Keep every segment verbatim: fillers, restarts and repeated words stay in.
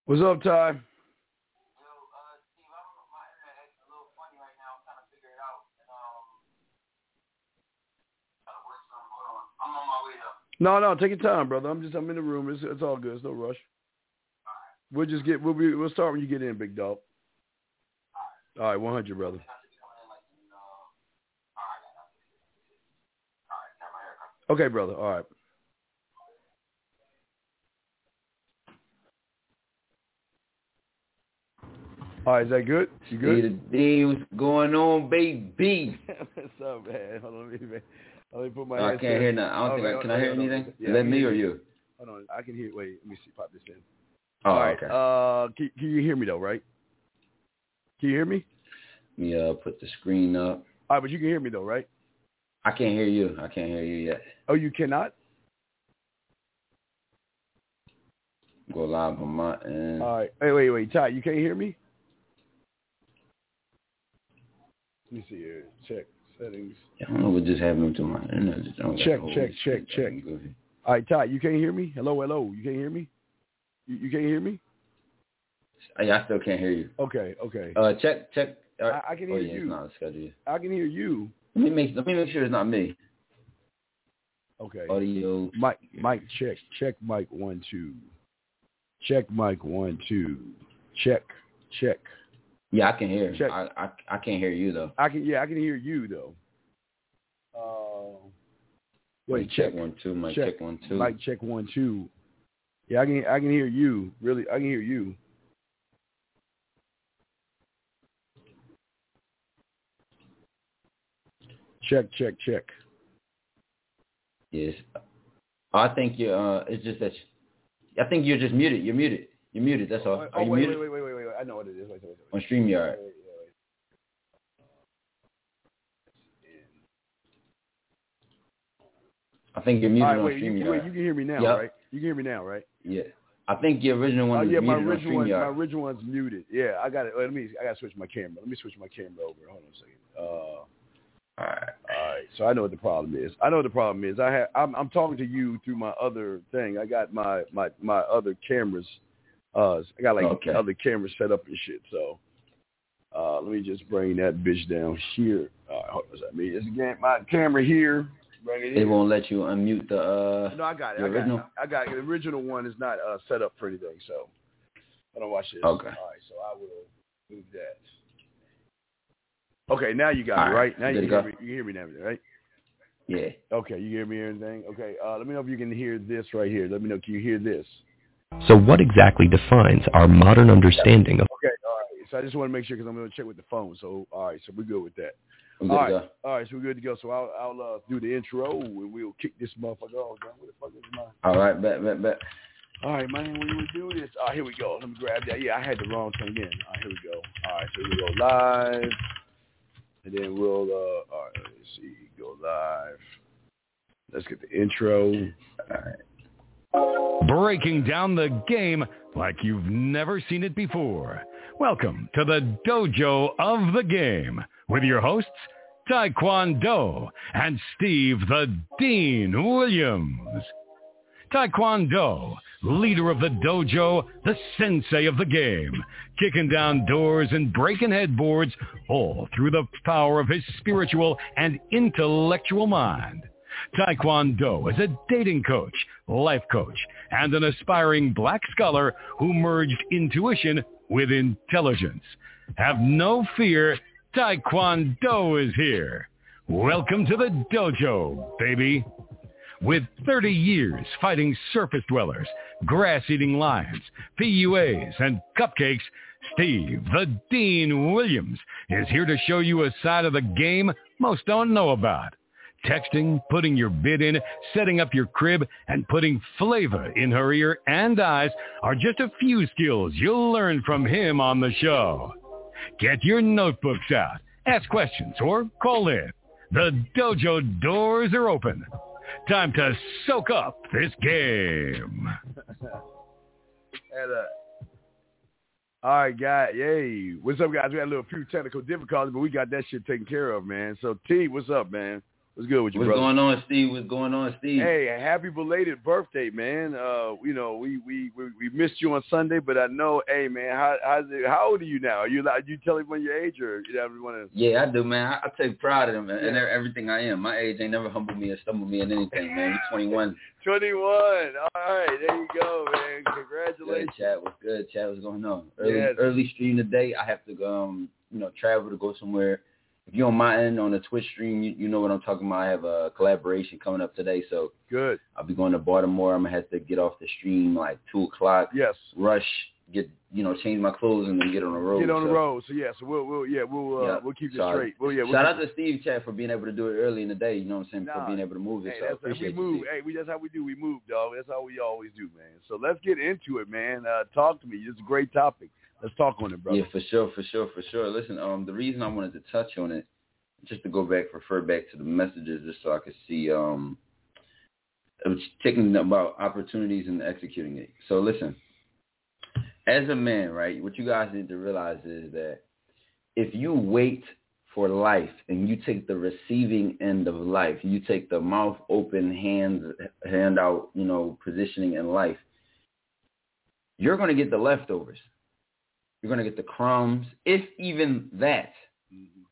What's up, Ty? No, no, take your time, brother. I'm just, I'm in the room. It's, it's all good. It's no rush. We'll just get, we'll be, we'll start when you get in, big dog. All right, one hundred, brother. Okay, brother. All right. All right, is that good? You good? Hey, what's going on, baby? What's up, man? Hold on, let me, let me put my. No, I can't hear nothing. I don't oh, think I, can I hear anything? Yeah, is that me or you? Hold on, I can hear. Wait, let me see. Pop this in. Oh, All right. okay. Uh, can, can you hear me though? Right? Can you hear me? Yeah, put the screen up. All right, but you can hear me though, right? I can't hear you. I can't hear you yet. Oh, you cannot? Go live on my end. All right. Wait, wait, wait. Ty, you can't hear me? Let me see here. Check settings. I don't know what just happened to my internet. Check, check, check, check. All right, Ty, you can't hear me? Hello, hello. You can't hear me? You, you can't hear me? Yeah, I still can't hear you. Okay, okay. Uh, check, check. Uh, I, I can hear oh, yeah, you. It's not scheduled. I can hear you. Let me make let me make sure it's not me. Okay. Audio. Mic, mic, check, check, mic one, two. Check, mic one, two. Check, check. Yeah, I can hear. Check. I, I I can't hear you though. I can. Yeah, I can hear you though. Uh, wait, Mic check. check one two. Mic check, check one two. Mic check one two. Yeah, I can. I can hear you. Really, I can hear you. Check, check, check. Yes. I think you. Uh, it's just that. You, I think you're just muted. You're muted. You're muted. That's all. Oh, Are you wait, muted? wait, wait, wait, wait, wait. I know what it is. Wait, wait, wait. On StreamYard. Wait, wait, wait. I think you're muted All right, on wait, you, StreamYard. wait, you can hear me now, yep. right? You can hear me now, right? Yeah. I think your original one oh, was yeah, muted my original on StreamYard. one, my original one's muted. Yeah, I got it. Let me. I got to switch my camera. Let me switch my camera over. Hold on a second. Uh, all right. All right. So I know what the problem is. I know what the problem is. I have. I'm, I'm talking to you through my other thing. I got my my my other cameras. Uh, I got like okay. other cameras set up and shit. So, uh, let me just bring that bitch down here. All right, hold on a second. Let me just get my camera here. Bring it It in. won't let you unmute the. Uh, no, I got it. I original? got it. I got it. The original one is not uh, set up for anything. So, I don't watch this. Okay. All right. So I will move that. Okay, now you got All me, right. right? Now you can, hear me, you can hear me now, right? Yeah. Okay, you hear me or anything? Okay, uh, let me know if you can hear this right here. Let me know, can you hear this? So what exactly defines our modern understanding of... Okay, all right. So I just want to make sure because I'm going to check with the phone. So, all right, so we're good with that. I'm all good right, to go. all right, so we're good to go. So I'll, I'll uh, do the intro and we'll kick this motherfucker off. Where the fuck is my... All right, bet, bet, bet. All right, man, when we do this... All right, here we go. Let me grab that. Yeah, I had the wrong thing in. All right, here we go. All right, so we go live. And then we'll, uh, all right, let's see, go live. Let's get the intro. All right. Breaking down the game like you've never seen it before. Welcome to the Dojo of the Game with your hosts, Taekwondo and Steve the Dean Williams. Taekwondo, leader of the dojo, the sensei of the game, kicking down doors and breaking headboards, all through the power of his spiritual and intellectual mind. Taekwondo is a dating coach, life coach, and an aspiring black scholar who merged intuition with intelligence. Have no fear, Taekwondo is here. Welcome to the dojo, baby. With thirty years fighting surface dwellers, grass-eating lions, P U As, and cupcakes, Steve the Dean Williams is here to show you a side of the game most don't know about. Texting, putting your bid in, setting up your crib, and putting flavor in her ear and eyes are just a few skills you'll learn from him on the show. Get your notebooks out, ask questions, or call in. The dojo doors are open. Time to soak up this game. and, uh, all right, guys. Yay. What's up, guys? We had a little few technical difficulties, but we got that shit taken care of, man. So, T, what's up, man? What's good with you, What's brother? going on, Steve? What's going on, Steve? Hey, happy belated birthday, man. Uh, you know, we, we, we, we missed you on Sunday, but I know, hey, man, how how's it, how old are you now? Are you are you tell everyone your age, or you ever want to? Yeah, I do, man. I, I take pride in them, man, yeah. and everything I am. My age ain't never humbled me or stumbled me in anything, man. You're twenty-one. twenty-one. All right, there you go, man. Congratulations. Good, chat. What's good, chat? What's going on? Early, yes. early stream today. I have to go, um, you know, travel to go somewhere. If you're on my end on the Twitch stream, you, you know what I'm talking about. I have a collaboration coming up today, so good. I'll be going to Baltimore. I'm gonna have to get off the stream like two o'clock. Yes. Rush, get you know, change my clothes and then get on the road. Get on so. the road. So yeah, so we'll we'll yeah we'll uh, yeah. we'll keep it so straight. Well, yeah. We'll shout out to Steve Chat for being able to do it early in the day. You know what I'm saying? Nah, for being able to move it. Hey, so I that's, appreciate we move. you. Hey, we that's how we do. We move, dog. That's how we always do, man. So let's get into it, man. Uh, talk to me. It's a great topic. Let's talk on it, brother. Yeah, for sure, for sure, for sure. Listen, um, the reason I wanted to touch on it, just to go back, refer back to the messages, just so I could see, um, it was talking about opportunities and executing it. So listen, as a man, right, what you guys need to realize is that if you wait for life and you take the receiving end of life, you take the mouth open, hands hand out, you know, positioning in life, you're going to get the leftovers. You're going to get the crumbs, if even that. Mm-hmm.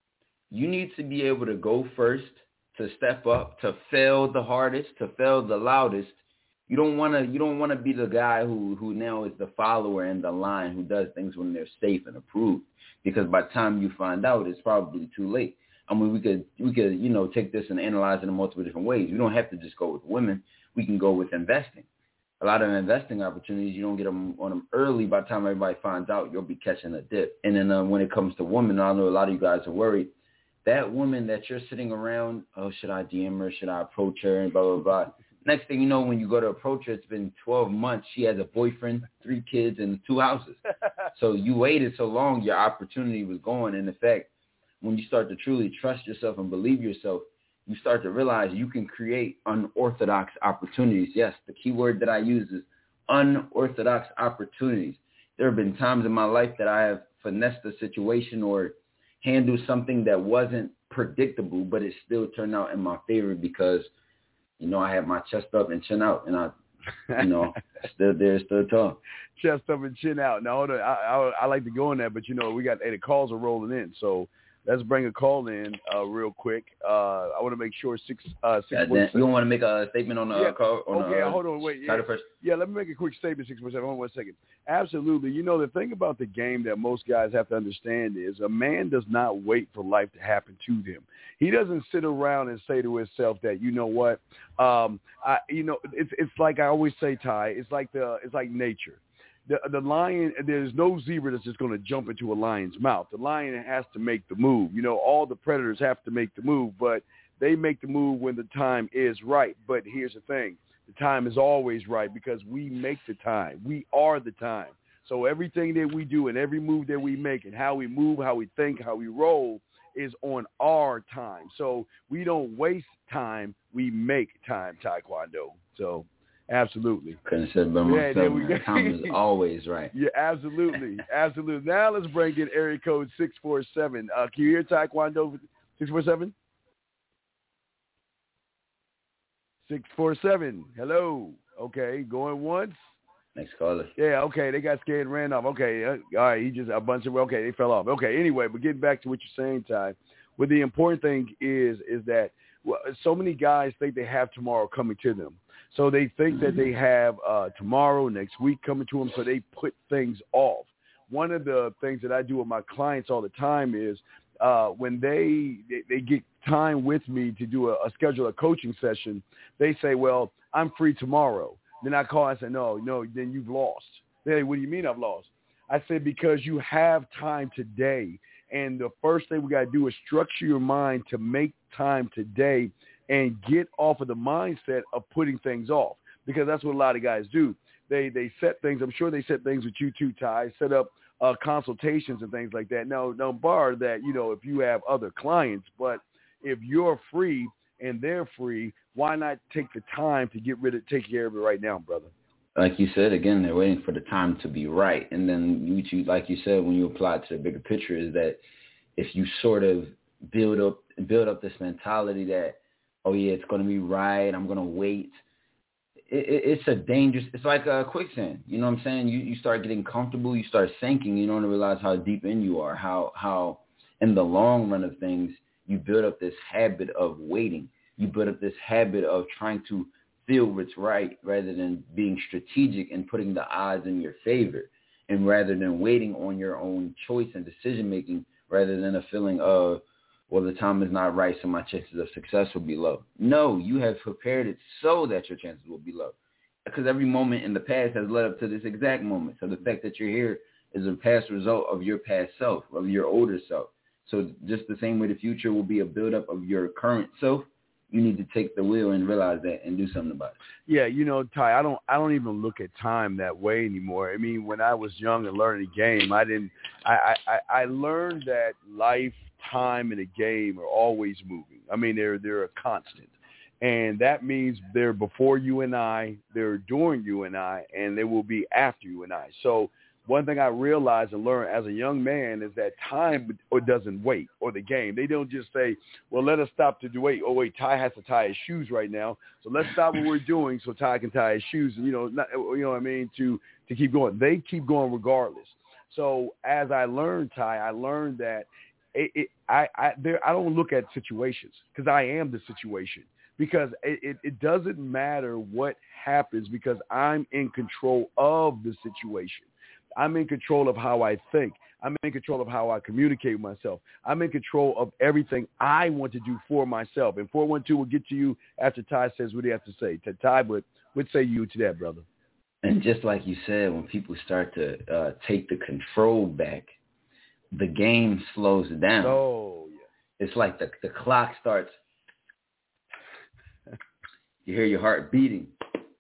You need to be able to go first, to step up, to fail the hardest, to fail the loudest. You don't want to. You don't want to be the guy who, who now is the follower in the line who does things when they're safe and approved. Because by the time you find out, it's probably too late. I mean, we could we could you know take this and analyze it in multiple different ways. We don't have to just go with women. We can go with investing. A lot of investing opportunities, you don't get them on them early. By the time everybody finds out, you'll be catching a dip. And then uh, when it comes to women, I know a lot of you guys are worried. That woman that you're sitting around, oh, should I D M her? Should I approach her? And blah, blah, blah. Next thing you know, when you go to approach her, it's been twelve months. She has a boyfriend, three kids, and two houses. So you waited so long, your opportunity was gone. And in fact, when you start to truly trust yourself and believe yourself, you start to realize you can create unorthodox opportunities. Yes, the key word that I use is unorthodox opportunities. There have been times in my life that I have finessed a situation or handled something that wasn't predictable, but it still turned out in my favor because, you know, I had my chest up and chin out, and I, you know, still there, still tall. Chest up and chin out. Now, I, I, I like to go in there, but, you know, we got, hey, the calls are rolling in, so let's bring a call in uh, real quick. Uh, I want to make sure six uh, six. Yeah, you don't want to make a statement on the yeah. uh, call? On okay, the, uh, hold on, wait. Yeah. First. yeah, let me make a quick statement. Six one seven. Hold on one second. Absolutely. You know, the thing about the game that most guys have to understand is a man does not wait for life to happen to them. He doesn't sit around and say to himself that, you know what, um, I, you know, it's it's like I always say, Ty. It's like the it's like nature. The, the lion, there's no zebra that's just going to jump into a lion's mouth. The lion has to make the move. You know, all the predators have to make the move, but they make the move when the time is right. But here's the thing. The time is always right because we make the time. We are the time. So everything that we do and every move that we make and how we move, how we think, how we roll is on our time. So we don't waste time. We make time, Taekwondo. So absolutely. Couldn't have said it by myself, yeah, man. Time is always right. Yeah, absolutely. Absolutely. Now let's bring in area code six four seven. Uh, can you hear Taekwondo six four seven? six four seven. Hello. Okay, going once. Next caller. Yeah, okay, they got scared and ran off. Okay, uh, all right, he just, a bunch of, okay, they fell off. Okay, anyway, but getting back to what you're saying, Ty, what the important thing is, is that well, so many guys think they have tomorrow coming to them. So they think that they have uh, tomorrow, next week coming to them, so they put things off. One of the things that I do with my clients all the time is uh, when they, they they get time with me to do a, a schedule a coaching session, they say, well, I'm free tomorrow. Then I call and say, no, no, then you've lost. They say, what do you mean I've lost? I said, because you have time today. And the first thing we got to do is structure your mind to make time today and get off of the mindset of putting things off, because that's what a lot of guys do. They they set things. I'm sure they set things with you too, Ty, set up uh, consultations and things like that. Now, now, bar that, you know, if you have other clients, but if you're free and they're free, why not take the time to get rid of, take care of it right now, brother? Like you said, again, they're waiting for the time to be right. And then, you, like you said, when you apply it to the bigger picture, is that if you sort of build up build up this mentality that, oh, yeah, it's going to be right, I'm going to wait. It, it, it's a dangerous, it's like a quicksand. You know what I'm saying? You you start getting comfortable, you start sinking, you don't realize how deep in you are, how how in the long run of things, you build up this habit of waiting. You build up this habit of trying to feel what's right rather than being strategic and putting the odds in your favor, and rather than waiting on your own choice and decision-making rather than a feeling of, well, the time is not right, so my chances of success will be low. No, you have prepared it so that your chances will be low, because every moment in the past has led up to this exact moment. So the fact that you're here is a past result of your past self, of your older self. So just the same way the future will be a buildup of your current self, you need to take the wheel and realize that and do something about it. Yeah, you know, Ty, I don't I don't even look at time that way anymore. I mean, when I was young and learning the game, I didn't I, I, I learned that life, time, and a game are always moving. I mean, they're they're a constant. And that means they're before you and I, they're during you and I, and they will be after you and I. So one thing I realized and learned as a young man is that time or doesn't wait, or the game. They don't just say, well, let us stop to do wait. Oh, wait, Ty has to tie his shoes right now, so let's stop what we're doing so Ty can tie his shoes, and, you know, not, you know what I mean, to, to keep going. They keep going regardless. So as I learned, Ty, I learned that it, it, I, I, there, I don't look at situations, because I am the situation. Because it, it, it doesn't matter what happens, because I'm in control of the situation. I'm in control of how I think. I'm in control of how I communicate with myself. I'm in control of everything I want to do for myself. And four one two will get to you after Ty says what he has to say. To Ty, what what say you to that, brother? And just like you said, when people start to uh, take the control back, the game slows down. Oh, yeah. It's like the, the clock starts. You hear your heart beating.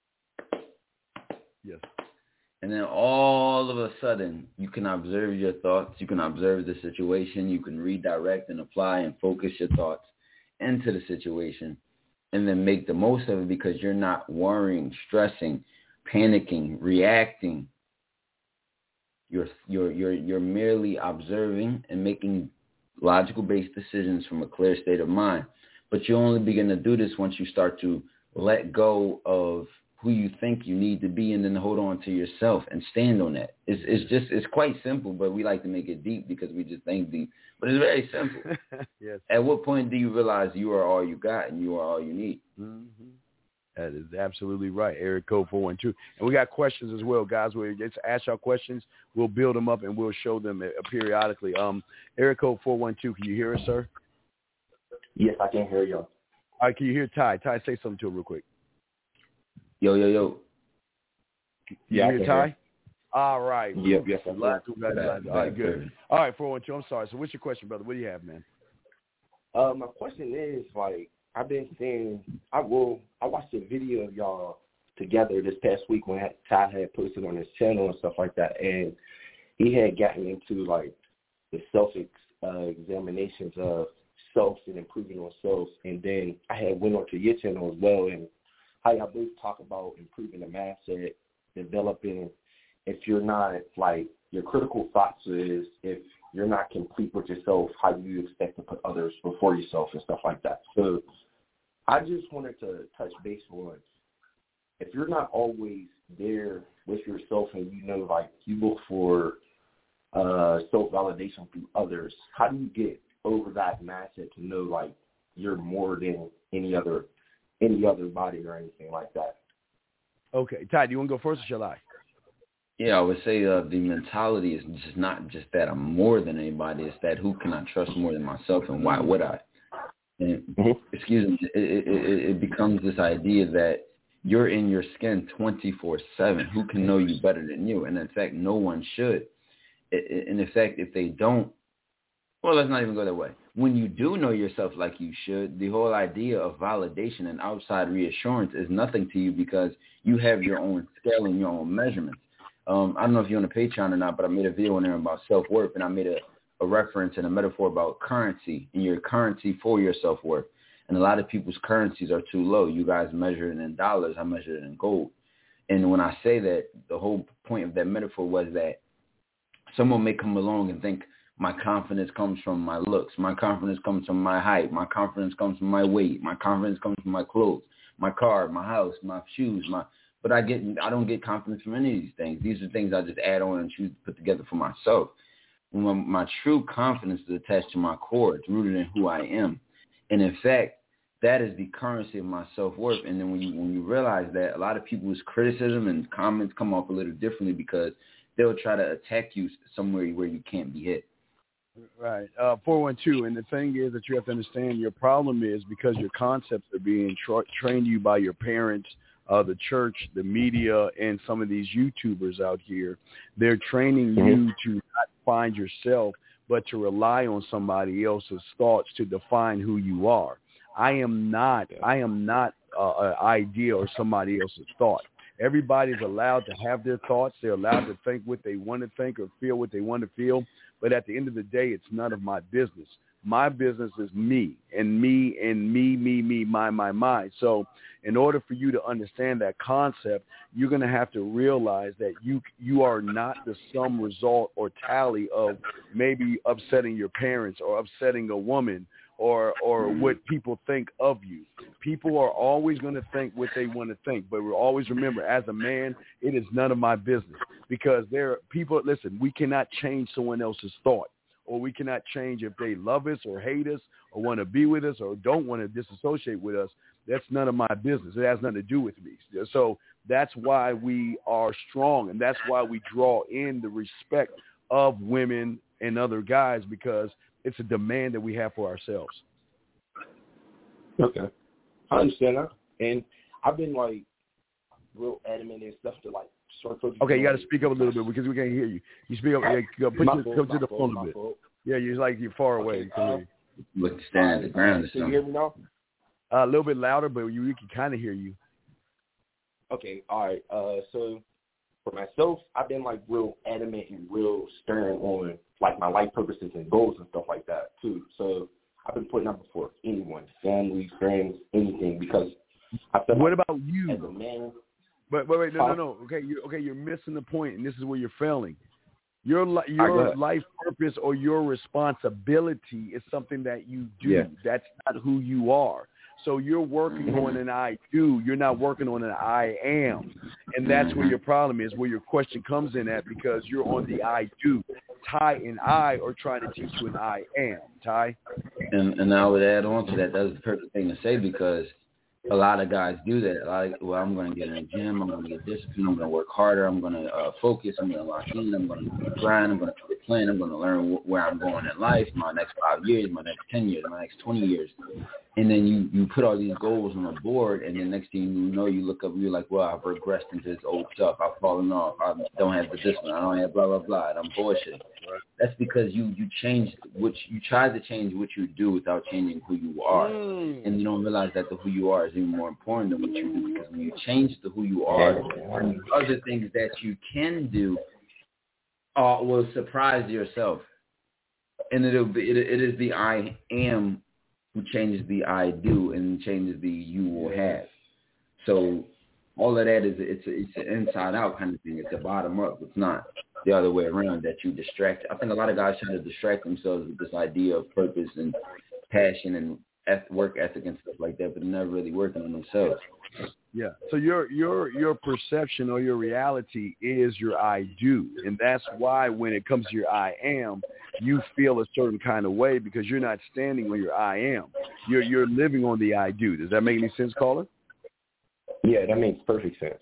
Yes. And then all of a sudden, you can observe your thoughts. You can observe the situation. You can redirect and apply and focus your thoughts into the situation, and then make the most of it, because you're not worrying, stressing, panicking, reacting. You're you're you're you're merely observing and making logical-based decisions from a clear state of mind. But you only begin to do this once you start to let go of who you think you need to be, and then hold on to yourself and stand on that. It's it's just, it's quite simple, but we like to make it deep because we just think deep. But it's very simple. Yes. At what point do you realize you are all you got and you are all you need? Mm-hmm. That is absolutely right. Area code four one two. And we got questions as well, guys. We'll just ask y'all questions. We'll build them up and we'll show them periodically. Um, area code four one two, can you hear us, sir? Yes, I can hear you. All right, can you hear Ty? Ty, say something to him real quick. Yo, yo, yo. You yeah, hear Ty? Hear. All right. Yep, yes, I All right, good. All right, four one two, I'm sorry. So what's your question, brother? What do you have, man? Uh, my question is, like, I've been seeing, I will, I watched a video of y'all together this past week when Ty had posted on his channel and stuff like that, and he had gotten into, like, the self-examinations uh, of self and improving on self, and then I had went onto your channel as well, and how y'all both talk about improving the mindset, developing, if you're not, like, your critical thoughts is, if you're not complete with yourself, how do you expect to put others before yourself and stuff like that? So I just wanted to touch base on, if you're not always there with yourself and you know, like, you look for uh, self-validation through others, how do you get over that mindset to know, like, you're more than any other any other body or anything like that? Okay. Ty, do you want to go first or shall I? Yeah, I would say uh, the mentality is just not just that I'm more than anybody. It's that who can I trust more than myself, and why would I? And, mm-hmm. excuse me, it, it, it becomes this idea that you're in your skin twenty-four seven. Who can know you better than you? And in fact, no one should. And in fact, if they don't, well, let's not even go that way. When you do know yourself like you should, the whole idea of validation and outside reassurance is nothing to you, because you have your own scale and your own measurements. Um, I don't know if you're on the Patreon or not, but I made a video on there about self-worth, and I made a, a reference and a metaphor about currency and your currency for your self-worth. And a lot of people's currencies are too low. You guys measure it in dollars. I measure it in gold. And when I say that, the whole point of that metaphor was that someone may come along and think, My confidence comes from my looks. My confidence comes from my height. My confidence comes from my weight. My confidence comes from my clothes, my car, my house, my shoes. My but I get I don't get confidence from any of these things. These are things I just add on and choose to put together for myself. My, my true confidence is attached to my core. It's rooted in who I am, and in fact, that is the currency of my self-worth. And then when you when you realize that, a lot of people's criticism and comments come off a little differently because they'll try to attack you somewhere where you can't be hit. Right. Uh, four one two. And the thing is that you have to understand your problem is because your concepts are being tra- trained to you by your parents, uh, the church, the media, and some of these YouTubers out here. They're training mm-hmm. you to not find yourself, but to rely on somebody else's thoughts to define who you are. I am not, I am not uh, an idea or somebody else's thought. Everybody's allowed to have their thoughts. They're allowed to think what they want to think or feel what they want to feel. But at the end of the day, it's none of my business. My business is me and me and me, me, me, my, my, my. So in order for you to understand that concept, you're going to have to realize that you you are not the sum result or tally of maybe upsetting your parents or upsetting a woman or or what people think of you. People are always going to think what they want to think, but we'll always remember, as a man, it is none of my business because there are people, listen, we cannot change someone else's thought, or we cannot change if they love us or hate us or want to be with us or don't want to disassociate with us. That's none of my business. It has nothing to do with me. So that's why we are strong, and that's why we draw in the respect of women and other guys, because it's a demand that we have for ourselves. Okay. I understand that. And I've been, like, real adamant and stuff to, like, sort of... Okay, you got to speak up a little bit because we can't hear you. You speak up. Yeah, put your, come to the phone a bit. Yeah, you're like you're far away. Okay, uh, Look, stand at the ground or something. Can you hear me now? Uh, a little bit louder, but you, we can kind of hear you. Okay, all right. Uh, so for myself, I've been, like, real adamant and real stern on, like, my life purposes and goals and stuff like that, too. So I've been putting up before anyone, family, friends, anything, because I feel what like about you? As a man. But, but wait, no, no, no. Okay, you okay, you're missing the point, and this is where you're failing. Your your life purpose or your responsibility is something that you do. Yeah. That's not who you are. So you're working on an I do. You're not working on an I am. And that's where your problem is, where your question comes in at, because you're on the I do. Ty and I are trying to teach you an I am. Ty? And, and I would add on to that, that's the perfect thing to say, because a lot of guys do that. Like, well, I'm going to get in the gym. I'm going to get disciplined. I'm going to work harder. I'm going to uh, focus. I'm going to lock in. I'm going to grind. I'm going to quit playing. I'm going to learn wh- where I'm going in life, my next five years, my next ten years, my next twenty years. And then you, you put all these goals on a board, and then next thing you know, you look up and you're like, well, I've regressed into this old stuff. I've fallen off. I don't have the discipline. I don't have blah, blah, blah. And I'm bullshit. That's because you, you changed what you tried to change what you do without changing who you are. Mm. And you don't realize that the who you are is even more important than what you do, because when you change the who you are, the other things that you can do uh, will surprise yourself. And it'll be, it, it is the I am who changes the I do and changes the you will have. So all of that is it's a, it's an inside out kind of thing. It's a bottom up. It's not the other way around that you distract. I think a lot of guys try to distract themselves with this idea of purpose and passion and eth- work ethic and stuff like that, but they're never really working on themselves. Yeah. So your your your perception or your reality is your I do, and that's why when it comes to your I am, you feel a certain kind of way, because you're not standing on your I am. You're you're living on the I do. Does that make any sense, caller? Yeah, that makes perfect sense.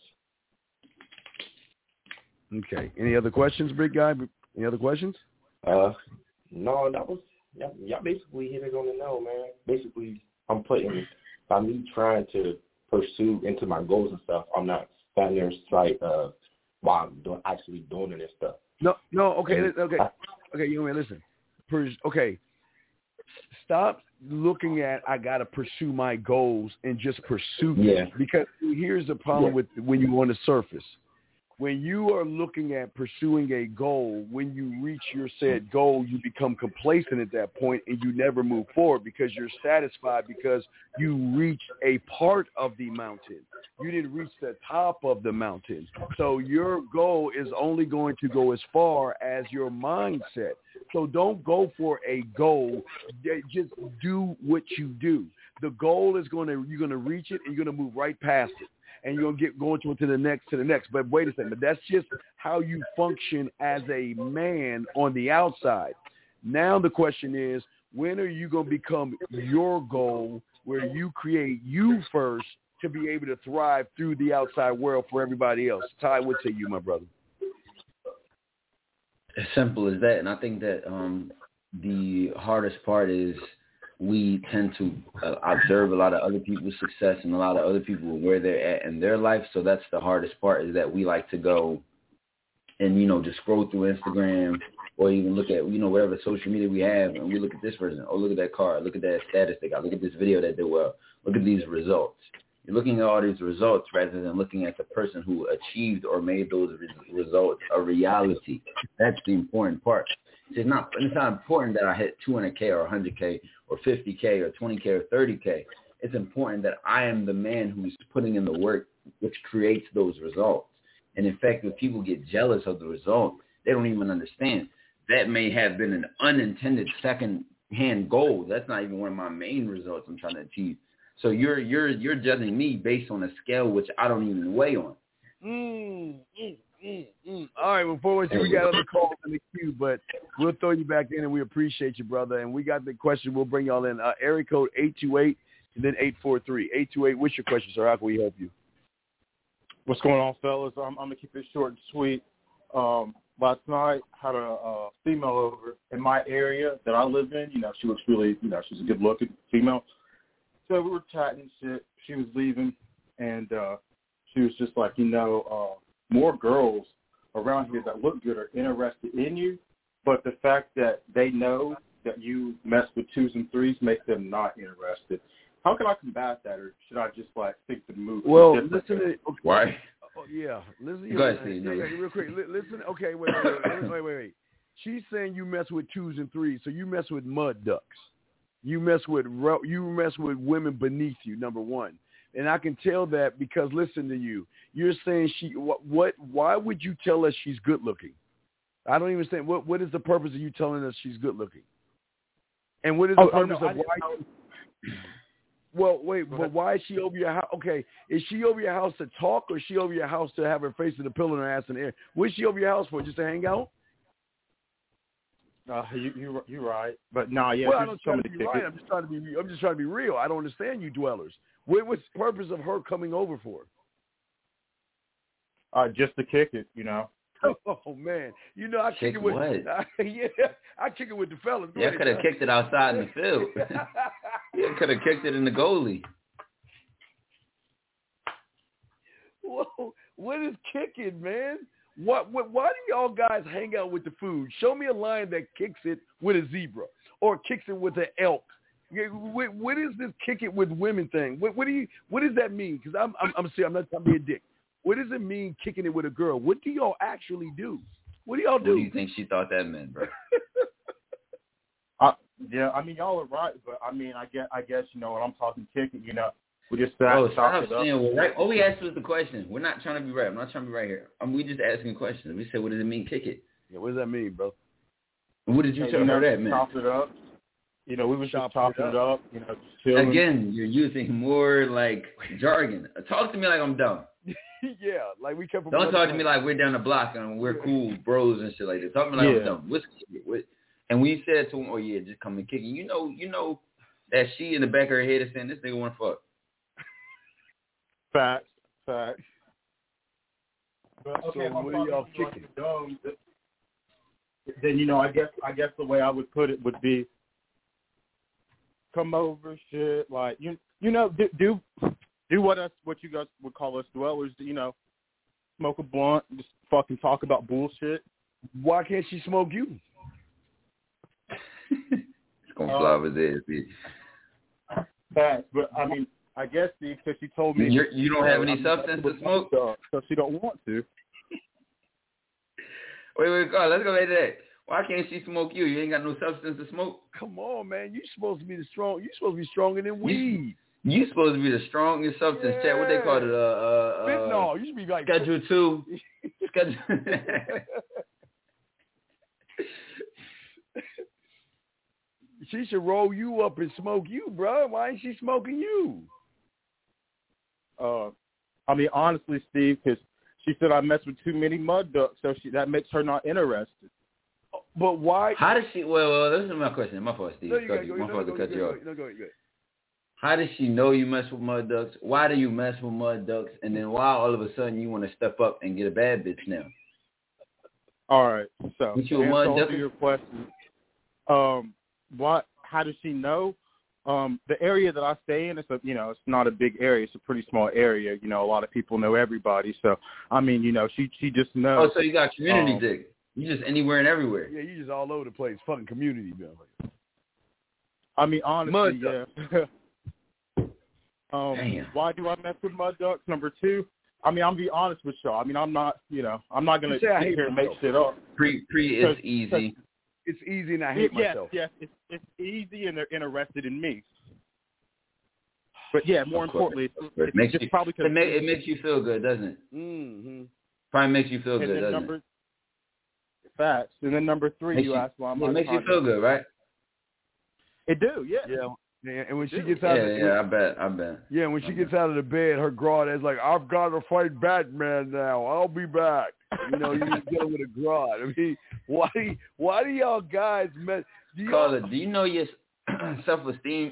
Okay. Any other questions, big guy? Any other questions? Uh, no, that was y'all, y'all basically hit it on the nail, man. Basically, I'm putting by me trying to pursue into my goals and stuff. I'm not standing there straight uh, while I'm doing, actually doing it and stuff. No, no. Okay, okay, okay. You know, listen. Okay, stop looking at I gotta pursue my goals and just pursue them. Yeah. Because here's the problem yeah. with when you on the surface. When you are looking at pursuing a goal, when you reach your said goal, you become complacent at that point and you never move forward because you're satisfied because you reached a part of the mountain. You didn't reach the top of the mountain. So your goal is only going to go as far as your mindset. So don't go for a goal. Just do what you do. The goal is going to, you're going to reach it and you're going to move right past it. And you're going to get going to the next, to the next. But wait a second. But that's just how you function as a man on the outside. Now the question is, when are you going to become your goal where you create you first to be able to thrive through the outside world for everybody else? Ty, what say you, my brother? As simple as that. And I think that um, the hardest part is we tend to uh, observe a lot of other people's success and a lot of other people where they're at in their life. So that's the hardest part, is that we like to go and, you know, just scroll through Instagram or even look at, you know, whatever social media we have, and we look at this person. Oh, look at that car. Look at that status they got. Look at this video that did well. Look at these results. You're looking at all these results rather than looking at the person who achieved or made those re- results a reality. That's the important part. It's not, it's not important that I hit two hundred K or one hundred K or fifty K or twenty K or thirty K. It's important that I am the man who's putting in the work which creates those results. And in fact, when people get jealous of the result, they don't even understand. That may have been an unintended second-hand goal. That's not even one of my main results I'm trying to achieve. So you're you're you're judging me based on a scale which I don't even weigh on. Mm, mm, mm, mm. All right, before we see, we got other calls in the queue, but we'll throw you back in, and we appreciate you, brother. And we got the question. We'll bring y'all in. Uh, area code eight two eight and then eight four three. eight two eight, what's your question, sir? How can we help you? What's going on, fellas? I'm, I'm going to keep it short and sweet. Um, last night, had a, a female over in my area that I live in. You know, she looks really, you know, she's a good-looking female. So we were chatting and shit. She was leaving, and uh, she was just like, you know, uh, more girls around here that look good are interested in you, but the fact that they know that you mess with twos and threes makes them not interested. How can I combat that, or should I just, like, think the move? Well, listen to okay. Why? Oh, yeah. Listen, Go ahead, yeah, Steve. yeah, yeah, real quick. Listen, okay, wait, wait, wait, wait, wait, wait. She's saying you mess with twos and threes, so you mess with mud ducks. You mess with you mess with women beneath you, number one, and I can tell that because listen to you. You're saying she what? what why would you tell us she's good looking? I don't even understand. What what is the purpose of you telling us she's good looking? And what is the oh, purpose oh, no, of why? You, well, wait, but why is she over your house? Okay, is she over your house to talk, or is she over your house to have her face in the pillow and her ass in the air? What is she over your house for? Just to hang out? Uh, you you you're right, but no, nah, yeah. Well, I don't try to be right. I'm just trying to be. I'm just trying to be real. I don't understand you dwellers. What, what's the purpose of her coming over for? Uh, just to kick it, you know. Oh man, you know I kick, kick it with. what? I, yeah, I kick it with the fellas. Go Yeah, ahead, could have kicked it outside in the field. Yeah, could have kicked it in the goalie. Whoa, what is kicking, man? What, what? Why do y'all guys hang out with the food? Show me a lion that kicks it with a zebra or kicks it with an elk. What, what is this kick it with women thing? What, what do you? What does that mean? Because I'm, I'm, I'm serious. I'm not trying to be a dick. What does it mean kicking it with a girl? What do y'all actually do? What do y'all do? What do you think she thought that meant, bro? uh, yeah, I mean y'all are right, but I mean I guess I guess you know when I'm talking kicking, you know. We just sat oh, and talked stop saying well, right. All we asked was the question. We're not trying to be right. I'm not trying to be right here. Um, we just asking questions. We said, what does it mean, kick it? Yeah, what does that mean, bro? What did you hey, tell you her know, that meant? Chop it up. You know, we were just chopping it up. You know, just chilling. Again, you're using more like jargon. Talk to me like I'm dumb. Yeah, like we kept. Don't talk to me like we're down the block and we're cool bros and shit like that. Talk to me like yeah. I'm dumb. What's what? And we said to him, oh yeah, just come and kick it. You know, you know that she in the back of her head is saying this nigga want to fuck. Facts, facts. But okay, so what are y'all kicking? Dumb, then you know, I guess I guess the way I would put it would be, come over, shit, like you you know do do, do what us what you guys would call us dwellers, you know, smoke a blunt, just fucking talk about bullshit. Why can't she smoke you? It's gonna fly over there, dude. Facts, but I mean. I guess because she told me You're, you don't have any I'm substance to smoke, so she don't want to. Wait, wait, God, let's go back to that. Why can't she smoke you? You ain't got no substance to smoke. Come on, man. You supposed to be the strong. You supposed to be stronger than weed. You, you supposed to be the strongest substance. Yeah. Chat, what they call it? Uh, uh, Fentanyl. You should be like Schedule two. Schedule. she should roll you up and smoke you, bro. Why ain't she smoking you? Uh, I mean, honestly, Steve, because she said I mess with too many mud ducks, so she that makes her not interested. But why? How does she? Well, well, this is my question. My fault, Steve. No, you Go, gotta go, my no, fault no, to go, cut go, you go, off. no, go, go. How does she know you mess with mud ducks? Why do you mess with mud ducks? And then why all of a sudden you want to step up and get a bad bitch now? All right, so Ain't you to a mud answer duck? your question, um, what? How does she know? Um, the area that I stay in, it's a, you know, it's not a big area. It's a pretty small area. You know, a lot of people know everybody. So, I mean, you know, she she just knows. Oh, so you got community um, dick. You just anywhere and everywhere. Yeah, you just all over the place. Fucking community, bro. I mean, honestly, Mud yeah. um, Damn. why do I mess with mud ducks? Number two, I mean, I'm be honest with y'all. I mean, I'm not, you know, I'm not gonna You sit say I hate here and make myself. shit up. Pre pre is easy. It's easy and I hate yes, myself. yes, it's it's easy and they're interested in me. But yeah, more Of course. importantly, It it's, makes it's you, probably because it, make, it makes you feel good, doesn't it? Mm-hmm. Probably makes you feel and good, then doesn't number, it? Facts. And then number three, Makes you you, asked why I'm it not makes you trying feel to- good, right? It do, yeah. Yeah. Yeah, and when she Dude. gets out Yeah, of the, yeah, I bet, I bet. yeah, when she I gets bet. out of the bed, her grodd is like, I've got to fight Batman now. I'll be back. You know, you just get with a grodd. I mean, why do why do y'all guys mess? Do y'all, Caller, do you know your self-esteem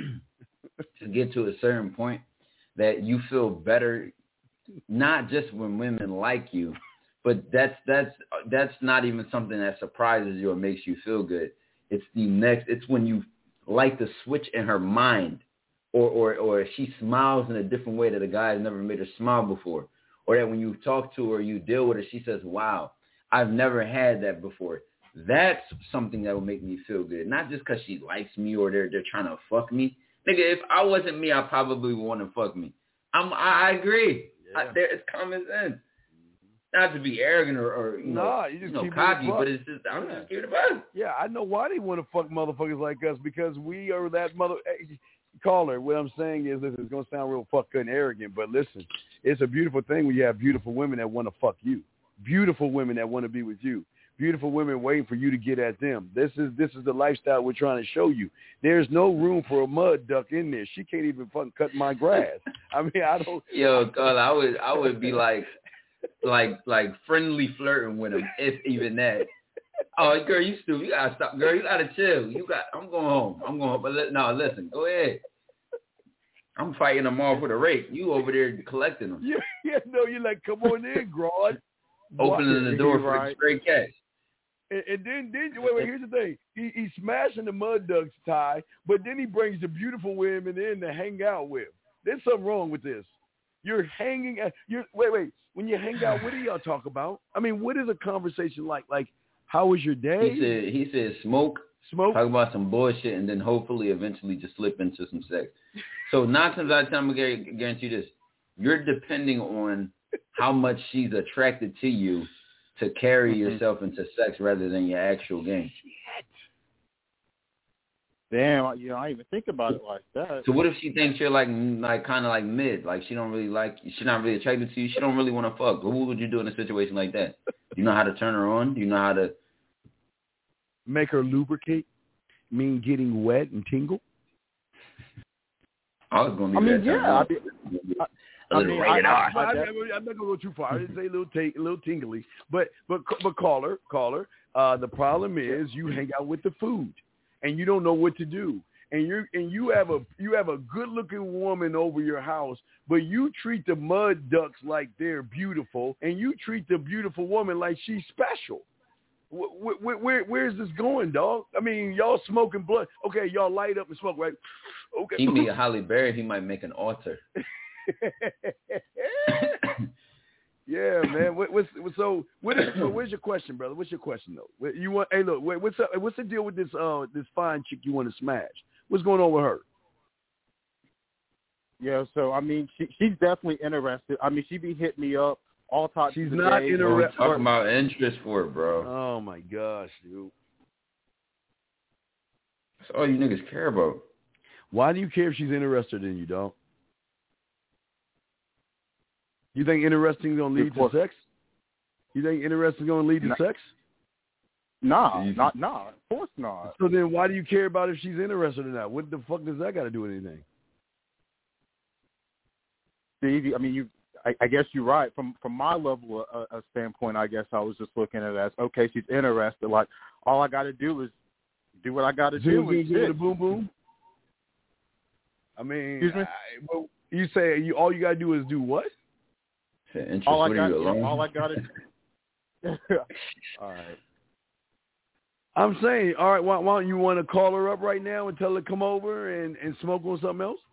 to get to a certain point that you feel better, not just when women like you, but that's that's that's not even something that surprises you or makes you feel good. It's the next. It's when you like the switch in her mind, or or or she smiles in a different way that a guy has never made her smile before, or that when you talk to her, you deal with her, she says, "Wow, I've never had that before." That's something that will make me feel good, not just because she likes me or they're they're trying to fuck me. Nigga, if I wasn't me, I probably would want to fuck me. I'm I, I agree. Yeah. I, there, it's common sense. Not to be arrogant or, or you know, Nah, you just you know keep it cocky, fuck. but it's just I'm just giving it back. Yeah, I know why they want to fuck motherfuckers like us, because we are that mother. Hey, caller, what I'm saying is, listen, it's gonna sound real fucking and arrogant, but listen, it's a beautiful thing when you have beautiful women that want to fuck you, beautiful women that want to be with you, beautiful women waiting for you to get at them. This is this is the lifestyle we're trying to show you. There's no room for a mud duck in there. She can't even fucking cut my grass. I mean, I don't. Yo, caller, I would I would be like like like friendly flirting with him, if even that. Oh, girl, you stupid. You gotta stop, girl. You gotta chill. You got. I'm going home. I'm going home. But li- no, listen. Go ahead. I'm fighting them off with a rake. You over there collecting them, Yeah, yeah, no, you're like, come on in, Grodd. opening the door for Right. the straight cash. And, and then, then wait, wait. Here's the thing: he, he's smashing the mud ducks, Ty, but then he brings the beautiful women in to hang out with. There's something wrong with this. You're hanging. At, you're wait, wait. When you hang out, what do y'all talk about? I mean, what is a conversation like? Like, how was your day? He said he said smoke, Smoke. talk about some bullshit, and then hopefully eventually just slip into some sex. So nine times out of ten, I'm gonna guarantee you this: you're depending on how much she's attracted to you to carry Mm-hmm. yourself into sex rather than your actual game. Damn, you know, I didn't even think about it like that. So what if she thinks you're like like kind of like mid, like she don't really like you, she's not really attracted to you, she don't really want to fuck. What would you do in a situation like that? Do you know how to turn her on? Do you know how to Make her lubricate? Mean getting wet and tingle? I was gonna I be mean, that yeah. turn I on. mean, A I little mean, rated I- R. I- I'm, I'm not gonna go too far. I didn't say a little, t- a little tingly, but but but caller, caller. Uh, the problem is you hang out with the food, and you don't know what to do, and you and you have a you have a good looking woman over your house, but you treat the mud ducks like they're beautiful, and you treat the beautiful woman like she's special. Where, where, where, where's this going, dog? I mean, y'all smoking blood. Okay, y'all light up and smoke, right? Okay. He meet Holly Berry, he might make an altar. Yeah, man. What, what's so? What is? So where's your question, brother? What's your question though? What- You want? Hey, look. Wait, what's up? What's the deal with this? Uh, this fine chick you want to smash? What's going on with her? yeah, so, I mean, she, she's definitely interested. I mean, she be hitting me up all types She's of not days. inter- Bro, we Interre- talking about interest for it, bro. Oh my gosh, dude. That's all you niggas care about. Why do you care if she's interested in you, dog? You think interesting is gonna lead to Before- sex? You think interesting is gonna lead to No. sex? Nah, not nah. Of course not. So then, why do you care about if she's interested or not? What the fuck does that got to do with anything? Steve, I mean, you. I, I guess you're right. From from my level of uh, standpoint, I guess I was just looking at it as okay, she's interested. Like all I got to do is do what I got to do. Zoom, zoom, zoom, boom, boom. I mean, Excuse me? I, well, you say you all you got to do is do what? All I got. All I got to. All right. I'm saying, all right, why, why don't you want to call her up right now and tell her to come over and, and smoke on something else?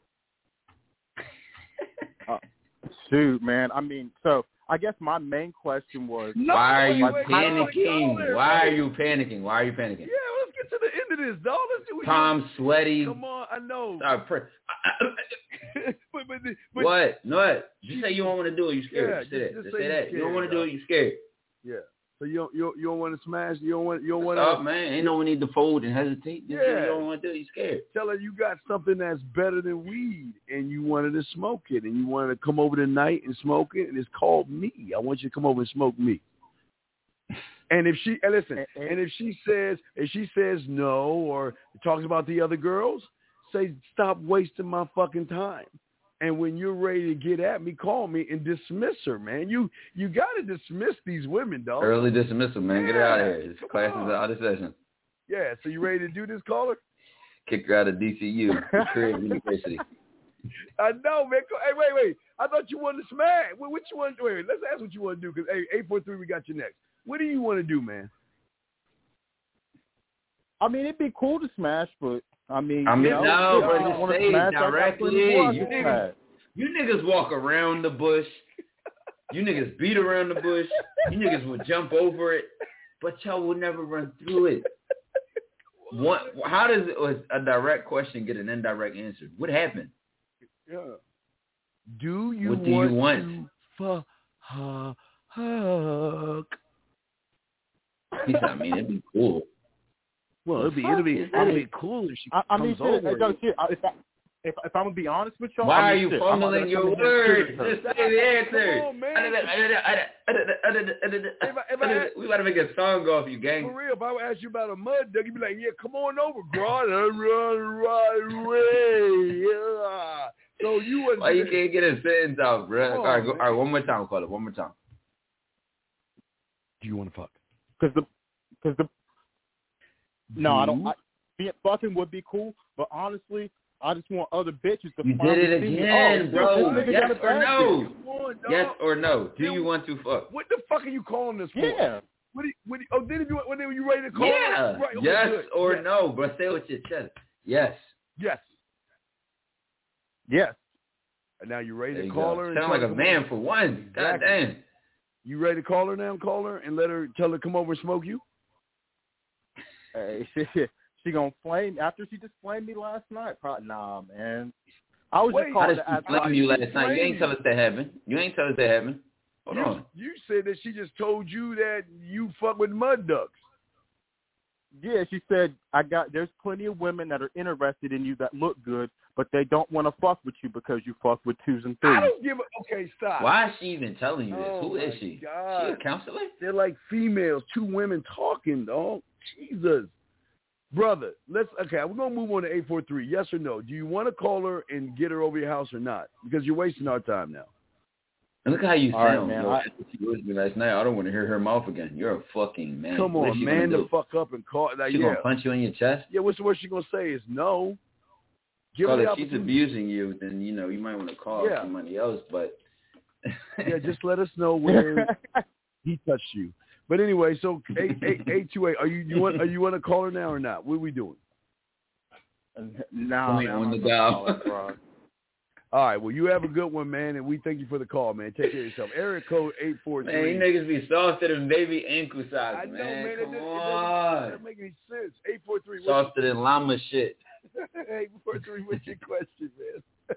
uh, shoot, man. I mean, so I guess my main question was, no, why are you wait, wait, panicking? wait, why are you panicking? Why are you panicking? Yeah, let's get to the end of this, dog. Let's do what Tom sweaty. Come on, I know. Start pre- but, but, but, what? What? Just say you don't want to do it. You scared. Yeah, just say that. just Just say say you that. You don't scared, want to do dog. it. You scared. Yeah. So you don't you, you don't want to smash. You don't want you don't want Stop, to. man. Ain't no one need to fold and hesitate. Just Yeah. You don't want to do it. You scared. Tell her you got something that's better than weed, and you wanted to smoke it, and you wanted to come over tonight and smoke it, and it's called me. I want you to come over and smoke me. And if she and listen, and if she says if she says no or talks about the other girls, say stop wasting my fucking time. And when you're ready to get at me, call me and dismiss her, man. You you got to dismiss these women, dog. Early dismissal, man. Get her out of here. This Come class on. is out of session. Yeah, so you ready to do this, caller? Kick her out of D C U, Career University. I know, man. Hey, wait, wait. I thought you wanted to smash. What, what you want to do? Wait, let's ask what you want to do because, hey, eight four three, we got you next. What do you want to do, man? I mean, it'd be cool to smash, but I mean, I mean, you know, no, if bro, I don't just wanna say it smash, I got directly. plenty more I You can niggas, smash. you niggas walk around the bush. You niggas beat around the bush. You niggas would jump over it, but y'all would never run through it. One, how does it, a direct question get an indirect answer? What happened? Yeah. Do you what do want, you want? to fuck? Fuck. He said, I mean, it'd be cool. Well, it'd be it'd be it'd be cool if she I, I mean, comes shit, over. no, shit, if, I, if if I'm gonna be honest with y'all, Why I are mean, you shit, I'm not fumbling gonna your come in here words? and sugarcoat. Just say the answer. Come on, man. If I- if I- We about to make a song off you, gang. For real, if I would ask you about a mud duck, you'd be like, "Yeah, come on over, bro. Run, run, run away." Yeah. So you wouldn't. Why you can't get a sentence out, bro? Come All on, right, go, man. all right, one more time, call it. One more time. Do you want to fuck? Because the, because the, no, I don't. I, being fucking would be cool, but honestly, I just want other bitches to You finally did it see me. again, Oh, bro. this nigga Yes got a or bad no? bitch. Come on, dog. Yes or no? Do Yeah, you want to fuck? What the fuck are you calling this for? Yeah. What? Do you, what do you, oh, then if you when you ready to call? Yeah. Her? Right. Okay, Yes good. or yes. no, bro? Say it with your chest. Yes. Yes. Yes. And now you ready There to you call go. her? And Sound tell like her a come man over? for one. God Exactly. damn. You ready to call her now? Call her and let her tell her come over and smoke you. Hey, she, she gonna flame after she just flamed me last night. Probably, nah, man. I was Wait. just How calling did to she ask. flame you last night? You flame ain't tell us that happened. You ain't tell us that happened. Hold you, on. you said that she just told you that you fuck with mud ducks. Yeah, she said I got. There's plenty of women that are interested in you that look good, but they don't want to fuck with you because you fuck with twos and threes. I don't give a. Okay, stop. Why is she even telling you this? Oh, Who is my she? God. She a counselor? They're like females, two women talking, dog. Jesus. Brother, let's, okay, we're going to move on to eight four three. Yes or no? Do you want to call her and get her over your house or not? Because you're wasting our time now. And look how you All right, sound, man. yo. I- After she was me last night, I don't want to hear her mouth again. You're a fucking man. Come What is on, she man, gonna the do? fuck up and call. Like, She yeah. gonna punch you in your chest? Yeah, what's the worst she going to say is no. Give Call her the if she's opportunity. abusing you, then, you know, you might want to call Yeah. somebody else, but... Yeah, just let us know where he touched you. But anyway, so eight eight eight two eight. Are you you want are you want to call her now or not? What are we doing? Nah, Point man, on I'm the not dial. calling, bro. All right. Well, you have a good one, man, and we thank you for the call, man. Take care of yourself. Area code eight four Man, three. you niggas be softer than baby ankle size, I know, man. man. Come It, it, it, on. doesn't, doesn't make any sense. Eight four three. Softer than llama shit. Eight four three. What's your question, man?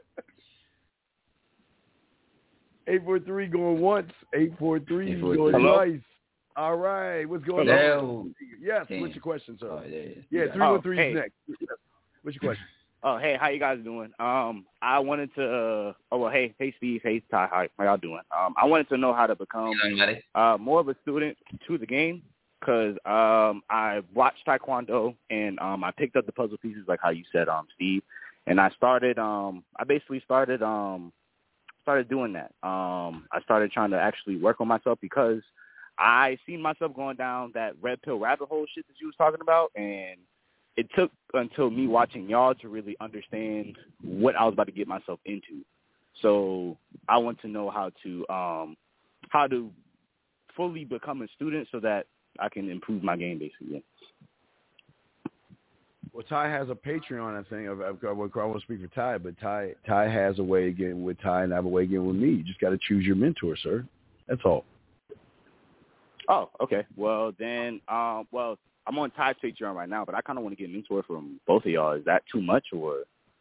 Eight four three going once. Eight four three going Hello? twice. All right. What's going Hello? on? Yes. Damn. What's your question, sir? Oh, there it is. Yeah, You got it. three one three hey. is next. Yes. What's your question? Oh, hey, how you guys doing? Um, I wanted to. Uh, oh, well, hey, hey, Steve, hey, Ty, how, how y'all doing? Um, I wanted to know how to become You got it? uh more of a student to the game. because um, I watched Taekwondo and um, I picked up the puzzle pieces like how you said, um, Steve, and I started. Um, I basically started um, started doing that. Um, I started trying to actually work on myself because I seen myself going down that red pill rabbit hole shit that you was talking about, and it took until me watching y'all to really understand what I was about to get myself into. So I want to know how to um, how to fully become a student so that I can improve my game, basically. Well, Ty has a Patreon, I think. I, I, I won't speak for Ty, but Ty Ty has a way of getting with Ty, and I have a way of getting with me. You just got to choose your mentor, sir. That's all. Oh, okay. Well, then, um, well, I'm on Ty's Patreon right now, but I kind of want to get a mentor from both of y'all. Is that too much, or?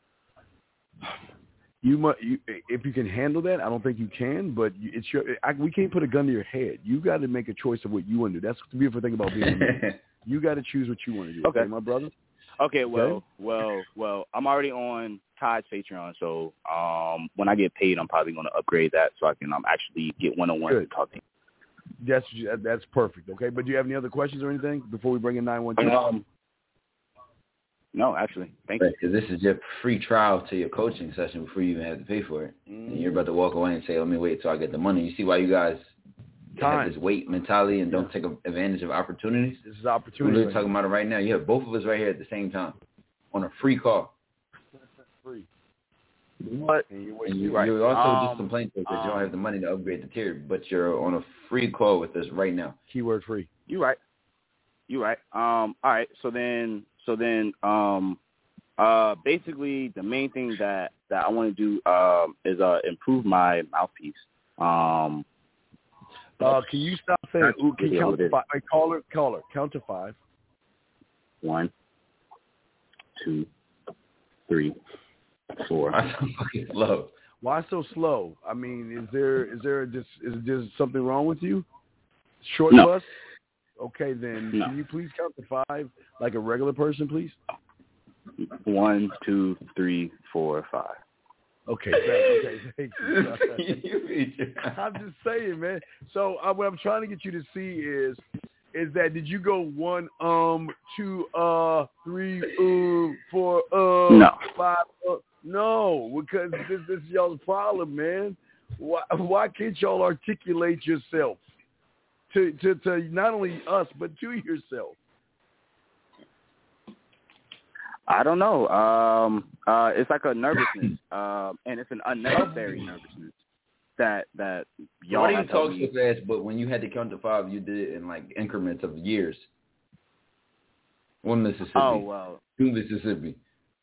You, mu- you if you can handle that, I don't think you can, but it's your. I, we can't put a gun to your head. You got to make a choice of what you want to do. That's the beautiful thing about being a man. You got to choose what you want to do. Okay, okay my brother. Okay, well, okay? well, well, I'm already on Ty's Patreon, so um, when I get paid, I'm probably going to upgrade that so I can um, actually get one-on-one to talk to you. That's that's perfect. Okay, but do you have any other questions or anything before we bring in nine one two? Um, no, actually, thank right, you. Because this is your free trial to your coaching session before you even have to pay for it, mm. and you're about to walk away and say, "Let me wait till I get the money." You see why you guys Time. have this wait mentality and don't yeah. take advantage of opportunities? This is opportunity. We're talking about it right now. You have both of us right here at the same time on a free call. Free. What? And you, and you, right. You're also um, just complaining because um, you don't have the money to upgrade the tier, but you're on a free call with us right now. Keyword free. You right. You right. Um. All right. So then. So then. Um. Uh. Basically, the main thing that that I want to do um is uh improve my mouthpiece. Um. Uh. Can you stop saying? Ooh, can you count to five? Wait, caller, caller, count to five. One. Two. Three. Four. Why so fucking slow? Why so slow? I mean, is there is there just is there something wrong with you? Short no. bus? Okay, then no. Can you please count to five like a regular person, please? One, two, three, four, five. Okay, thank, okay, thank you. I'm just saying, man. So uh, what I'm trying to get you to see is. Is that did you go one, um, two, uh, three, uh, four, uh, no. five? Uh, no, because this, this is y'all's problem, man. Why, why can't y'all articulate yourself to, to, to not only us but to yourself? I don't know. Um, uh, it's like a nervousness, uh, and it's an unnecessary nervousness. That that y'all. Why do you talk so fast? But when you had to count to five, you did it in like increments of years. One Mississippi. Oh well. Two Mississippi.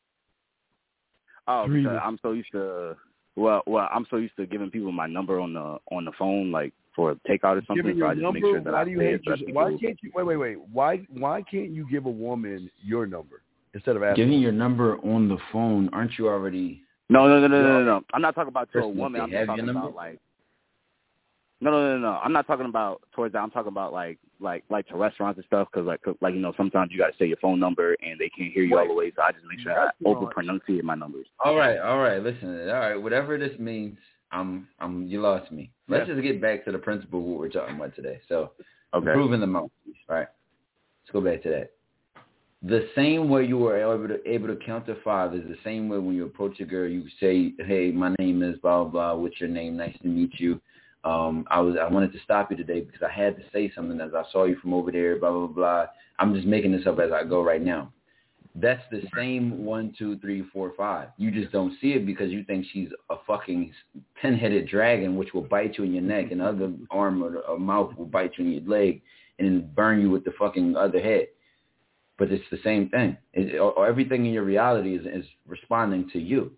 Oh, because I'm so used to. Well, well, I'm so used to giving people my number on the on the phone, like for a takeout or something. Giving so your I just number? make sure that why I do you say hate it. your, why can't you? Wait, wait, wait. Why why can't you give a woman your number instead of asking? Giving your number on the phone? Aren't you already? No, no, no, no, no, no, no. I'm not talking about to a woman. I'm just talking about like. No, no, no, no. I'm not talking about towards that. I'm talking about like, like, like to restaurants and stuff. Cause like, like you know, sometimes you got to say your phone number and they can't hear you all the way. So I just make sure I over pronunciate my numbers. All right, all right. Listen, all right. Whatever this means, I'm, I'm. You lost me. Let's yeah. just get back to the principle of what we're talking about today. So, okay. Improving the mouthpiece. All right. Let's go back to that. The same way you were able to able to count to five is the same way when you approach a girl. You say, "Hey, my name is blah blah. What's your name? Nice to meet you." Um, I was I wanted to stop you today because I had to say something as I saw you from over there, blah, blah, blah. I'm just making this up as I go right now. That's the same one, two, three, four, five. You just don't see it because you think she's a fucking ten-headed dragon which will bite you in your neck and the other arm or, or mouth will bite you in your leg and then burn you with the fucking other head. But it's the same thing. It, or everything in your reality is, is responding to you.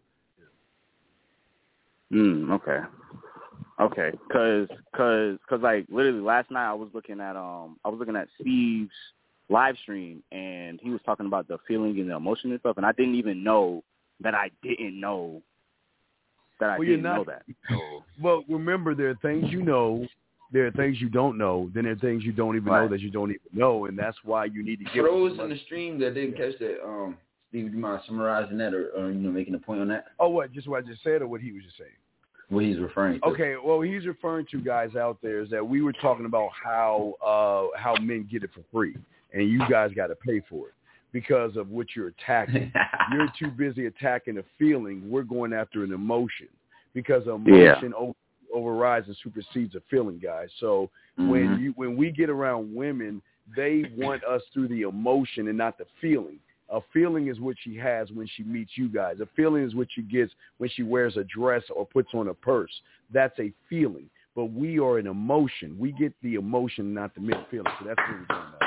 Mm, okay. Okay, cause, cause, cause, like literally last night I was looking at um I was looking at Steve's live stream and he was talking about the feeling and the emotion and stuff, and I didn't even know that I didn't know that I well, didn't not, know that. So, well, remember there are things you know, there are things you don't know, then there are things you don't even right. know that you don't even know, and that's why you need to get. For those in the stream that didn't catch that, um, Steve, do you mind summarizing that or, or you know making a point on that? Oh, what? Just what I just said or what he was just saying? what he's referring to. Okay, well, he's referring to, guys out there, is that we were talking about how uh, how men get it for free, and you guys got to pay for it because of what you're attacking. You're too busy attacking a feeling. We're going after an emotion because emotion yeah. over, overrides and supersedes a feeling, guys. So mm-hmm. when you when we get around women, they want us through the emotion and not the feeling. A feeling is what she has when she meets you guys. A feeling is what she gets when she wears a dress or puts on a purse. That's a feeling. But we are an emotion. We get the emotion, not the mid feeling. So that's what we're talking about.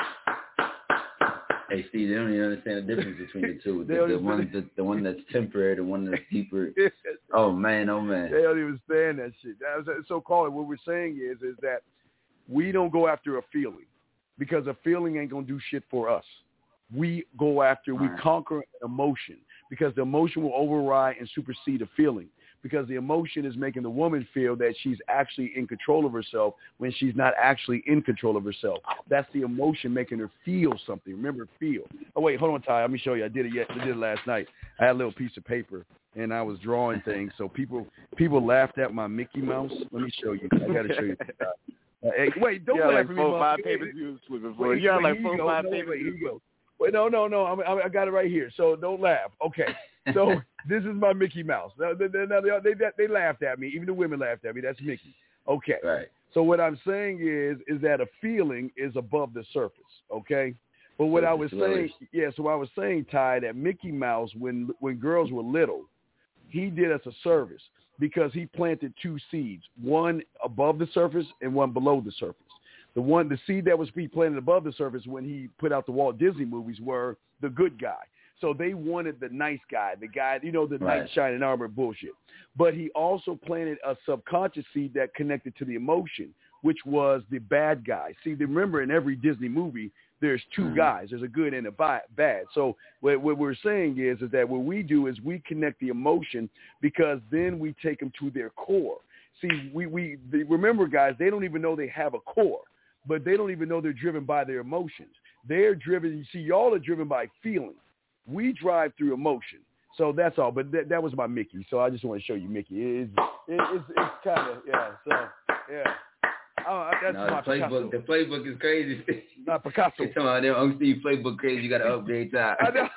Hey, Steve, they don't even understand the difference between the two. The, the one, the, the one that's temporary, the one that's deeper. Oh man, oh man. They don't even understand that shit. That was, so, call what we're saying is, is that we don't go after a feeling because a feeling ain't gonna do shit for us. We go after, we right. conquer emotion because the emotion will override and supersede a feeling. Because the emotion is making the woman feel that she's actually in control of herself when she's not actually in control of herself. That's the emotion making her feel something. Remember, feel. Oh, wait, hold on, Ty. Let me show you. I did it yet. I did it last night. I had a little piece of paper, and I was drawing things. So people people laughed at my Mickey Mouse. Let me show you. I got to show you. Uh, hey, wait, don't yeah, laugh like at me. Four, Mom. five wait, papers wait, you was flipping for. Yeah, wait, like four, go. five no, papers. Wait, here you go. Wait, no, no, no. I'm, I'm, I got it right here. So don't laugh. Okay. So this is my Mickey Mouse. Now, they, they, they, they laughed at me. Even the women laughed at me. That's Mickey. Okay. Right. So what I'm saying is, is that a feeling is above the surface. Okay. But what so I was saying, yeah. So I was saying, Ty, that Mickey Mouse, when when girls were little, he did us a service because he planted two seeds, one above the surface and one below the surface. The one, the seed that was being planted above the surface when he put out the Walt Disney movies were the good guy. So they wanted the nice guy, the guy, you know, the right. knight shining armor bullshit. But he also planted a subconscious seed that connected to the emotion, which was the bad guy. See, remember in every Disney movie, there's two mm-hmm. guys. There's a good and a bad. So what, what we're saying is, is that what we do is we connect the emotion because then we take them to their core. See, we, we they, remember, guys, they don't even know they have a core. But they don't even know they're driven by their emotions. They're driven, you see, y'all are driven by feeling. We drive through emotion. So that's all. But that, that was my Mickey. So I just want to show you Mickey. It, it, it's it's kind of, yeah. So, yeah. Oh, that's no, my the playbook, Picasso. the playbook is crazy. Not Picasso. You're talking about them Uncle Steve playbook crazy. You got to upgrade time. I know.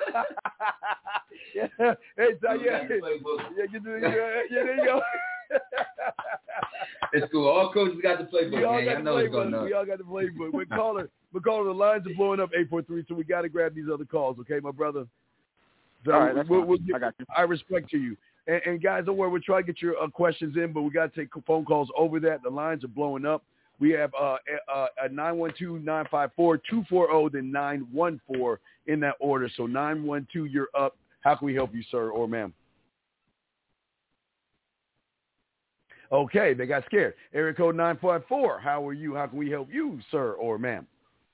yeah. Hey, Ty, yeah. The yeah, you do, yeah, yeah, there you go. It's cool. All coaches got the playbook, we all man. got I the know it's going playbook. on. We all got the playbook. We're calling, we're calling the lines are blowing up eight four three, so we got to grab these other calls, okay, my brother? So all right, that's we'll, we'll get, I got you. I respect to you. And, and guys, don't worry. We'll try to get your uh, questions in, but we got to take phone calls over that. The lines are blowing up. We have uh, uh, a nine one two, nine five four, two four zero, then nine one four in that order. So nine one two, you're up. How can we help you, sir or ma'am? Okay, they got scared. Area code nine five four. How are you? How can we help you, sir or ma'am?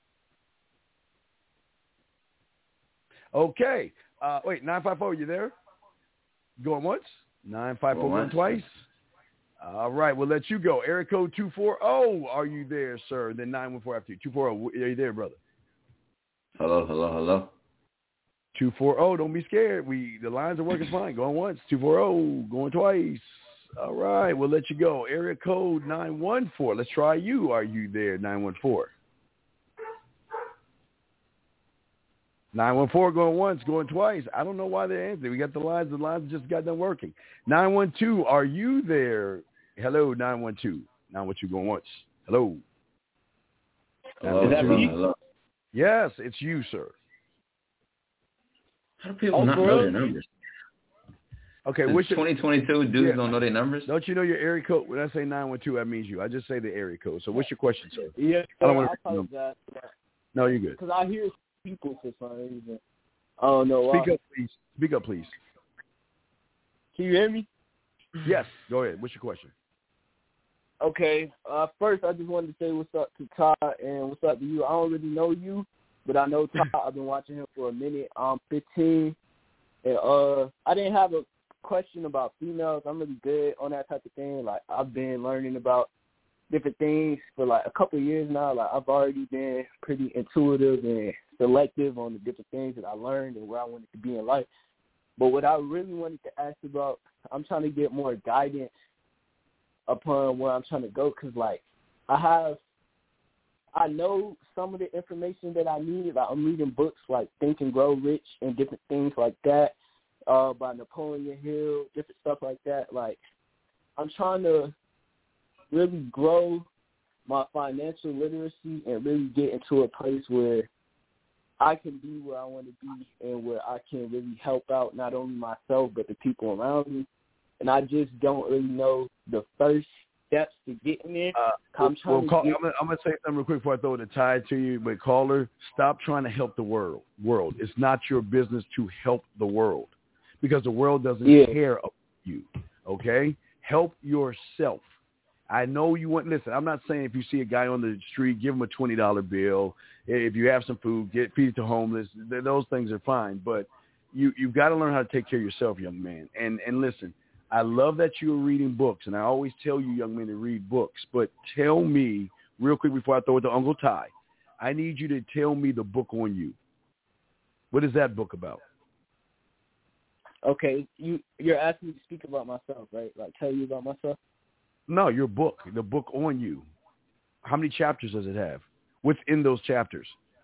Okay. Uh, wait, nine five four, you there? Going once? nine five four going twice? All right, we'll let you go. Area code two four zero. Are you there, sir? Then nine one four after you. two four zero. Are you there, brother? Hello, hello, hello. two four zero. Don't be scared. We The lines are working fine. Going once. two four zero. Going twice. All right, we'll let you go. Area code nine one four. Let's try you. Are you there, nine one four? nine one four going once, going twice. I don't know why they're answering. We got the lines. The lines just got done working. nine one two, are you there? Hello, nine one two. nine one two going once. Hello. Hello. Is that me? Hello. Yes, it's you, sir. How do people oh, not know their numbers? Okay, which twenty twenty-two dudes yeah. don't know their numbers? Don't you know your area code? When I say nine one two, that means you. I just say the area code. So what's your question, sir? Yeah, I don't want to apologize. No, you're good. Because I hear people for some reason. I don't know why. Speak up, please. Speak up, please. Can you hear me? Yes. Go ahead. What's your question? Okay. Uh, first, I just wanted to say what's up to Todd and what's up to you. I don't really know you, but I know Todd. I've been watching him for a minute. I'm fifteen, and uh, I didn't have a question about females. I'm really good on that type of thing. Like, I've been learning about different things for like a couple of years now. Like, I've already been pretty intuitive and selective on the different things that I learned and where I wanted to be in life. But what I really wanted to ask about, I'm trying to get more guidance upon where I'm trying to go. Because, like, I have, I know some of the information that I need. Like, I'm reading books like Think and Grow Rich and different things like that uh, by Napoleon Hill, different stuff like that. Like, I'm trying to really grow my financial literacy and really get into a place where I can be where I want to be and where I can really help out not only myself but the people around me. And I just don't really know the first steps to getting there. Uh, I'm trying well, to call, get, I'm, gonna, I'm gonna say something real quick before I throw the tide to you. But caller, stop trying to help the world. World, it's not your business to help the world because the world doesn't yeah. care about you. Okay, help yourself. I know you want. Listen, I'm not saying if you see a guy on the street, give him a twenty dollar bill. If you have some food, get feed it to homeless. Those things are fine, but you you've got to learn how to take care of yourself, young man. And and listen. I love that you're reading books, and I always tell you young men to read books, but tell me, real quick before I throw it to Uncle Ty, I need you to tell me the book on you. What is that book about? Okay, you, you're asking me to speak about myself, right? Like tell you about myself? No, your book, the book on you. How many chapters does it have? What's in those chapters?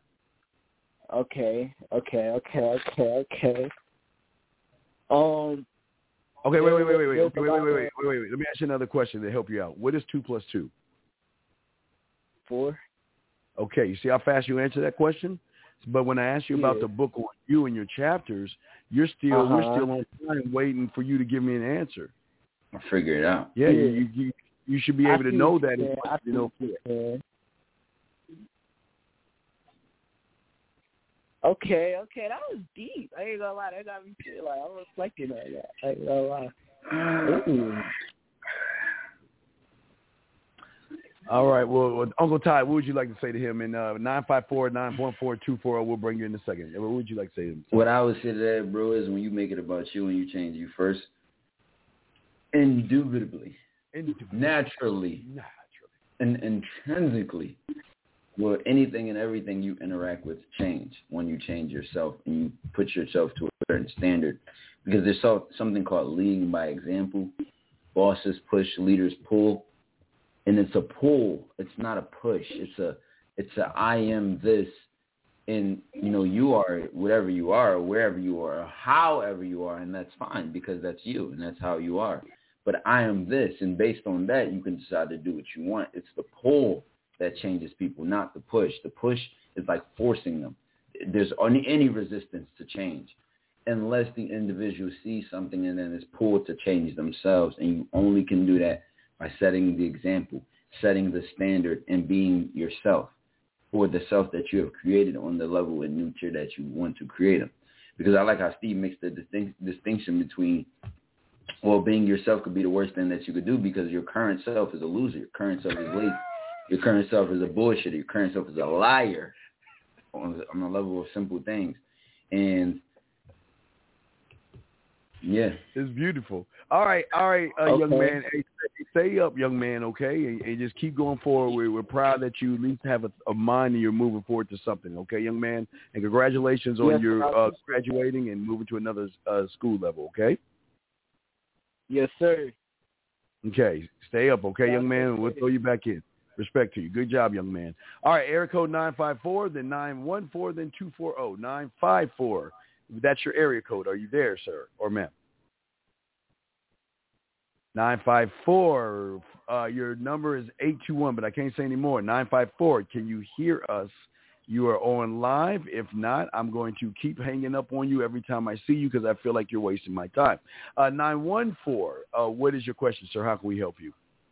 Okay, okay, okay, okay, okay. Um... Okay, wait, wait, wait, wait, wait, okay, wait, wait, wait, wait, wait, wait. Let me ask you another question to help you out. What is two plus two? Four. Okay, you see how fast you answer that question? But when I ask you yeah. about the book on you and your chapters, you're still uh-huh. we're still on time waiting for you to give me an answer. I'll figure it out. Yeah, yeah. You, you you should be able to know that. Yeah, I you know. Yeah. Okay, okay, that was deep. I ain't gonna lie, that got me feel like I'm reflecting on that. I ain't gonna lie. Ooh. All right, well, Uncle Ty, what would you like to say to him? In uh, nine five four, nine one four, two four zero, we'll bring you in a second. What would you like to say to him? What I would say to that, bro, is when you make it about you and you change you first, indubitably, indubitably. naturally, naturally, and intrinsically, will anything and everything you interact with change when you change yourself and you put yourself to a certain standard. Because there's so, something called leading by example. Bosses push, leaders pull. And it's a pull. It's not a push. It's a, it's a I am this. And, you know, you are whatever you are, or wherever you are, or however you are, and that's fine because that's you and that's how you are. But I am this, and based on that, you can decide to do what you want. It's the pull that changes people, not the push. The push is like forcing them. There's any, any resistance to change unless the individual sees something and then is pulled to change themselves. And you only can do that by setting the example, setting the standard, and being yourself for the self that you have created on the level and nature that you want to create them. Because I like how Steve makes the distinct, distinction between, well, being yourself could be the worst thing that you could do because your current self is a loser. Your current self is lazy. Your current self is a bullshitter. Your current self is a liar on, on the level of simple things. And, yeah. It's beautiful. All right, all right, uh, okay. young man. Hey, stay up, young man, okay? And, and just keep going forward. We're, we're proud that you at least have a, a mind and you're moving forward to something, okay, young man? And congratulations on yes, your uh, graduating and moving to another uh, school level, okay? Yes, sir. Okay, stay up, okay, yes, young man? We'll throw you back in. Respect to you. Good job, young man. All right, area code nine five four, then nine one four, then two four zero. nine five four. That's your area code. Are you there, sir or ma'am? nine five four. Uh, your number is eight two one, but I can't say anymore. nine five four. Can you hear us? You are on live. If not, I'm going to keep hanging up on you every time I see you because I feel like you're wasting my time. Uh, nine one four. Uh, what is your question, sir? How can we help you?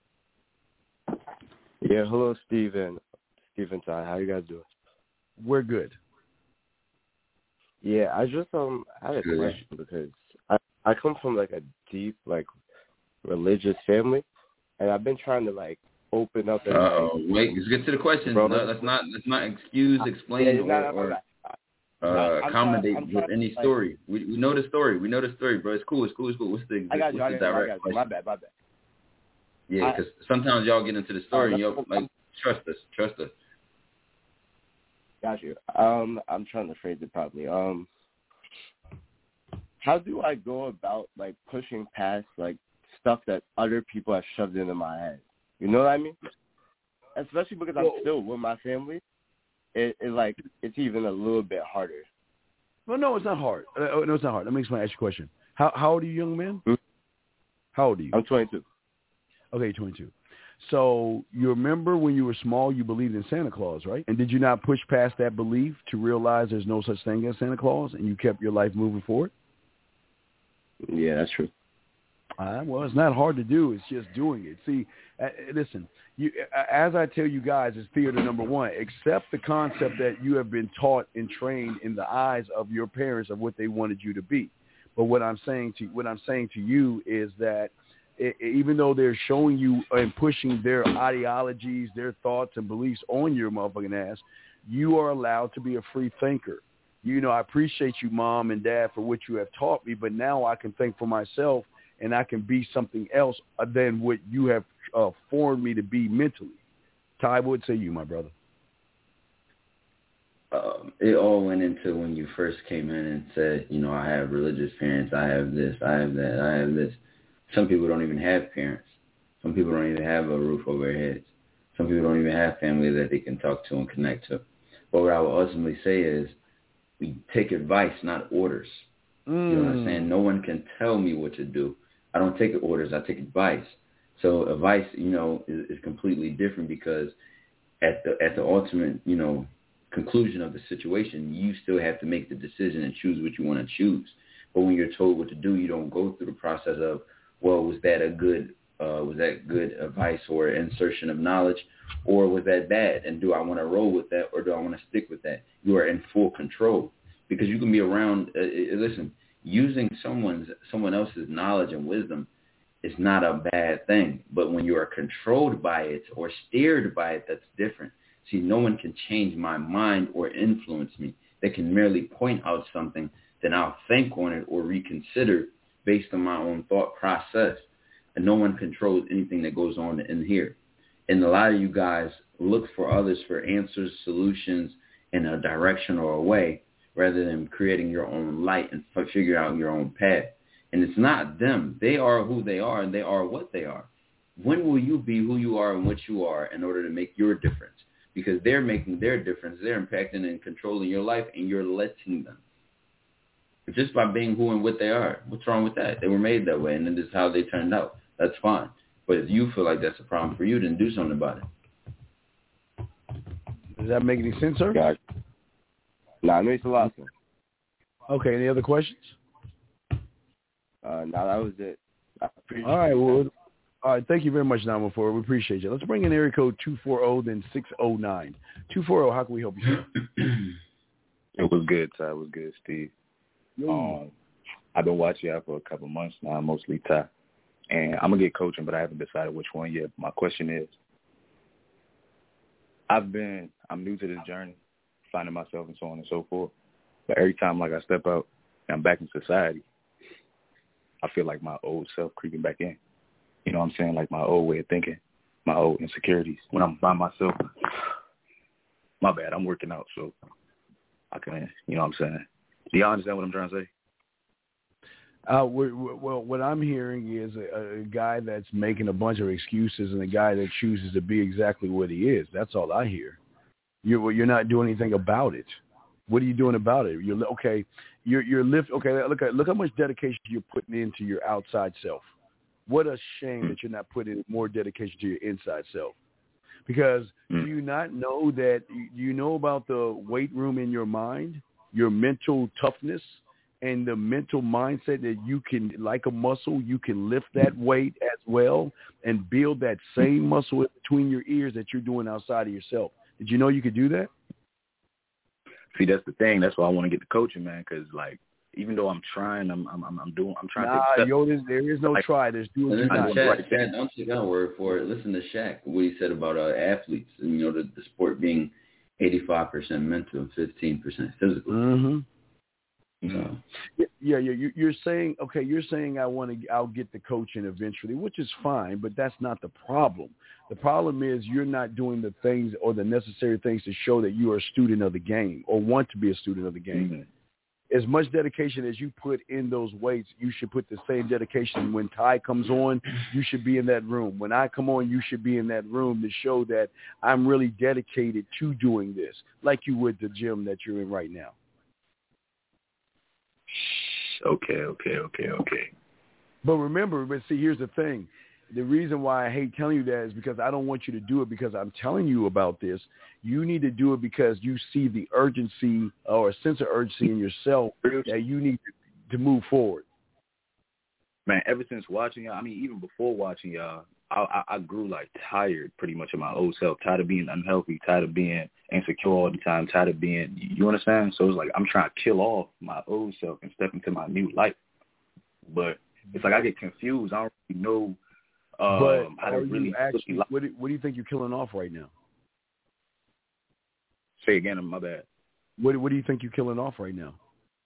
Yeah, hello, Steven. Steven Ty. How you guys doing? We're good. Yeah, I just um I had a Good. question because I I come from like a deep like religious family, and I've been trying to like open up. And, Uh-oh. like, Wait, let's get to the question. Bro, No, let's not let's not excuse, explain, yeah, no, or, no, or no, uh, I'm accommodate trying, I'm with trying, any like, story. We we know the story. We know the story, bro. It's cool. It's cool. It's cool. What's the I got you. what's I the got you. I direct got you. question? My bad. My bad. Yeah, because sometimes y'all get into the story and y'all like trust us, trust us. Got you. Um, I'm trying to phrase it properly. Um, how do I go about like pushing past like stuff that other people have shoved into my head. You know what I mean? Especially because I'm still with my family. It, it like it's even a little bit harder. Well, no, it's not hard. Uh, no, it's not hard. Let me explain. Ask you a question. How how old are you, young man? Hmm? How old are you? I'm twenty-two. Okay, twenty-two. So you remember when you were small, you believed in Santa Claus, right? And did you not push past that belief to realize there's no such thing as Santa Claus, and you kept your life moving forward? Yeah, that's true. Uh, well, it's not hard to do. It's just doing it. See, uh, listen, you, as I tell you guys, it's theater number one. Accept the concept that you have been taught and trained in the eyes of your parents of what they wanted you to be. But what I'm saying to what I'm saying to you is that it, even though they're showing you and pushing their ideologies, their thoughts and beliefs on your motherfucking ass, you are allowed to be a free thinker. You know, I appreciate you, Mom and Dad, for what you have taught me, but now I can think for myself and I can be something else than what you have uh, formed me to be mentally. Ty, what would say you, my brother? Um, it all went into when you first came in and said, you know, I have religious parents, I have this, I have that, I have this. Some people don't even have parents. Some people don't even have a roof over their heads. Some people don't even have family that they can talk to and connect to. But what I will ultimately say is we take advice, not orders. Mm. You know what I'm saying? No one can tell me what to do. I don't take orders. I take advice. So advice, you know, is, is completely different because at the at the ultimate, you know, conclusion of the situation, you still have to make the decision and choose what you want to choose. But when you're told what to do, you don't go through the process of, well, was that a good uh, was that good advice or insertion of knowledge, or was that bad? And do I want to roll with that, or do I want to stick with that? You are in full control because you can be around. Uh, listen. Using someone's someone else's knowledge and wisdom is not a bad thing. But when you are controlled by it or steered by it, that's different. See, no one can change my mind or influence me. They can merely point out something, then I'll think on it or reconsider based on my own thought process. And no one controls anything that goes on in here. And a lot of you guys look for others for answers, solutions in a direction or a way, rather than creating your own light and figure out your own path. And it's not them. They are who they are, and they are what they are. When will you be who you are and what you are in order to make your difference? Because they're making their difference. They're impacting and controlling your life, and you're letting them. Just by being who and what they are. What's wrong with that? They were made that way, and this is how they turned out. That's fine. But if you feel like that's a problem for you, then do something about it. Does that make any sense, sir? God. No, it makes a lot of sense. Okay, any other questions? Uh, no, that was it. I appreciate all right, it. well, all right, thank you very much, nine one four. We appreciate you. Let's bring in area code two four zero, then six zero nine. two four zero, how can we help you, sir? It was good, Ty. It was good, Steve. Um, I've been watching y'all for a couple months now, mostly Ty. And I'm going to get coaching, but I haven't decided which one yet. My question is, I've been, I'm new to this journey, finding myself and so on and so forth. But every time, like, I step out and I'm back in society, I feel like my old self creeping back in. You know what I'm saying? Like my old way of thinking, my old insecurities. When I'm by myself, my bad, I'm working out, so I can, you know what I'm saying? Do y'all understand what I'm trying to say? Uh, we're, we're, well, what I'm hearing is a, a guy that's making a bunch of excuses and a guy that chooses to be exactly what he is. That's all I hear. You're, you're not doing anything about it. What are you doing about it? You're okay. You're you're lift. Okay, look at look how much dedication you're putting into your outside self. What a shame that you're not putting more dedication to your inside self. Because do you not know that you know about the weight room in your mind, your mental toughness, and the mental mindset that you can, like a muscle, you can lift that weight as well and build that same muscle in between your ears that you're doing outside of yourself. Did you know you could do that? See, that's the thing. That's why I want to get the coaching, man. Because like, even though I'm trying, I'm I'm I'm doing, I'm trying nah, to. Nah, yo, there is no like, try. There's doing listen, not. Shaq, Shaq, don't take our word for it. Listen to Shaq, what he said about uh, athletes, and you know the, the sport being eighty-five percent mental and fifteen percent physical. Mm-hmm. So. Yeah, yeah. You're saying, okay, you're saying I want to, I'll get the coaching eventually, which is fine, but that's not the problem. The problem is you're not doing the things or the necessary things to show that you are a student of the game or want to be a student of the game. as much dedication as you put in those weights, you should put the same dedication. When Ty comes on, you should be in that room. When I come on, you should be in that room to show that I'm really dedicated to doing this, like you would the gym that you're in right now. Okay, okay, okay, okay. But remember, but see, here's the thing. The reason why I hate telling you that is because I don't want you to do it because I'm telling you about this. You need to do it because you see the urgency or a sense of urgency in yourself that you need to move forward. Man, ever since watching y'all, I mean, even before watching y'all, I, I, I grew like tired pretty much of my old self, tired of being unhealthy, tired of being insecure all the time, tired of being, you understand? So it's like I'm trying to kill off my old self and step into my new life. But it's like I get confused. I don't really know um, but how to really actually, what do, what do you think you're killing off right now? Say again, my bad. What What do you think you're killing off right now?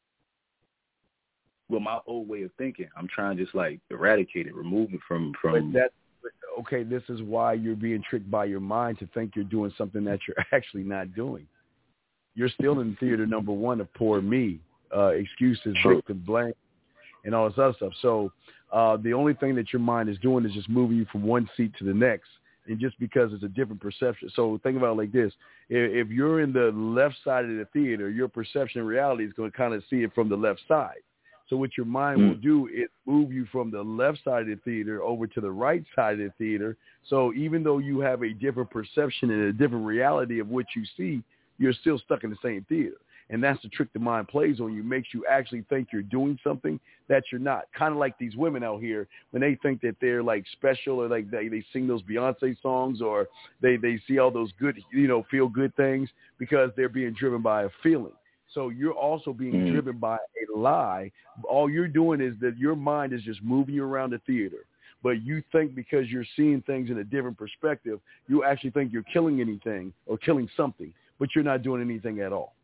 Well, my old way of thinking, I'm trying to just like eradicate it, remove it from from. But that, okay, this is why you're being tricked by your mind to think you're doing something that you're actually not doing. You're still in theater number one of poor me, uh, excuses, victim blame, and all this other stuff. So uh, the only thing that your mind is doing is just moving you from one seat to the next. And just because it's a different perception. So think about it like this. If you're in the left side of the theater, your perception of reality is going to kind of see it from the left side. So what your mind mm. will do is move you from the left side of the theater over to the right side of the theater. So even though you have a different perception and a different reality of what you see, you're still stuck in the same theater. And that's the trick the mind plays on you, makes you actually think you're doing something that you're not. Kind of like these women out here, when they think that they're like special or like they, they sing those Beyonce songs or they, they see all those good, you know, feel good things because they're being driven by a feeling. So you're also being mm-hmm. driven by a lie. All you're doing is that your mind is just moving you around the theater. But you think because you're seeing things in a different perspective, you actually think you're killing anything or killing something, but you're not doing anything at all.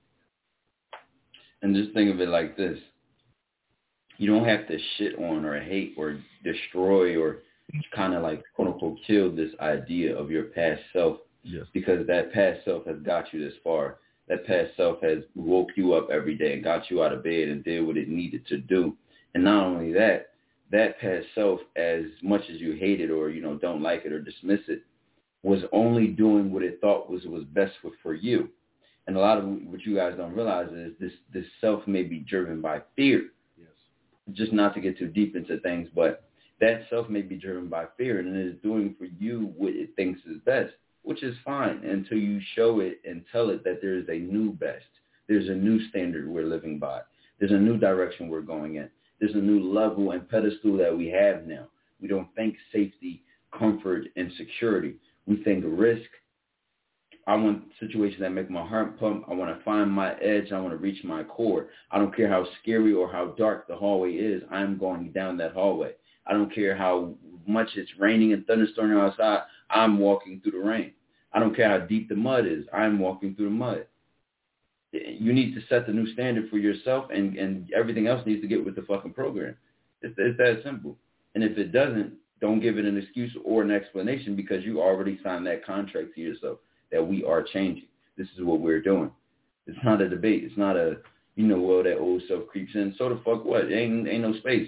And just think of it like this. You don't have to shit on or hate or destroy or kind of like, quote unquote, kill this idea of your past self. Yes. Because that past self has got you this far. That past self has woke you up every day and got you out of bed and did what it needed to do. And not only that, that past self, as much as you hate it or, you know, don't like it or dismiss it, was only doing what it thought was, was best for, for you. And a lot of what you guys don't realize is this, this self may be driven by fear. Yes. Just not to get too deep into things, but that self may be driven by fear and it is doing for you what it thinks is best, which is fine until you show it and tell it that there is a new best. There's a new standard we're living by. There's a new direction we're going in. There's a new level and pedestal that we have now. We don't think safety, comfort, and security. We think risk. I want situations that make my heart pump. I want to find my edge. I want to reach my core. I don't care how scary or how dark the hallway is. I'm going down that hallway. I don't care how much it's raining and thunderstorming outside. I'm walking through the rain. I don't care how deep the mud is. I'm walking through the mud. You need to set the new standard for yourself, and, and everything else needs to get with the fucking program. It's, it's that simple. And if it doesn't, don't give it an excuse or an explanation because you already signed that contract to yourself that we are changing. This is what we're doing. It's not a debate. It's not a, you know, well, that old self creeps in. So the fuck what? Ain't ain't no space.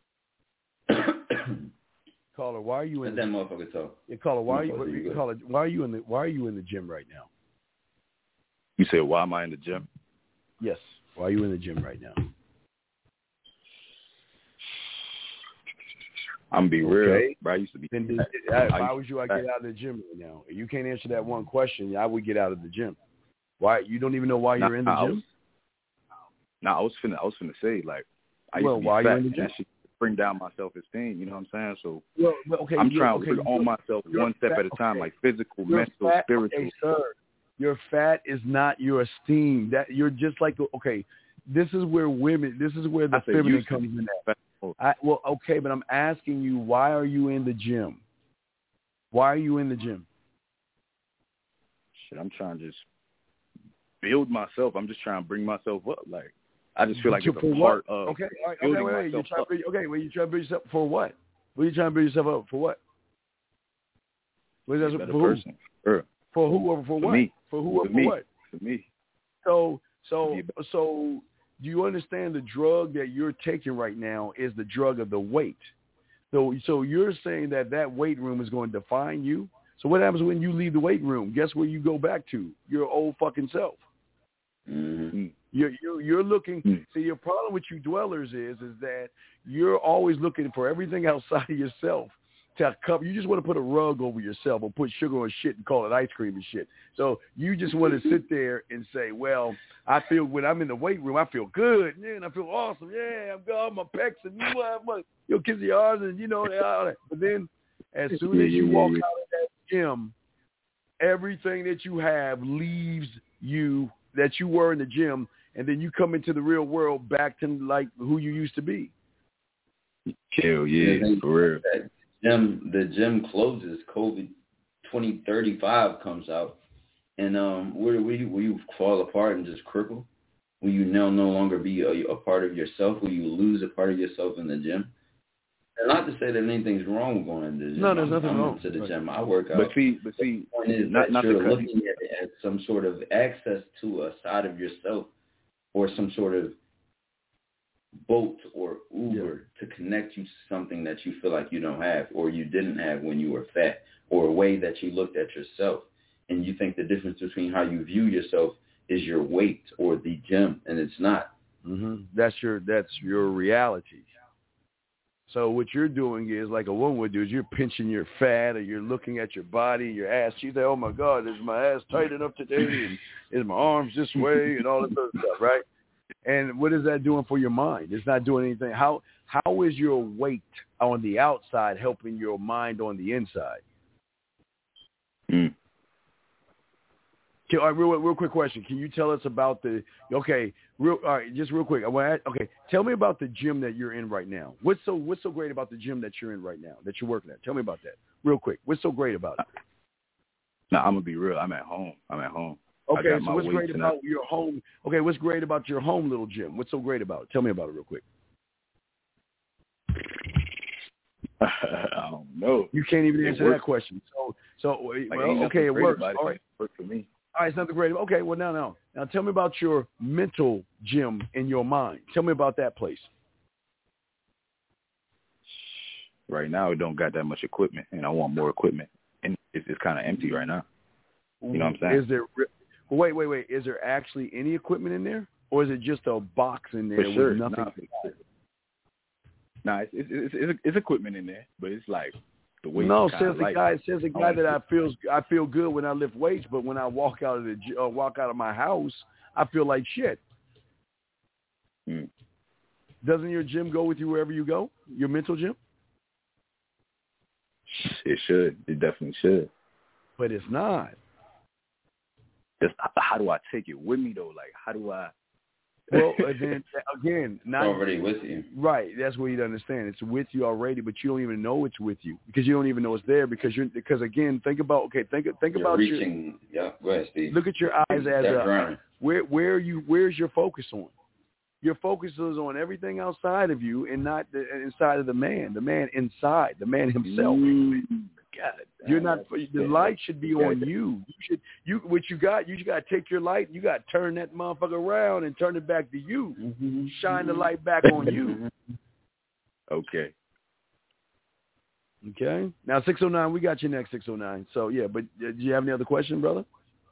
Caller, why are you in Let the, that motherfucker talk? Yeah, caller, why are you, you caller, why are you in the why are you in the gym right now? You said, why am I in the gym? Yes. Why are you in the gym right now? I'm be okay. real, bro. I used to be. Then, then, if I was you, I'd get out of the gym right now. If you can't answer that one question, I would get out of the gym. Why? You don't even know why you're nah, in the nah, gym? No, nah, I was finna, I was finna say, like, I used well, to be why fat, are you in the gym? That shit bring down my self-esteem, you know what I'm saying? So well, well, okay, I'm trying okay, to put on myself one step fat, at a time, okay. like physical, you're mental, fat, spiritual. Okay, sir. Your fat is not your esteem. That you're just like, okay, this is where women, this is where the feminine comes in at. I, well, okay, but I'm asking you, why are you in the gym? Why are you in the gym? Shit, I'm trying to just build myself. I'm just trying to bring myself up. Like, I just feel like it's a for part what? of okay, all right, building okay, wait, wait, myself you're up. trying to build, okay, well, you trying to build yourself for what? What are you trying to build yourself up for? What? What is that better for? Person. Who? Sure. For who or for, for what? Me. For who or for, for me. what? For me. So, so, so do you understand the drug that you're taking right now is the drug of the weight? So, so you're saying that that weight room is going to define you. So what happens when you leave the weight room? Guess where you go back to? Your old fucking self. Mm-hmm. You're, you're, you're looking. Mm-hmm. See, your problem with you dwellers is, is that you're always looking for everything outside of yourself to cover. You just want to put a rug over yourself or put sugar on shit and call it ice cream and shit. So you just want to sit there and say, well, I feel when I'm in the weight room, I feel good. Man, I feel awesome. Yeah, I'm got my pecs and you know, your kiss your arms and you know all that. But then as soon as you walk out of that gym, everything that you have leaves you that you were in the gym, and then you come into the real world back to like who you used to be. Hell yeah, for real. That gym, the gym closes. COVID twenty thirty-five comes out, and um, where will you will you fall apart and just cripple? Will you now no longer be a, a part of yourself? Will you lose a part of yourself in the gym? And not to say that anything's wrong with going to the gym. No, there's nothing I'm wrong. To the gym, I work out. But see, but see, the point is not, that not you're to looking at it as some sort of access to a side of yourself, or some sort of boat or Uber yeah. to connect you to something that you feel like you don't have or you didn't have when you were fat, or a way that you looked at yourself. And you think the difference between how you view yourself is your weight or the gym, and it's not. Mm-hmm. That's your that's your reality. So what you're doing is like a woman would do is you're pinching your fat or you're looking at your body, your ass. You say, oh, my God, is my ass tight enough today? And is my arms this way and all this other stuff, right? And what is that doing for your mind? It's not doing anything. How How is your weight on the outside helping your mind on the inside? Mm. Okay, all right, real, real quick question. Can you tell us about the, okay, real, all right, just real quick. I want to, okay, tell me about the gym that you're in right now. What's so What's so great about the gym that you're in right now, that you're working at? Tell me about that real quick. What's so great about it? No, I'm going to be real. I'm at home. I'm at home. Okay, so what's great about your home? Okay, what's great about your home little gym? What's so great about it? Tell me about it real quick. I don't know. You can't even answer that question. So, so like, well, okay, it works. All right, it works for me. All right, it's nothing great. Okay, well, now, now, now, tell me about your mental gym in your mind. Tell me about that place. Right now, it don't got that much equipment, and I want more equipment, and it's, it's kind of empty right now. You know what I'm saying? Is there? Wait, wait, wait. Is there actually any equipment in there, or is it just a box in there for sure. with nothing? Nah, sure. nah it's, it's, it's, it's equipment in there, but it's like the weight. No, says the light. guy. Says the guy that I feel I feel good when I lift weights, but when I walk out of the uh, walk out of my house, I feel like shit. Hmm. Doesn't your gym go with you wherever you go? Your mental gym? It should. It definitely should. But it's not. Just, how do I take it with me though? Like, how do I? Well, then again, not it's already with you. Right. That's what you understand. It's with you already, but you don't even know it's with you because you don't even know it's there because you're because again, think about okay, think think you're about reaching. Your, yeah, go ahead, Steve. Look at your eyes as a where where you where's your focus on? Your focus is on everything outside of you and not the, inside of the man. The man inside, the man himself. Mm. God, you're not. The light should be on you. You should. You what you got? You just got to take your light. You got to turn that motherfucker around and turn it back to you. Mm-hmm. Shine the light back on you. Okay. Okay. Now six oh nine. We got you next six oh nine. So yeah, but uh, do you have any other question, brother?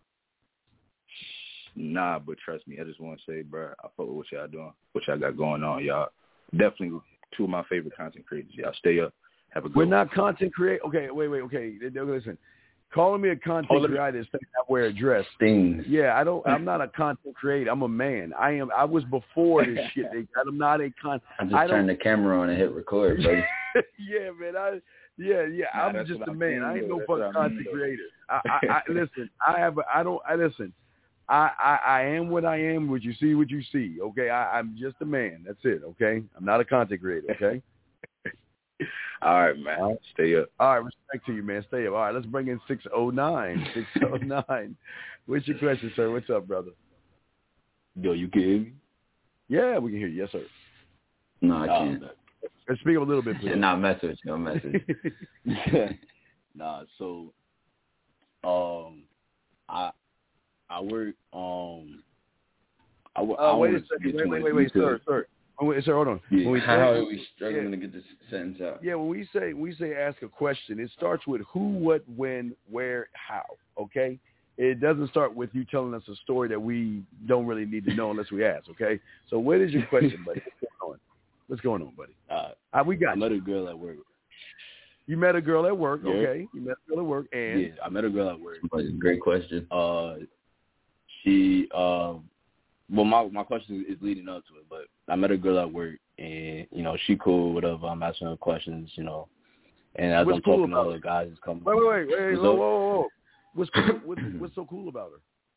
Nah, but trust me, I just want to say, bro, I fuck with what y'all doing, what y'all got going on, y'all. Definitely two of my favorite content creators. Y'all stay up. Have a good We're one. not content create. Okay, wait, wait, okay. Listen, calling me a content oh, creator is saying I wear a dress. Things. Yeah, I don't. I'm not a content creator. I'm a man. I am. I was before this shit. I'm not a con. I just I turned the camera on and hit record, buddy. yeah, man. I. Yeah, yeah. Nah, I'm just a I'm man. I ain't no fucking content mean, creator. I, I, I listen. I have. A, I don't. I listen. I, I, I am what I am. What you see, what you see. Okay, I, I'm just a man. That's it. Okay, I'm not a content creator. Okay. All right, man. All right. Stay up. All right, respect to you, man. Stay up. All right, let's bring in six oh nine. six oh nine. What's your question, sir? What's up, brother? Yo, you can hear me? Yeah, we can hear you. Yes, sir. No, I can't. Let's speak up a little bit, please. Not message. No message. Nah, so um, I I work um I, I uh, wait a want to second. get Wait, too wait, much wait, wait, detail. sir, sir. Oh, wait, sir, hold on. Yeah. When we How say, are we struggling yeah, to get this sentence out? Yeah, when we say we say ask a question, it starts with who, what, when, where, how. Okay. It doesn't start with you telling us a story that we don't really need to know unless we ask. Okay. So what is your question, buddy? What's going on? What's going on, buddy? Uh, uh, we got I you. met a girl at work. You met a girl at work, Yeah. okay? You met a girl at work, and Yeah, I met a girl at work. Great question. Uh, she, uh, well, my my question is leading up to it, but I met a girl at work, and you know she cool, whatever. I'm asking her questions, you know, and as What's I'm cool talking about to her, guys is coming. wait, wait, wait, wait, What's whoa, up? whoa, whoa, whoa. What's cool, what's, what's so cool about her?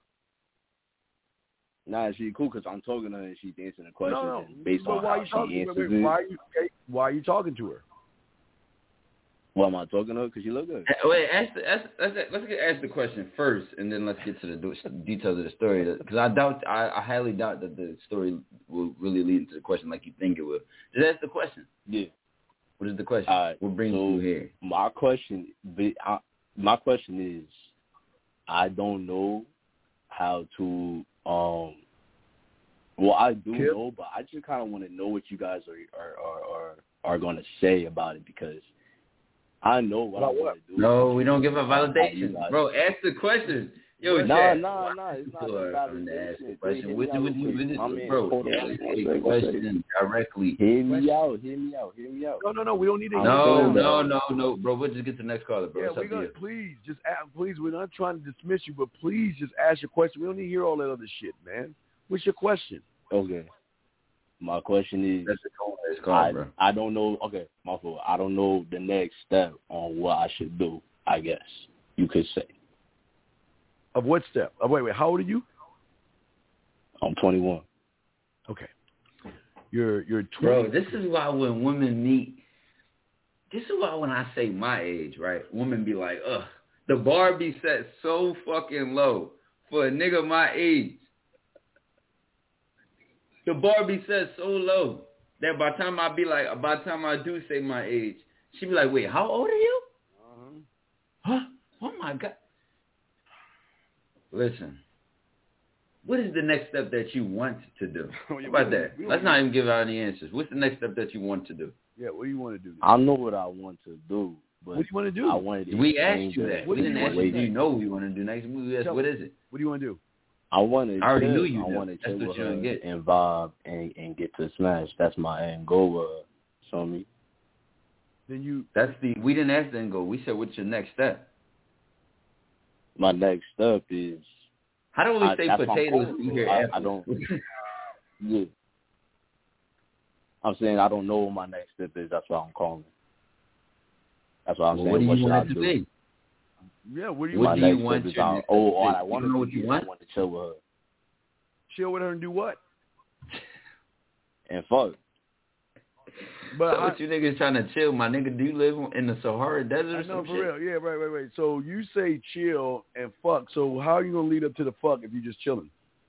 Nah, she cool because I'm talking to her and she's answering the questions, No, no. and based But on why how you she talking? answers Wait, wait, it. why are you? Okay, why are you talking to her? Why am I talking to her? Because she look good. Wait, ask the, ask, let's let's get, ask the question first, and then let's get to the do- details of the story. Because I doubt, I, I highly doubt that the story will really lead into the question like you think it will. Just ask the question. Yeah. What is the question? All right. What brings so you here? My question, I, my question is, I don't know how to. um Well, I do Kip? know, but I just kind of want to know what you guys are are are are, are going to say about it because I know what About I want to do. No, we don't give a I- I- validation, guys- bro. Ask the question. Yo, Nah, Chad, nah, nah. It's not people a are coming to ask the validation. question. Hear What, me out what, real what, quick. what, My man, bro, hold on. ask One a second, one question second. directly. Hear me out. Hear me out. Hear me out. No, no, no. We don't need to. No, no, no, no, bro. We'll just get to the next caller, bro. Yeah, It's we up to gonna you. please just ask, please. We're not trying to dismiss you, but please just ask your question. We don't need to hear all that other shit, man. What's your question? Okay. My question is, That's the call. It's called, I, bro. I don't know. Okay, my fault. I don't know the next step on what I should do, I guess you could say. Of what step? Oh, wait, wait. How old are you? I'm twenty-one. Okay. You're you're twenty. Bro, this is why when women meet, this is why when I say my age, right, women be like, ugh, the bar be set so fucking low for a nigga my age. The bar be set so low that by the time I be like, by the time I do say my age, she be like, wait, how old are you? Uh-huh. Huh? Oh my God. Listen, what is the next step that you want to do? How about that? Let's not even give out any answers. What's the next step that you want to do? Yeah, what do you want to do? I know what I want to do, but What do you want to do? I wanted to We explain asked you the that. We didn't ask you, do you know what you want to do next? We asked, Tell what me. is it? What do you want to do? I want to. I already chill. knew you I knew. want to That's chill what with you her didn't get. and vibe and and get to smash. That's my end goal. Uh, show me. Then you. That's the, we didn't ask the end goal. We said, what's your next step? My next step is. How do we I, say that's what I'm potatoes calling in for. here? I, I don't. Yeah. I'm saying I don't know what my next step is. That's why I'm calling. That's why I'm Well, saying. what do What you should I want it to do? be? Yeah, what do you What want do to you do? My want next step your is I, next oh, step all to I be? want You know to what do you is want? I want to chill with her Chill with her and do what? and fuck. But so I, what you niggas trying to chill? My nigga, do you live in the Sahara Desert or I know some for shit? real. Yeah, right, right, right. So you say chill and fuck. So how are you gonna lead up to the fuck if you just chilling?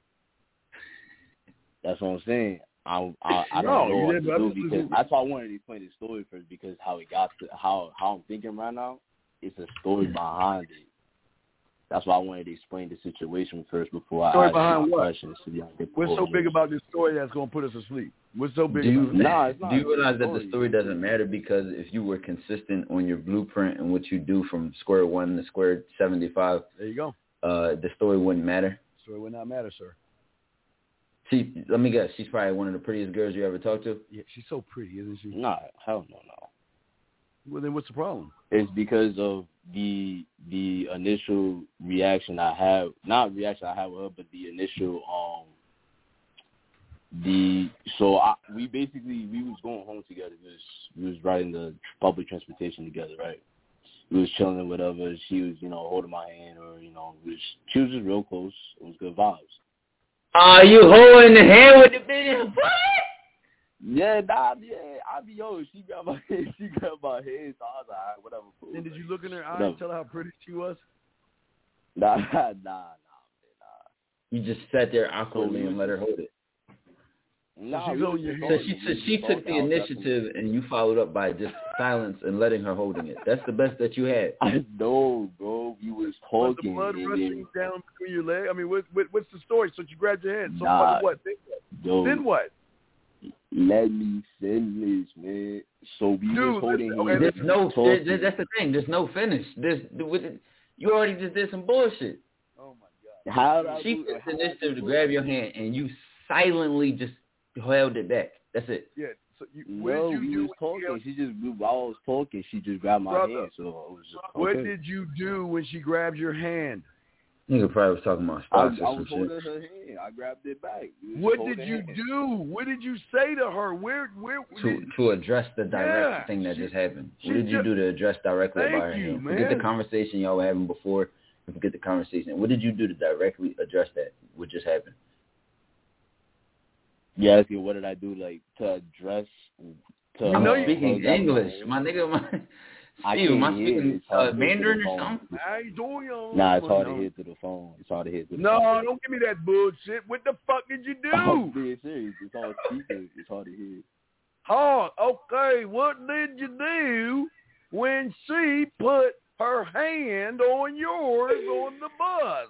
That's what I'm saying. I I, I No, don't know you what didn't- to I'm do just- because that's why I wanted to explain the story first because how it got to how how I'm thinking right now. It's a story behind it. That's why I wanted to explain the situation first before Story I asked behind my what? questions. So you don't get the What's so bullshit. big about this story that's gonna put us to sleep? What's so big Do you, about it? Nah, it's not do you a realize that story. the story doesn't matter because if you were consistent on your blueprint and what you do from square one to square seventy-five, There you go. uh, the story wouldn't matter? Story would not matter, sir. She, let me guess, she's probably one of the prettiest girls you ever talked to? Yeah, she's so pretty, isn't she? Nah, hell no, no. Well, then what's the problem? It's because of the the initial reaction I had, not reaction I had with her, but the initial um the so I, we basically we was going home together. We was we was riding the public transportation together, right? We was chilling with whatever. She was, you know, holding my hand, or you know, we was, she was just real close. It was good vibes. Are you holding the hand with the bitch? Yeah, nah, yeah. I be yo. She got my hand. She got my hand. So I was like, all right, whatever. Cool. And did you look in her eyes Whatever. and tell her how pretty she was? Nah, nah, nah, nah. You just sat there awkwardly So and let her hold it. Nah, she's we holding was your So hand. talking, she, we so was she just took the talking. I was initiative and you followed up by just silence and letting her holding it. That's the best that you had. I know, bro. We was was Was talking. the blood and rushing then, down between your legs? I mean, what, what, what's the story? So you grabbed your hand. So nah, what? Then what? yo, Then what? let me finish, man. So we Dude, was holding listen, okay, hands. There's no. talking. There, that's the thing. There's no finish. There's with it, you already just did some bullshit. Oh my God. How did I She do, took how the did I initiative to do grab it? your hand, and you silently just held it back. That's it. Yeah. So you, what No, did you we do? was talking. She just while I was talking, she just grabbed my Brother, hand. So I was just okay. What did you do when she grabbed your hand? Nigga probably was talking about I, I stocks or was some holding shit. her hand. I grabbed it back. We was What holding did you hands. do? What did you say to her? Where, where? To did, to address the direct Yeah, thing that she- just happened. she What did you ju- do to address directly Thank about her you, hand? Forget the man. conversation y'all were having before, and forget the conversation. What did you do to directly address that? What just happened? You asking what did I do like to address? To We I'm know her, you- speaking her English, hand? my nigga. My, I Steve, can't am I hear. speaking It's hard uh, to hear through Mandarin the or phone. something? How you doing? Nah, it's hard No. to hear through the phone. It's hard to hear through the No, phone. don't give me that bullshit. What the fuck did you I'm do? being serious. It's on speaker. It's hard to hear. Oh, okay. What did you do when she put her hand on yours on the bus?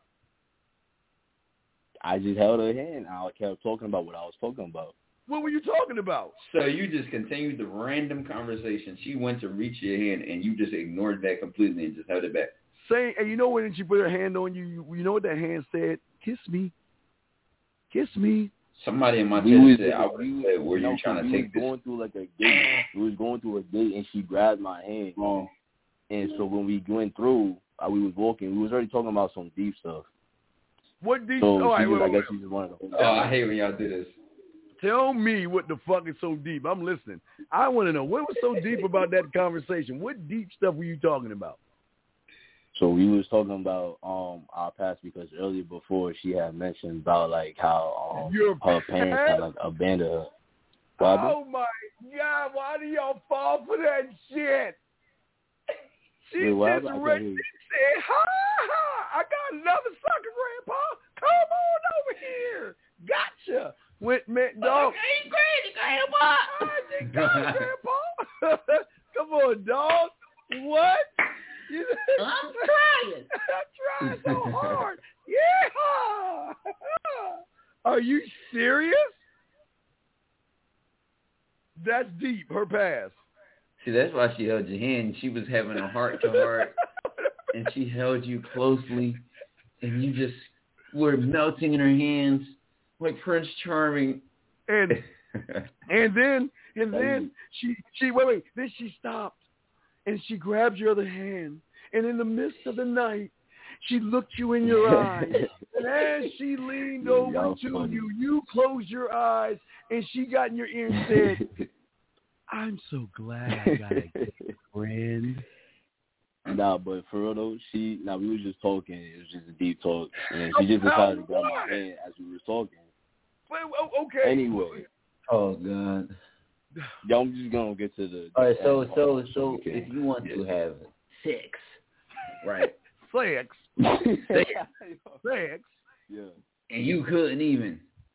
I just held her hand. I kept talking about what I was talking about. What were you talking about? So you just continued the random conversation. She went to reach your hand, and you just ignored that completely and just held it back. Saying, and you know when she put her hand on you, you, you know what that hand said? Kiss me. Kiss me. Somebody in my We chat was, said, I would we was, say, were no, you trying to we take was this? going through like a gate. We was going through a gate, and she grabbed my hand. Oh. And so when we went through, uh, we was walking. We was already talking about some deep stuff. What did So you, all she right, just, wait, I wait, guess wait. she just wanted to hold Oh, I hate when y'all do this. Tell me what the fuck is so deep. I'm listening. I want to know what was so deep about that conversation. What deep stuff were you talking about? So we was talking about um our past because earlier before she had mentioned about like how um Your her parents had past? like abandoned her. What happened? Oh my God! Why do y'all fall for that shit? She Wait, what just happened? I read. can't hear you. She said, "Ha ha! I got another sucker, Grandpa. Come on over here. Gotcha." With man, dog. Okay, great, Grandpa. I just got it, Grandpa. Come on, dog. What? You, I'm trying. I'm trying so hard. Yeah. Are you serious? That's deep. Her past. See, that's why she held your hand. She was having a heart to heart, and she held you closely, and you just were melting in her hands like Prince Charming. And and then and then she she wait wait then she stopped and she grabbed your other hand, and in the midst of the night she looked you in your eyes, and as she leaned Yo, over y'all to funny. you, you closed your eyes and she got in your ear and said, "I'm so glad I got a good friend." Nah, but for real though, she nah we was just talking. It was just a deep talk, and she just decided to grab my hand as we were talking. Wait, oh, okay. Anyway, Oh God. yeah, I'm just gonna get to the. All right, so the so so okay. if you want to have sex, right? Sex. Sex, Sex. Yeah. and you couldn't even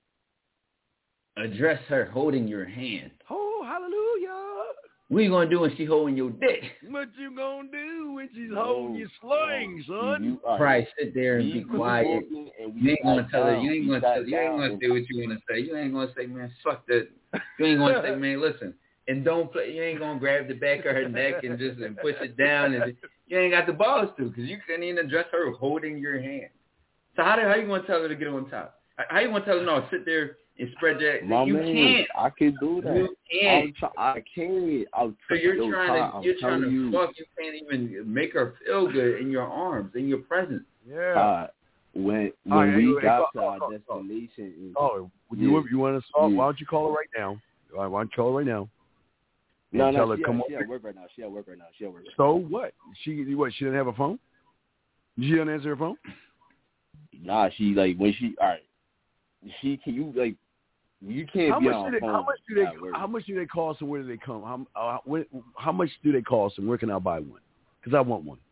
address her holding your hand. Oh, hallelujah. What you gonna do when she holding your dick? What you gonna do when she's No, holding your sling, son? You, all right. Probably sit there and We be was quiet. walking and we You ain't gonna sat tell her. down. You ain't We gonna sat tell. You ain't down gonna and- say what you wanna say. You ain't gonna say, man, fuck that. You ain't gonna say, man, listen, and don't play. You ain't gonna grab the back of her neck and just and push it down, and you ain't got the balls to, because you couldn't even address her holding your hand. So how do, how you gonna tell her to get on top? How you gonna tell her no? Sit there and spread your. My you man, can't. I can do that. You can't. Try, I can't. I'll So you're yo, trying Ty, to I'm you're trying to telling you, fuck. You can't even make her feel good in your arms, in your presence. Yeah. Ty, when when All right, we anyway, got call- to our call- call. destination, Oh, yeah, you you want to solve? yeah. Why don't you call her right now? Why why don't you call her right now? no, And tell no, her she, come at, she over. at work right now. She at work right now. She at work. Right So what? She what? She didn't have a phone. She didn't answer her phone. now. Nah, she like when she all right. She can you like you can't How be much on do they? phone How much do they? at work. How much do they cost, and where do they come? How uh, when, how much do they cost, and where can I buy one? Because I want one.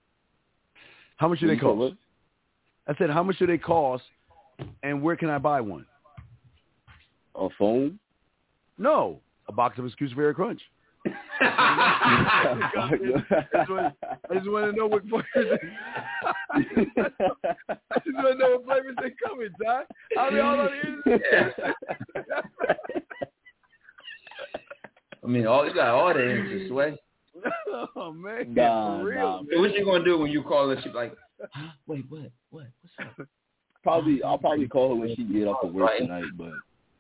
How much do You they said cost? what? I said, how much do they cost, and where can I buy one? A phone? No, a box of Excuse Very Crunch. I just want, I just want to know what flavors. I just want to know what flavors they come in, Ty. I mean, all of it. I mean, all you got all the answers, Sway. Oh man, nah, for real. Nah, man. So what you gonna do when you call her? She like, huh? Wait, what? What? What's up? Probably, I'll probably call her when she get off of work Right. tonight. But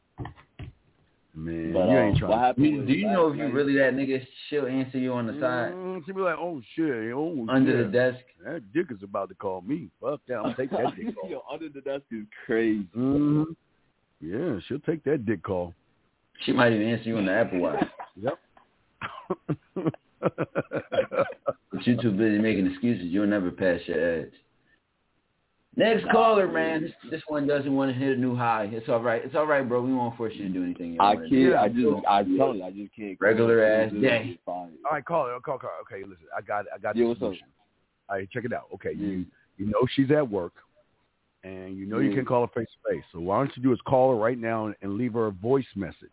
Man, but you um, ain't trying. what happened Do you, was do you last know if you night- really that nigga? She'll answer you on the side, Mm, she be like, oh shit, oh under shit. the desk. That dick is about to call me. Fuck that, I'll take that dick call. Yo, under the desk is crazy. Mm-hmm. Yeah, she'll take that dick call. She might even answer you on the Apple Watch. Yep. But you too busy making excuses. You'll never pass your edge. Next caller, man. This, this one doesn't want to hit a new high. It's all right. It's all right, bro. We won't force you to do anything. You I don't can't. wanna do. I just. I tell you, I just can't. Regular ass It's day. fine. All right, call her. Call her. Okay, listen, I got I got Yeah, the what's up? solution. All right, check it out. Okay, Yeah. you you know she's at work, and you know you Yeah. can call her face to face. So why don't you do is call her right now and, and leave her a voice message.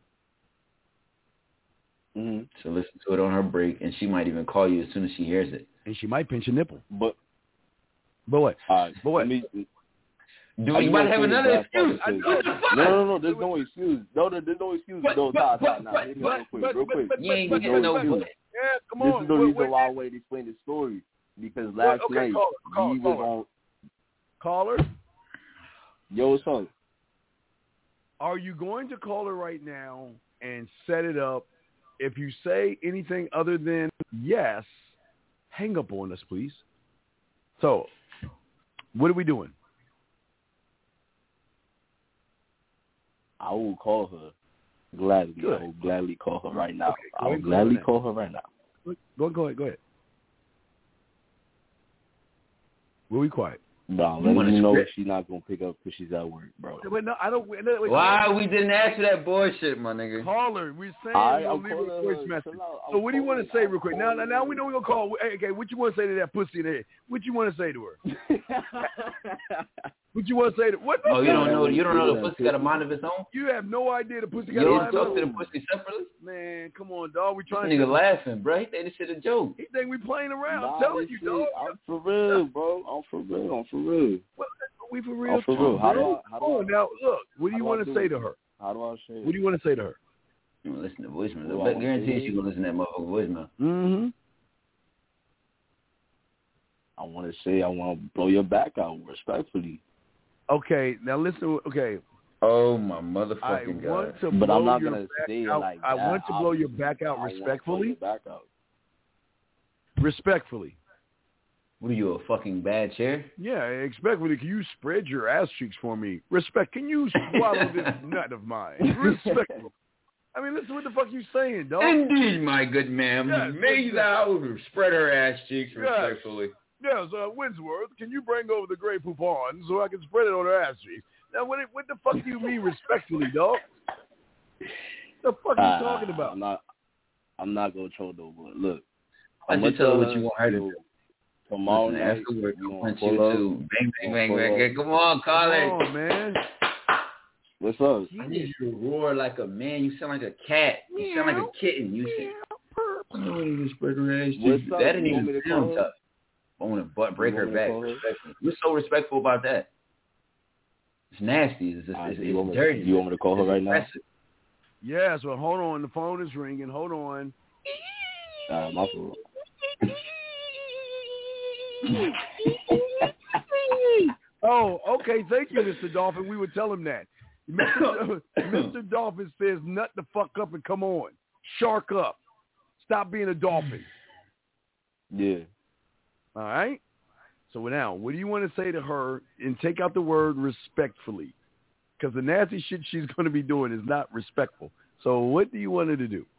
Mm-hmm. So listen to it on her break, and she might even call you as soon as she hears it. And she might pinch a nipple. But But what? all right, But what? let me, Do I you just might wanna have say this another last part excuse? because- What the fuck? No, no, no. There's no excuse. No, there- there's no excuse. But- No, but- Todd, but- Todd, now, but- hear me but- out real quick, but- real but- quick. but- You ain't but- getting no but- good. Yeah, come This on. is the Wait, reason wait, why I waited to explain the story because last okay, night call her, call we her, call was her. on. Call her. Yo, what's up? Are you going to call her right now and set it up? If you say anything other than yes, hang up on us, please. So, what are we doing? I will call her gladly. Good. I will gladly call her right now. Okay, go I will ahead, call gladly her now. call her right now. Go, go ahead. Go ahead. We'll be quiet. Bro, I'm You want letting a you know script? she's not gonna pick up because she's at work, bro. Wait, no, I don't. Wait, no, wait, Why wait. we didn't answer that bullshit, my nigga? Call her. We're saying I- we'll I'm leave her a calling voice her. message. Chill out. I'm So what do you want to calling- say I'm real quick? Now, now, calling now we her. know we're gonna call. Hey, okay, what you want to say to that pussy in the head? What you want to say to her? What you want to say to what? The Oh, you don't fuck? know? You don't know the pussy got a mind of its own? You have no idea the pussy You got a don't mind talk of to its the own. pussy separately? Man, come on, dog. We This trying nigga to. laughing, bro. He think this shit a joke. He think we playing around. Nah, I'm telling this you, shit, dog. I'm for real, bro. I'm for real. I'm for real. What, we for real I'm for too, real. How do bro. I- how do Come I- on now, look. What do how you do I want to do say it? to her? How do I say it? What do you want to say to her? You gonna listen to voicemail. Well, I I bet guarantee wanna she gonna listen to that motherfucker voicemail. Mm-hmm. I want to say I want to blow your back out respectfully. Okay, now listen. Okay, Oh my I motherfucking god. want to But blow I'm not your gonna back say it out. like I that, want to blow your obviously. back out I wanna blow respectfully. your back out. Respectfully. What are you, a fucking bad chair? Yeah, respectfully. Can you spread your ass cheeks for me? Respect. Can you swallow this nut of mine? Respectful. I mean, listen, what the fuck you saying, dog? Indeed, my good ma'am. Yes, May yes. thou spread her ass cheeks Yes. respectfully. Yes, uh, Winsworth, can you bring over the Grey Poupon so I can spread it on her ass cheeks? Now, what, what the fuck do you mean respectfully, dog? The fuck are you Uh, talking about? I'm not. I'm not gonna troll though. But look, I I'm just gonna tell her tell what you want her to yo, do. Tomorrow Listen, night, after work, we I'll gonna punch you pull up. too. Bang, bang, bang, Pull bang. up. Come on, call Come it. on, man. What's up? I need you to roar like a man. You sound like a cat. You sound like a kitten. You sound. I want you to spread her ass What's cheeks. up? That didn't You want even me to sound call her? tough. I want to butt break You her want me to back. call her? Respectfully. You're so respectful about that. It's nasty. It's, it's, Alright, it's, you want it's me- dirty. you want me to call her It's right now? aggressive. Yes, well, hold on. The phone is ringing. Hold on. Uh, my fault. Oh, okay. Thank you, Mister Dolphin. We would tell him that. Mister Mister Dolphin says, nut the fuck up and come on. Shark up. Stop being a dolphin. Yeah. All right? So now, what do you want to say to her? And take out the word respectfully. Because the nasty shit she's going to be doing is not respectful. So what do you want her to do?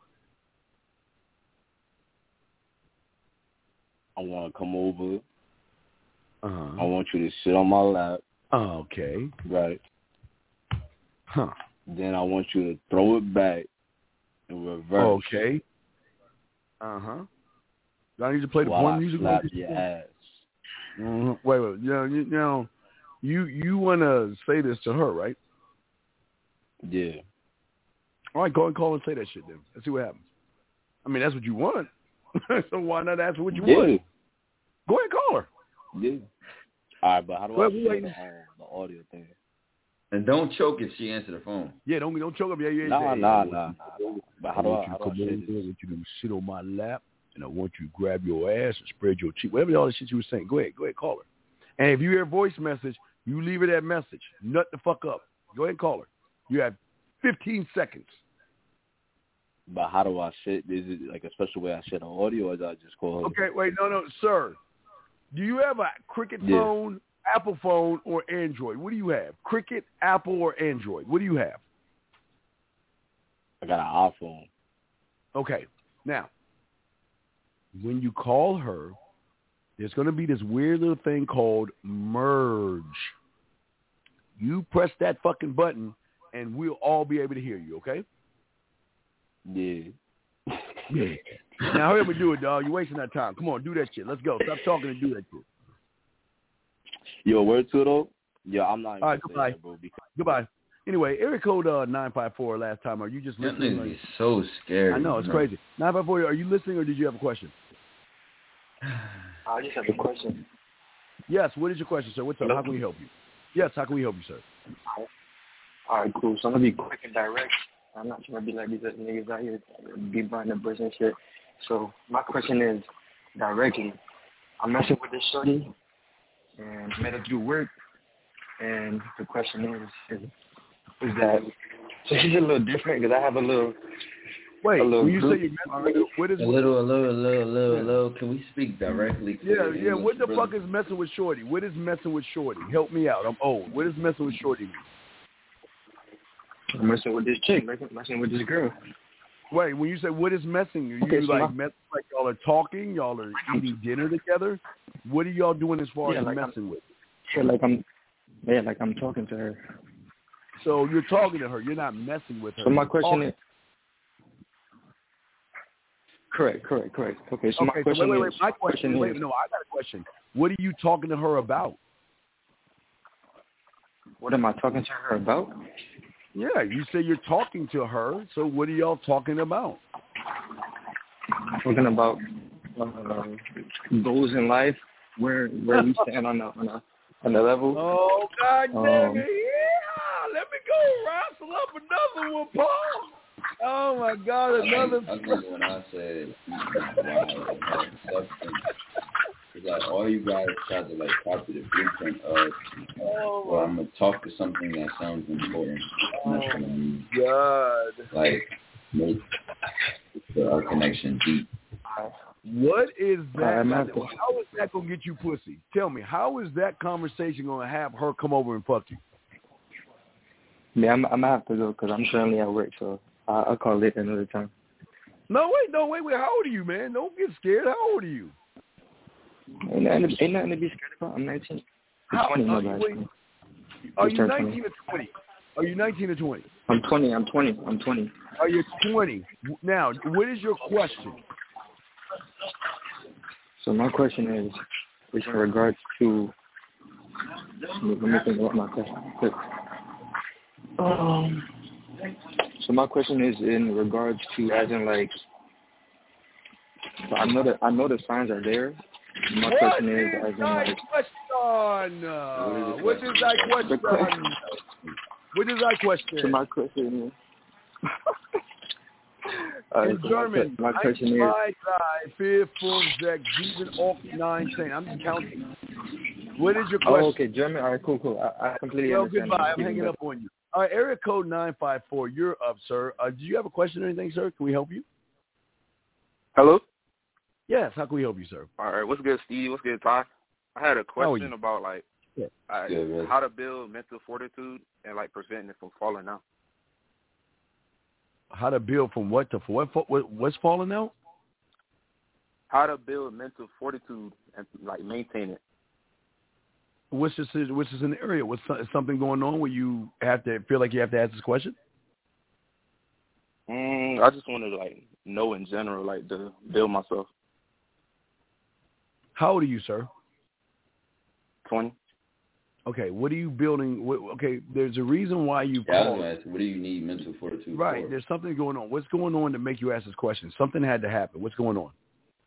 I want to come over. Uh-huh. I want you to sit on my lap. Okay. Right. Huh. Then I want you to throw it back in reverse. Okay. Uh-huh. Do I need to play the while porn I music? slap like this? your ass. Mm-hmm. Wait, wait. You know, you, you know, you, you want to say this to her, right? Yeah. All right, go and call and say that shit then. Let's see what happens. I mean, that's what you want. So why not ask what you yeah. want? Go ahead and call her. Yeah. All right, but how do Well, I we share waiting. the, um, the audio thing? And don't choke if she answers the phone. Yeah, don't don't choke up. Yeah, yeah. Nah, yeah. nah, nah, nah. But how I do want I, you how to do I come share over this? here. I want you to sit on my lap, and I want you to grab your ass and spread your cheek. Whatever all the shit you were saying. Go ahead. Go ahead. Call her. And if you hear a voice message, you leave her that message. Nut the fuck up. Go ahead and call her. You have fifteen seconds. But how do I share? Is it like a special way I share the audio, or do I just call her? Okay, wait. No, no, sir. Do you have a Cricket Yeah. phone, Apple phone, or Android? What do you have? Cricket, Apple, or Android? What do you have? I got an iPhone. Okay. Now, when you call her, there's going to be this weird little thing called merge. You press that fucking button, and we'll all be able to hear you, okay? Yeah. Yeah. Now, hurry up and do it, dog. You're wasting that time. Come on, do that shit. Let's go. Stop talking and do that shit. Yo, word to it, though? Yo, I'm not. All right, gonna say goodbye. that, bro, because Goodbye. Anyway, area code uh, nine five four last time. Are you just That listening? nigga is so scary. I know, it's bro. crazy. nine five four, are you listening or did you have a question? I just have a question. Yes, what is your question, sir? What's up? Hello? How can we help you? Yes, how can we help you, sir? All right, cool. So I'm going to be quick and direct. I'm not trying to be like these other niggas out here, be behind the bush and shit. So my question is, directly, I'm messing with this shorty, and I met her through work, and the question is, is, is that, so she's a little different because I have a little, Wait, a little when you group. say you met, what is A little, a little, a little, a little, a little. Can we speak directly to Yeah, the yeah, what English the brother? fuck is messing with Shorty? What is messing with Shorty? Help me out. I'm old. What is messing with Shorty mean? I'm messing with this chick, like, messing with this girl. Wait, when you say what is messing, you Okay, so like my- mess, like y'all are talking, y'all are eating dinner together? What are y'all doing as far Yeah, as like messing I'm- with? Yeah, like I'm, yeah, like I'm talking to her. So you're talking to her. You're not messing with her. So my You're question talking. is, correct, correct, correct. Okay, so my Okay, so question wait, wait, wait. is, My question, wait, is, no, I got a question. What are you talking to her about? what am I talking to her about? Yeah, you say you're talking to her. So what are y'all talking about? Talking about uh, goals in life, where where we stand on the on the, on the level. Oh God Um, damn it! Yeah, let me go wrestle up another one, Paul. Oh my God, another. I think, I think when I said wow, it had substance, it's like all you guys tried to like copy the blueprint of, Oh well, I'm gonna talk to something that sounds important. And that's what I mean. God. Like make the, our connection deep. What is that? I'm How not the- is that gonna get you pussy? Tell me, how is that conversation gonna have her come over and fuck you? Yeah, I'm I'm gonna have to go because I'm currently at work, so I, I'll call it another time. No, wait, no, wait, wait. How old are you, man? Don't get scared. How old are you? Ain't nothing, ain't nothing to be scared about. I'm nineteen. I'm How, twenty, my are bad. you, wait, are Just you turned twenty. nineteen or twenty? Are you nineteen or twenty? I'm twenty. I'm twenty. I'm twenty. Are you twenty? Now, what is your question? So my question is, is in regards to. Let me think about my question. Quick. Um. So my question is in regards to, as in like, so I know that I know the signs are there. My What question is, is as in thy like, question? Uh, what is thy question? The question- What is thy question? so my question is. Uh, In so German, my, my question is, drei, drei, vier, fünf, sechs, sieben, acht, nine, ten. I'm just counting. What is your question? oh, okay, German. All right, cool, cool. I, I completely Well, understand. goodbye. I'm Keep it hanging better. up on you. All right, area code nine five four. You're up, sir. Uh, do you have a question or anything, sir? Can we help you? Hello? Yes. How can we help you, sir? All right, what's good, Steve? What's good, Ty? I had a How are question you? about, like, Yeah. uh, Good, man. how to build mental fortitude and, like, preventing it from falling out. How to build from what to what? what what's falling out? How to build mental fortitude and, like, maintain it. What's this? What's this in the area? What's is something going on where you have to feel like you have to ask this question? Mm, I just wanted to, like, know in general, like, to build myself. How old are you, sir? twenty. Okay, what are you building? What, okay, there's a reason why you yeah, called. I was gonna ask, what do you need mental fortitude Right, for? there's something going on. What's going on to make you ask this question? Something had to happen. What's going on?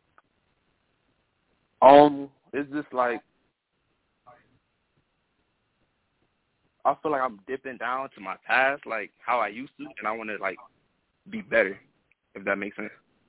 Um, it's just like I feel like I'm dipping down to my past, like how I used to, and I want to like be better, if that makes sense.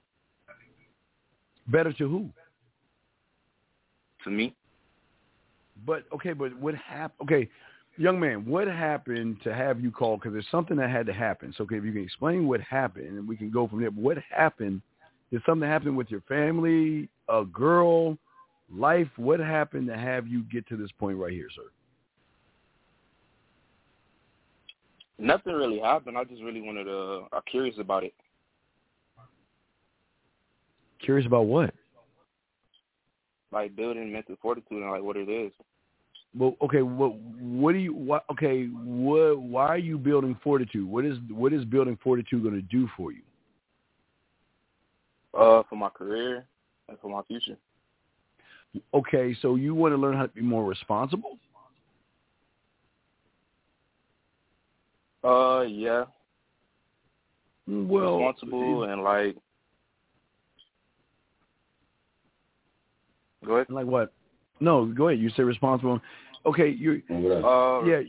Better to who? To me. But okay, but what happened? Okay, young man, what happened to have you call? Because there's something that had to happen. So, okay, if you can explain what happened, and we can go from there. But what happened? Did something happen with your family, a girl, life? What happened to have you get to this point right here, sir? Nothing really happened. I just really wanted to. I'm curious about it. Curious about what? Like building mental fortitude and like what it is. Well, okay. What what do you? What, okay. What? Why are you building fortitude? What is what is building fortitude going to do for you? Uh, for my career and for my future. Okay, so you want to learn how to be more responsible? Uh, yeah. Well, responsible and like. Go ahead. Like what? No, go ahead. You say responsible. Okay, you. Uh, yeah.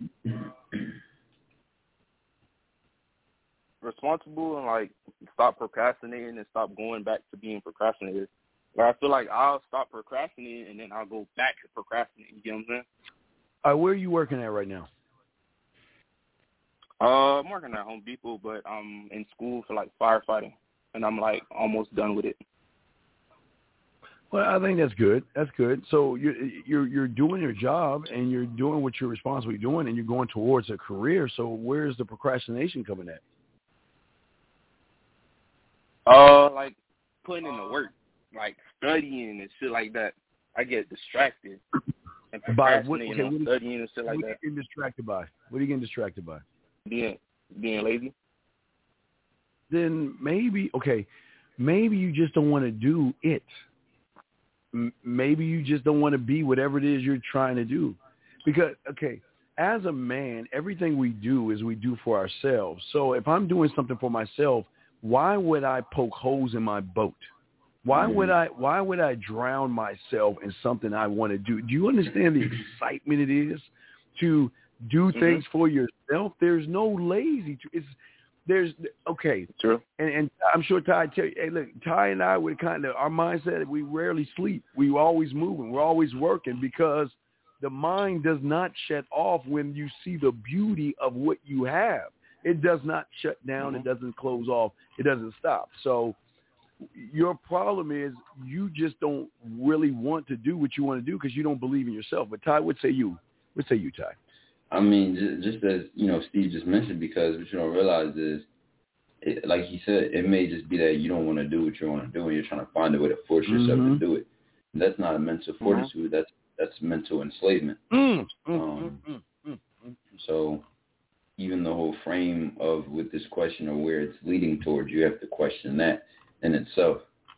Responsible and like stop procrastinating and stop going back to being procrastinator. Like I feel like I'll stop procrastinating and then I'll go back to procrastinating. You know what I'm saying? All right, where are you working at right now? Uh, I'm working at Home Depot, but I'm in school for like firefighting, and I'm like almost done with it. Well, I think that's good. That's good. So you're you're you're doing your job and you're doing what you're responsibly doing, and you're going towards a career. So where's the procrastination coming at? Uh, like putting in the work, like studying and shit like that. I get distracted and By what? procrastinating Okay, on what is, studying and shit like what that. are you getting distracted by? What are you getting distracted by? Being being lazy. Then maybe okay, maybe you just don't want to do it. Maybe you just don't want to be whatever it is you're trying to do. Because, okay, as a man, everything we do is we do for ourselves. So if I'm doing something for myself, why would I poke holes in my boat? Why would I why would I drown myself in something I want to do? Do you understand the excitement it is to do things mm-hmm. for yourself? There's no lazy. It's There's okay, true, and, and I'm sure Ty tell you. Hey, look, Ty and I would kind of our mindset. We rarely sleep. We always moving. We're always working because the mind does not shut off when you see the beauty of what you have. It does not shut down. Mm-hmm. It doesn't close off. It doesn't stop. So your problem is you just don't really want to do what you want to do because you don't believe in yourself. But Ty, what say you? What say you, Ty? I mean, just, just as, you know, Steve just mentioned, because what you don't realize is, it, like he said, it may just be that you don't want to do what you want to do and you're trying to find a way to force yourself mm-hmm. to do it. And that's not a mental fortitude. Mm-hmm. That's that's mental enslavement. Mm-hmm. Um, mm-hmm. So even the whole frame of with this question of where it's leading towards, you have to question that in itself.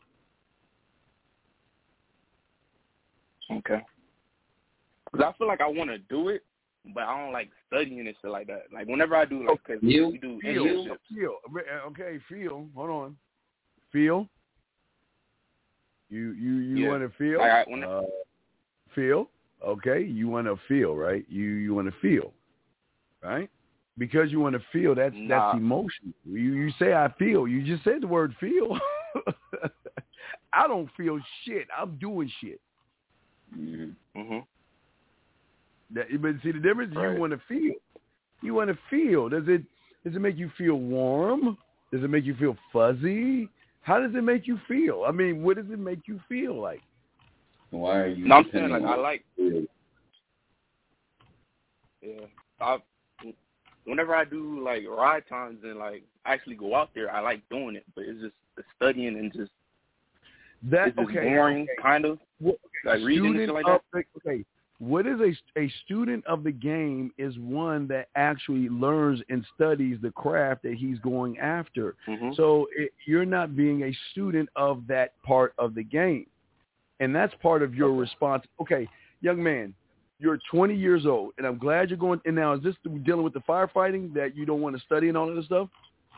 Okay. Because I feel like I want to do it, but I don't like studying and shit like that. Like whenever I do, like, cause feel, we do feel, internships. feel, okay, feel. Hold on, feel. You you you yeah. want to feel? Like I, when uh, feel. Okay, you want to feel, right? You you want to feel, right? Because you want to feel. That's nah. that's emotion. You you say I feel. You just said the word feel. I don't feel shit. I'm doing shit. Mm-hmm. Mm-hmm. That, but see the difference. Right. You want to feel. You want to feel. Does it does it make you feel warm? Does it make you feel fuzzy? How does it make you feel? I mean, what does it make you feel like? Why are you? No, I'm saying like I like. Yeah, I. Whenever I do like ride times and like actually go out there, I like doing it. But it's just the studying and just that it's just okay, boring, okay. kind of what, like reading and shit like that. The, okay, what is a a student of the game is one that actually learns and studies the craft that he's going after. Mm-hmm. So it, you're not being a student of that part of the game, and that's part of your okay. response. Okay, young man, You're twenty years old, and I'm glad you're going. And now, is this dealing with the firefighting that you don't want to study and all of this stuff?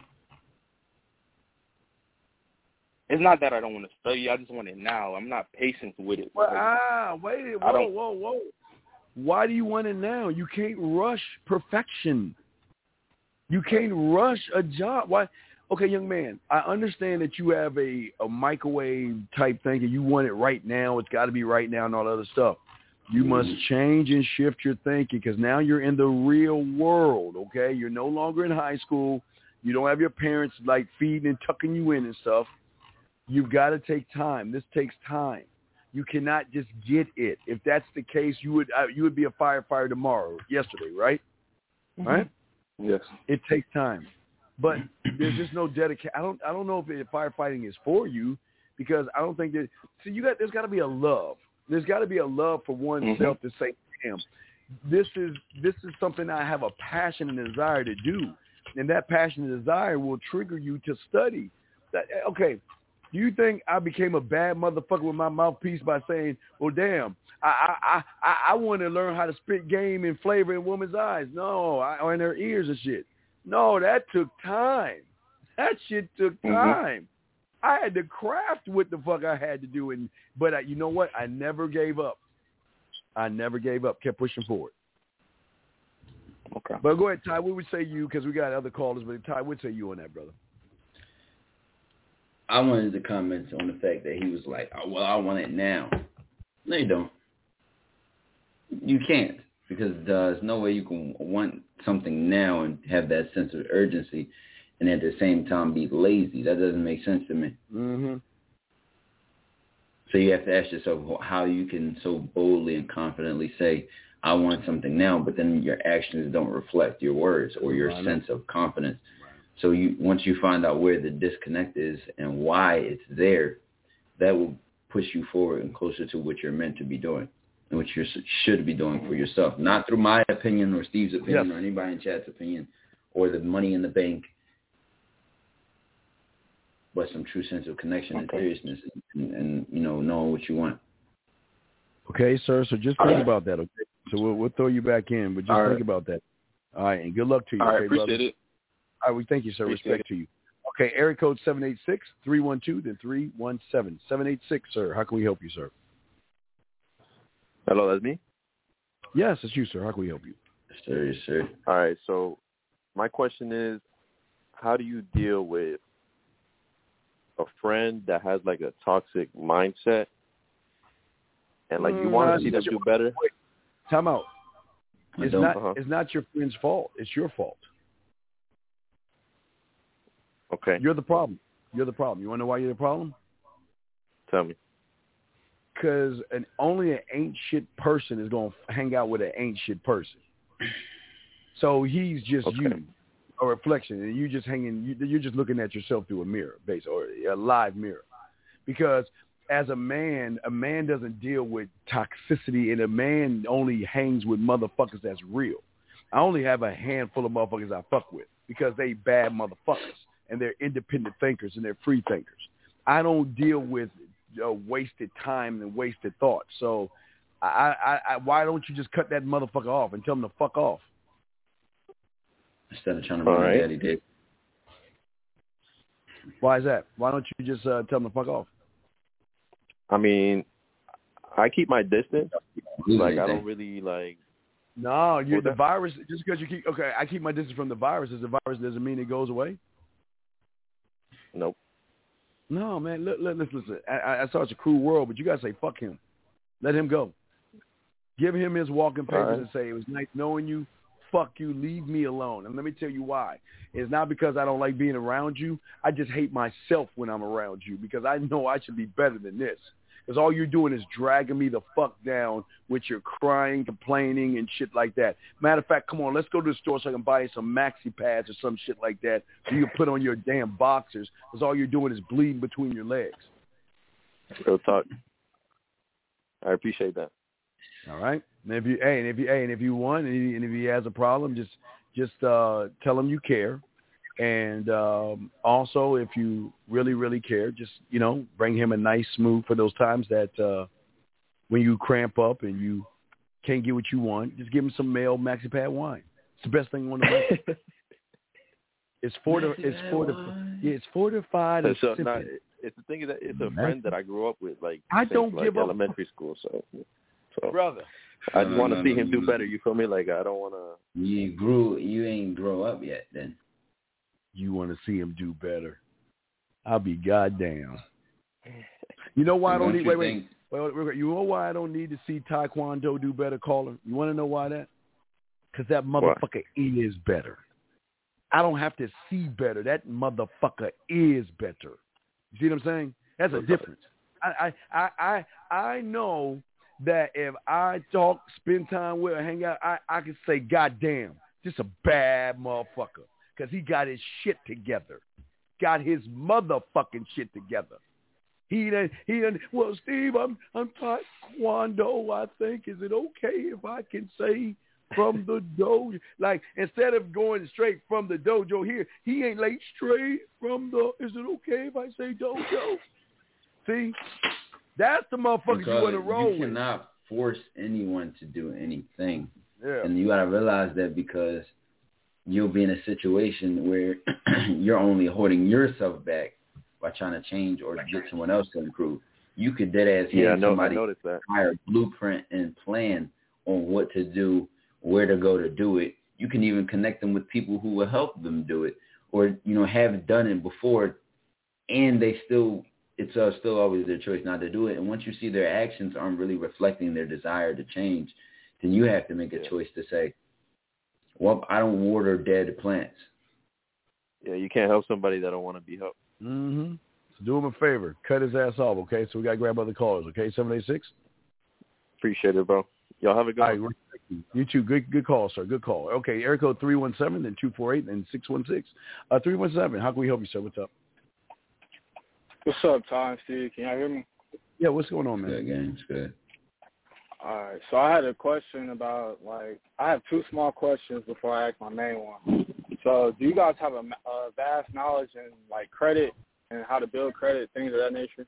It's not that I don't want to study. I just want it now. I'm not patient with it. Well, ah, wait, whoa, whoa, whoa. Why do you want it now? You can't rush perfection. You can't rush a job. Why? Okay, young man, I understand that you have a, a microwave type thing and you want it right now. It's got to be right now and all that other stuff. You must change and shift your thinking because now you're in the real world, okay? You're no longer in high school. You don't have your parents, like, feeding and tucking you in and stuff. You've got to take time. This takes time. You cannot just get it. If that's the case, you would uh, you would be a firefighter tomorrow, yesterday, right? Mm-hmm. Right? Yes. It takes time. But there's just no dedication. I don't I don't know if it, firefighting is for you because I don't think that – see, you got there's got to be a love. There's got to be a love for oneself mm-hmm. to say, damn, this is this is something I have a passion and desire to do. And that passion and desire will trigger you to study. That, okay, do you think I became a bad motherfucker with my mouthpiece by saying, well, damn, I I, I, I want to learn how to spit game and flavor in women's eyes. No, I, or in their ears and shit. No, that took time. That shit took time. Mm-hmm. I had to craft what the fuck I had to do, and but I, you know what? I never gave up. I never gave up. Kept pushing forward. Okay. But go ahead, Ty. What would say you? Because we got other callers, but Ty, what would say you on that, brother? I wanted to comment on the fact that he was like, oh, well, I want it now. No, you don't. You can't because there's no way you can want something now and have that sense of urgency and at the same time be lazy. That doesn't make sense to me. Mm-hmm. So you have to ask yourself how you can so boldly and confidently say, I want something now, but then your actions don't reflect your words or your right. sense of confidence. Right. So you once you find out where the disconnect is and why it's there, that will push you forward and closer to what you're meant to be doing and what you should be doing for yourself. Not through my opinion or Steve's opinion yes. or anybody in chat's opinion or the money in the bank, but some true sense of connection okay. and seriousness and, and, you know, knowing what you want. Okay, sir. So just think right. about that, okay? So we'll, we'll throw you back in, but just All think right. about that. All right, and good luck to you. All right, okay, appreciate brother? it. All right, we thank you, sir. Appreciate Respect it. to you. Okay, area code seven eight six, three one two, then three one seven. seven eight six, sir. How can we help you, sir? Hello, that's me? Yes, it's you, sir. How can we help you? Yes, sir. Yes, sir. All right, so my question is, how do you deal with a friend that has like a toxic mindset and like you want to mm, see them do better? Wait, time out. It's not, uh-huh. it's not your friend's fault. It's your fault. Okay. You're the problem. You're the problem. You want to know why you're the problem? Tell me. Because an, only an ain't shit person is going to hang out with an ain't shit person. So he's just okay. you, a reflection, and you just hanging. You, you're just looking at yourself through a mirror, basically, or a live mirror. Because as a man, a man doesn't deal with toxicity, and a man only hangs with motherfuckers that's real. I only have a handful of motherfuckers I fuck with because they bad motherfuckers, and they're independent thinkers, and they're free thinkers. I don't deal with uh, wasted time and wasted thoughts. So I, I, I, why don't you just cut that motherfucker off and tell him to fuck off? Instead of trying to run right. daddy dick. Why is that? Why don't you just uh, tell him to fuck off? I mean, I keep my distance. Like, I don't really, like... No, you're the virus. Just because you keep... Okay, I keep my distance from the virus. Does the virus doesn't mean it goes away? Nope. No, man. Look, look, listen, listen. I, I saw it's a cruel world, but you got to say, fuck him. Let him go. Give him his walking papers right. and say, it was nice knowing you. Fuck you. Leave me alone. And let me tell you why. It's not because I don't like being around you. I just hate myself when I'm around you because I know I should be better than this. Because all you're doing is dragging me the fuck down with your crying, complaining, and shit like that. Matter of fact, come on, let's go to the store so I can buy you some maxi pads or some shit like that so you can put on your damn boxers because all you're doing is bleeding between your legs. Real talk. I appreciate that. All right. And if you, hey, and if you, hey, and if you want, and, he, and if he has a problem, just, just uh, tell him you care. And um, also, if you really, really care, just, you know, bring him a nice smooth for those times that uh, when you cramp up and you can't get what you want, just give him some male Maxi Pad wine. It's the best thing on the market. It's forti- It's fortified. Yeah, it's fortified. And so, not, it's the thing is that it's a friend that I grew up with, like I since, don't like, give elementary up. school. So, so brother, I just no, want to no, see no, him no, do better. You feel me? Like I don't want to. You grew. You ain't grow up yet. Then you want to see him do better. I'll be goddamn. You know why I don't need. Wait, wait, wait, wait, wait. You know why I don't need to see Taekwondo do better, caller? You want to know why that? Because that motherfucker what? is better. I don't have to see better. That motherfucker is better. You see what I'm saying? That's a difference. I I I I, I know that if I talk, spend time with, or hang out, I, I can say, God damn, just a bad motherfucker. Because he got his shit together. Got his motherfucking shit together. He done, he done, well, Steve, I'm I'm Taekwondo, I think. Is it okay if I can say from the dojo? Like, instead of going straight from the dojo here, he ain't like straight from the, is it okay if I say dojo? See? That's the motherfuckers you want to roll with. You cannot with. force anyone to do anything. Yeah. And you got to realize that because you'll be in a situation where you're only holding yourself back by trying to change or get someone else to improve. You could dead ass yeah, hand I know, somebody I noticed that. hire a blueprint and plan on what to do, where to go to do it. You can even connect them with people who will help them do it, or you know have done it before, and they still it's uh, still always their choice not to do it. And once you see their actions aren't really reflecting their desire to change, then you have to make a yeah. choice to say, well, I don't water dead plants. Yeah, you can't help somebody that don't want to be helped. Mm-hmm. So do him a favor. Cut his ass off, okay? So we got to grab other callers, okay? seven eight six Appreciate it, bro. Y'all have a good All one. Right, you too. Good good call, sir. Good call. Okay, area code three one seven, then two four eight, then six one six. Uh, three one seven, how can we help you, sir? What's up? What's up, Ty and Steve? Can y'all hear me? Yeah, what's going on, man? Good, gang. It's good. All right. So I had a question about, like, I have two small questions before I ask my main one. So do you guys have a, a vast knowledge in, like, credit and how to build credit, things of that nature?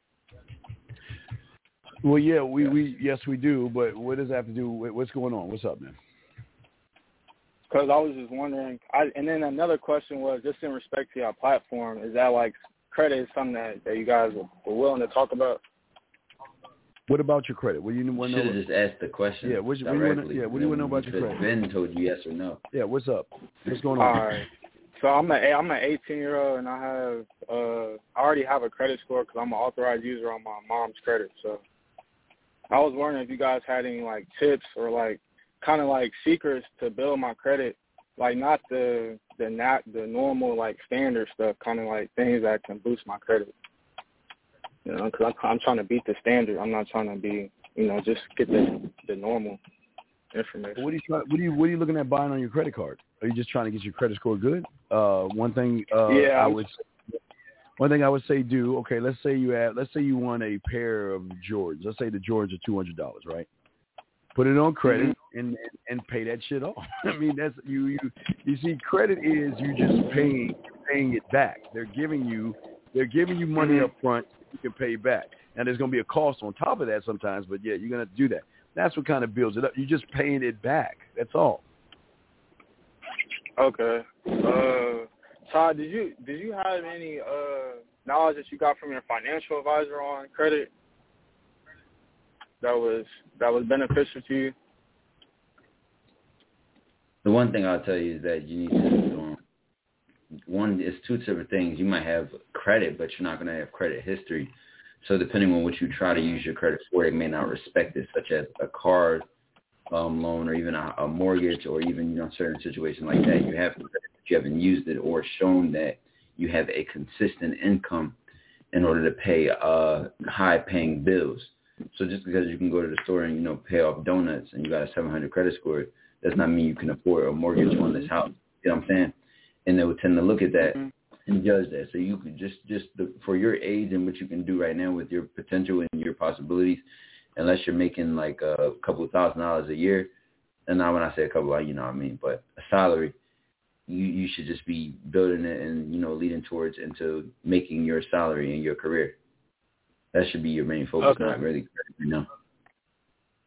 Well, yeah, we, yes. we yes, we do. But what does that have to do with what's going on? What's up, man? Because I was just wondering. I, and then another question was, just in respect to your platform, is that, like, credit is something that, that you guys were, were willing to talk about? What about your credit? What do you want to know? Should have just asked the question. Yeah, what, what do you want to, yeah, what do you want to know about your credit? Ben told you yes or no. Yeah, what's up? What's going on? All right. So I'm a I'm an eighteen year old and I have uh I already have a credit score because I'm an authorized user on my mom's credit. So I was wondering if you guys had any like tips or like kind of like secrets to build my credit, like not the the not the normal like standard stuff, kind of like things that can boost my credit. You know, because I'm trying to beat the standard. I'm not trying to be, you know, just get the the normal information. What are you trying, What are you What are you looking at buying on your credit card? Are you just trying to get your credit score good? Uh, one thing. Uh, yeah. I would. One thing I would say, do okay. Let's say you have. Let's say you want a pair of Jordans. Let's say the Jordans are two hundred dollars, right? Put it on credit mm-hmm. and and pay that shit off. I mean, that's you. You you see, credit is you just paying paying it back. They're giving you. They're giving you money mm-hmm. up front. You can pay back. And there's going to be a cost on top of that sometimes, but yeah, you're going to do that. That's what kind of builds it up. You're just paying it back. That's all. Okay. Uh, Todd, did you did you have any uh, knowledge that you got from your financial advisor on credit that was that was beneficial to you? The one thing I'll tell you is that you need to um, one is two different things. You might have credit, but you're not going to have credit history. So depending on what you try to use your credit for, they may not respect it, such as a car um, loan or even a, a mortgage or even, you know, certain situations like that. You have credit, but you haven't used it or shown that you have a consistent income in order to pay uh, high-paying bills. So just because you can go to the store and, you know, pay off donuts and you got a seven hundred credit score, does not mean you can afford a mortgage on this house. You know what I'm saying? And they would tend to look at that and judge that. So you could just, just the, for your age and what you can do right now with your potential and your possibilities, unless you're making like a couple of thousand dollars a year, and now when I say a couple, you know what I mean, but a salary, you, you should just be building it and, you know, leading towards into making your salary and your career. That should be your main focus, okay. not really, you know.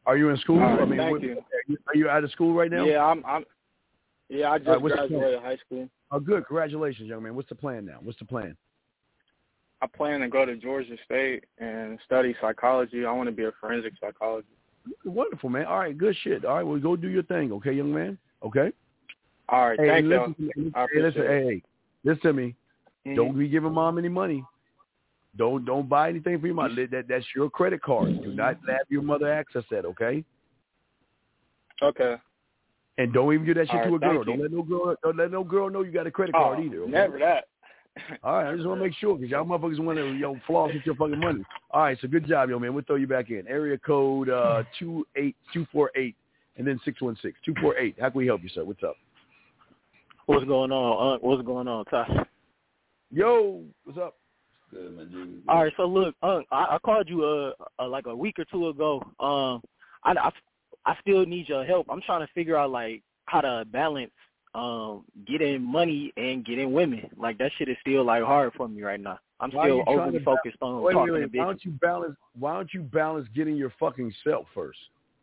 Are you in school? All right, I mean, thank what, you. Are you out of school right now? Yeah, I'm. I'm yeah, I just right, graduated high school. Oh, good. Congratulations, young man. What's the plan now? What's the plan? I plan to go to Georgia State and study psychology. I want to be a forensic psychologist. Wonderful, man. All right, good shit. All right, well, go do your thing, okay, young man? Okay? All right, hey, thank you. Listen, hey, I hey, listen, it. hey, hey, listen to me. Mm-hmm. Don't be giving mom any money. Don't don't buy anything for your mom. That that's your credit card. Do not have your mother access that, okay? Okay. And don't even give that shit All to a right, girl. thank Don't you. let no girl don't let no girl know you got a credit Oh, card either. Okay? Never that. All right, I just want to make sure because y'all motherfuckers want to yo floss with your fucking money. All right, so good job, yo man. We'll throw you back in. Area code uh two eight two four eight and then six one six two four eight. How can we help you, sir? What's up? What's going on? Uh, what's going on, Ty? Yo, what's up? Good, my dude. All right, so look, uh, I, I called you uh, uh like a week or two ago. Um, I, I I still need your help. I'm trying to figure out like how to balance um getting money and getting women. Like that shit is still like hard for me right now. I'm Why still are you trying overly to focused ba- on wait, talking wait, to wait. Why bitches. don't you balance? Why don't you balance getting your fucking self first?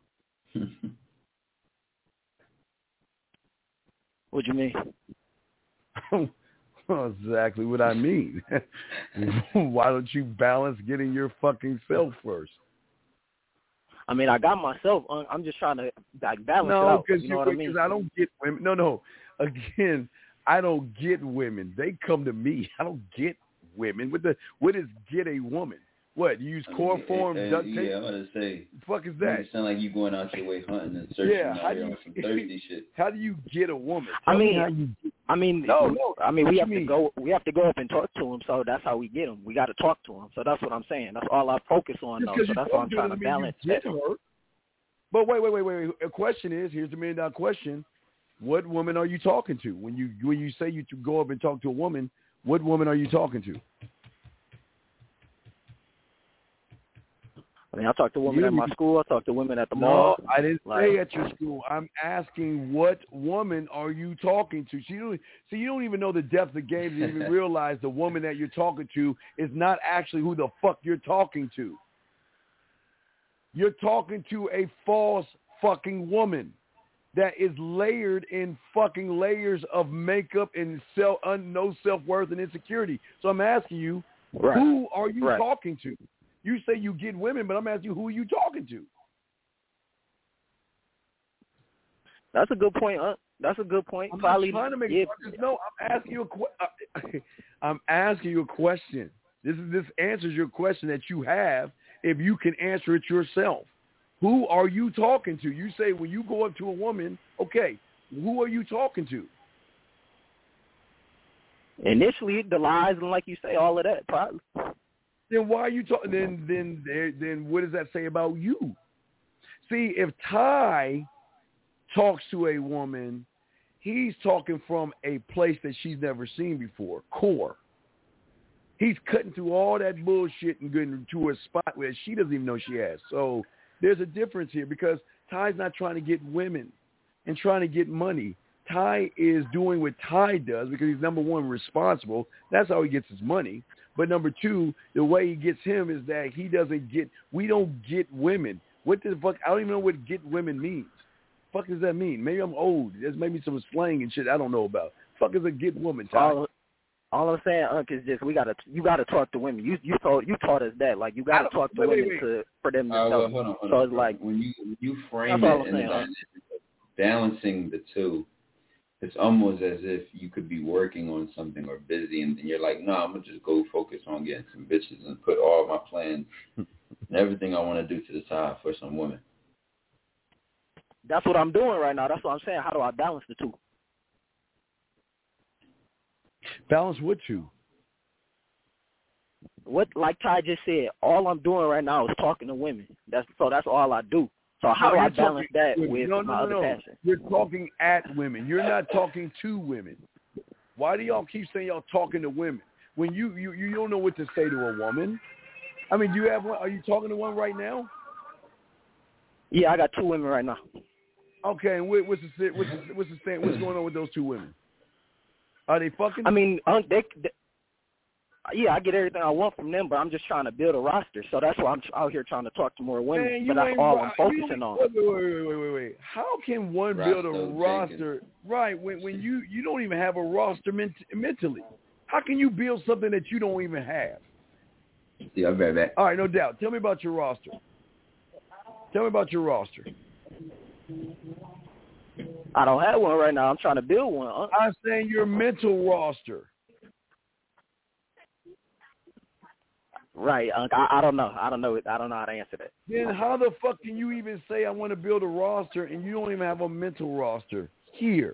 What do you mean? Well, exactly what I mean. Why don't you balance getting your fucking self first? I mean, I got myself. On, I'm just trying to like balance no, it out. because You know what I mean? I don't get women. No, no. Again, I don't get women. They come to me. I don't get women. What the? What is get a woman? What, you use chloroform, uh, duct tape? Yeah, I'm going to say. The fuck is that? You sound like you going out your way hunting and searching Yeah, out how here do you, on some thirsty shit. How do you get a woman? I Tell mean, me how you get I mean, No, no. I mean, we What have you to mean? go. We have to go up and talk to him. So that's how we get him. We got to talk to him. So that's what I'm saying. That's all I focus on, Just though. 'cause So you that's talk why I'm to her trying to doesn't mean you balance get that. her. But wait, wait, wait, wait, wait. A question is, here's the million dollar question: what woman are you talking to when you when you say you to go up and talk to a woman? What woman are you talking to? I mean, I talk to women You- at my school. I talk to women at the No, mall. I didn't Like- say at your school. I'm asking what woman are you talking to? So you don't, so you don't even know the depth of the game to even realize the woman that you're talking to is not actually who the fuck you're talking to. You're talking to a false fucking woman that is layered in fucking layers of makeup and self, un, no self-worth and insecurity. So I'm asking you, Right. who are you Right. talking to? You say you get women, but I'm asking you, who are you talking to? That's a good point. Uh, that's a good point. I'm Probably. not trying to make yeah, just no. I'm asking you a que- I'm asking you a question. This is this answers your question that you have if you can answer it yourself. Who are you talking to? You say when you go up to a woman, okay, who are you talking to? Initially, the lies and like you say, all of that. Probably. Then why are you talking? Then then there- then what does that say about you? See, if Ty talks to a woman, he's talking from a place that she's never seen before, core. He's cutting through all that bullshit and getting to a spot where she doesn't even know she has. So there's a difference here because Ty's not trying to get women and trying to get money. Ty is doing what Ty does because he's, number one, responsible. That's how he gets his money. But number two, the way he gets him is that he doesn't get, we don't get women. What the fuck? I don't even know what get women means. Fuck does that mean? Maybe I'm old. There's maybe some slang and shit I don't know about. Fuck is a get woman, Ty? All, all I'm saying, Unc, is just we gotta you gotta talk to women. You you taught you taught us that. Like you gotta talk to wait, women wait, wait. to for them to Uh, know. well, hold on, hold so on. it's like when you when you frame that's all it I'm in the saying, Unc. dynamic of balancing the two, it's almost as if you could be working on something or busy, and, and you're like, no, I'm gonna just go focus on getting some bitches and put all my plans and everything I want to do to the side for some women. That's what I'm doing right now. That's what I'm saying. How do I balance the two? Balance what two? What, like Ty just said, all I'm doing right now is talking to women. That's so. That's all I do. So how No, do I you're balance talking- that with no, no, my no, other no. passion? You're talking at women. You're not talking to women. Why do y'all keep saying y'all talking to women when you, you, you don't know what to say to a woman? I mean, do you have one? Are you talking to one right now? Yeah, I got two women right now. Okay, and what, what's the what's the, what's the thing, what's going on with those two women? Are they fucking? I mean, Unc, they, they yeah, I get everything I want from them, but I'm just trying to build a roster. So that's why I'm out here trying to talk to more women. Man, but that's all I'm focusing you, on. Wait, wait, wait, wait, wait, wait. How can one Roster build a roster, right, when, when you, you don't even have a roster ment- mentally? How can you build something that you don't even have? Yeah, I'll be right back. All right, no doubt. Tell me about your roster. Tell me about your roster. I don't have one right now. I'm trying to build one. Huh? I'm saying your mental roster. Right. Uh, I, I don't know. I don't know. I don't know how to answer that. Then how the fuck can you even say I want to build a roster and you don't even have a mental roster here?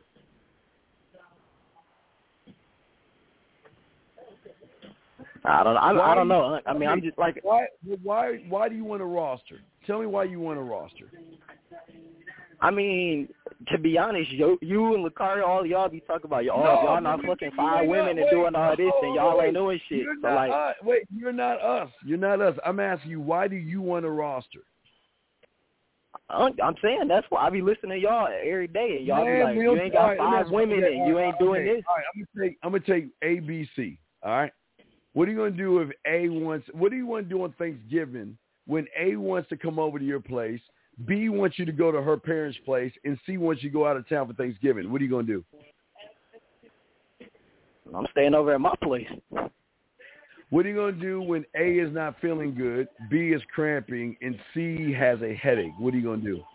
I don't. I, I don't know. I mean, I'm just like why? Why? Why do you want a roster? Tell me why you want a roster. I mean, to be honest, you, you and Lucario, all y'all be talking about y'all. No, y'all not we, fucking we, five women not, and wait, doing all this, oh, and y'all wait, ain't doing shit. You're So not like, us. Wait, you're not us. You're not us. I'm asking you, why do you want a roster? I'm, I'm saying that's why I be listening to y'all every day, and y'all Man, be like, you ain't got all right, five women okay, and you ain't doing okay, this. All right, I'm gonna take I'm gonna take A, B, C. All right. What are you gonna do if A wants? What do you want to do on Thanksgiving when A wants to come over to your place, B wants you to go to her parents' place, and C wants you to go out of town for Thanksgiving? What are you gonna do? I'm staying over at my place. What are you going to do when A is not feeling good, B is cramping, and C has a headache? What are you going to do?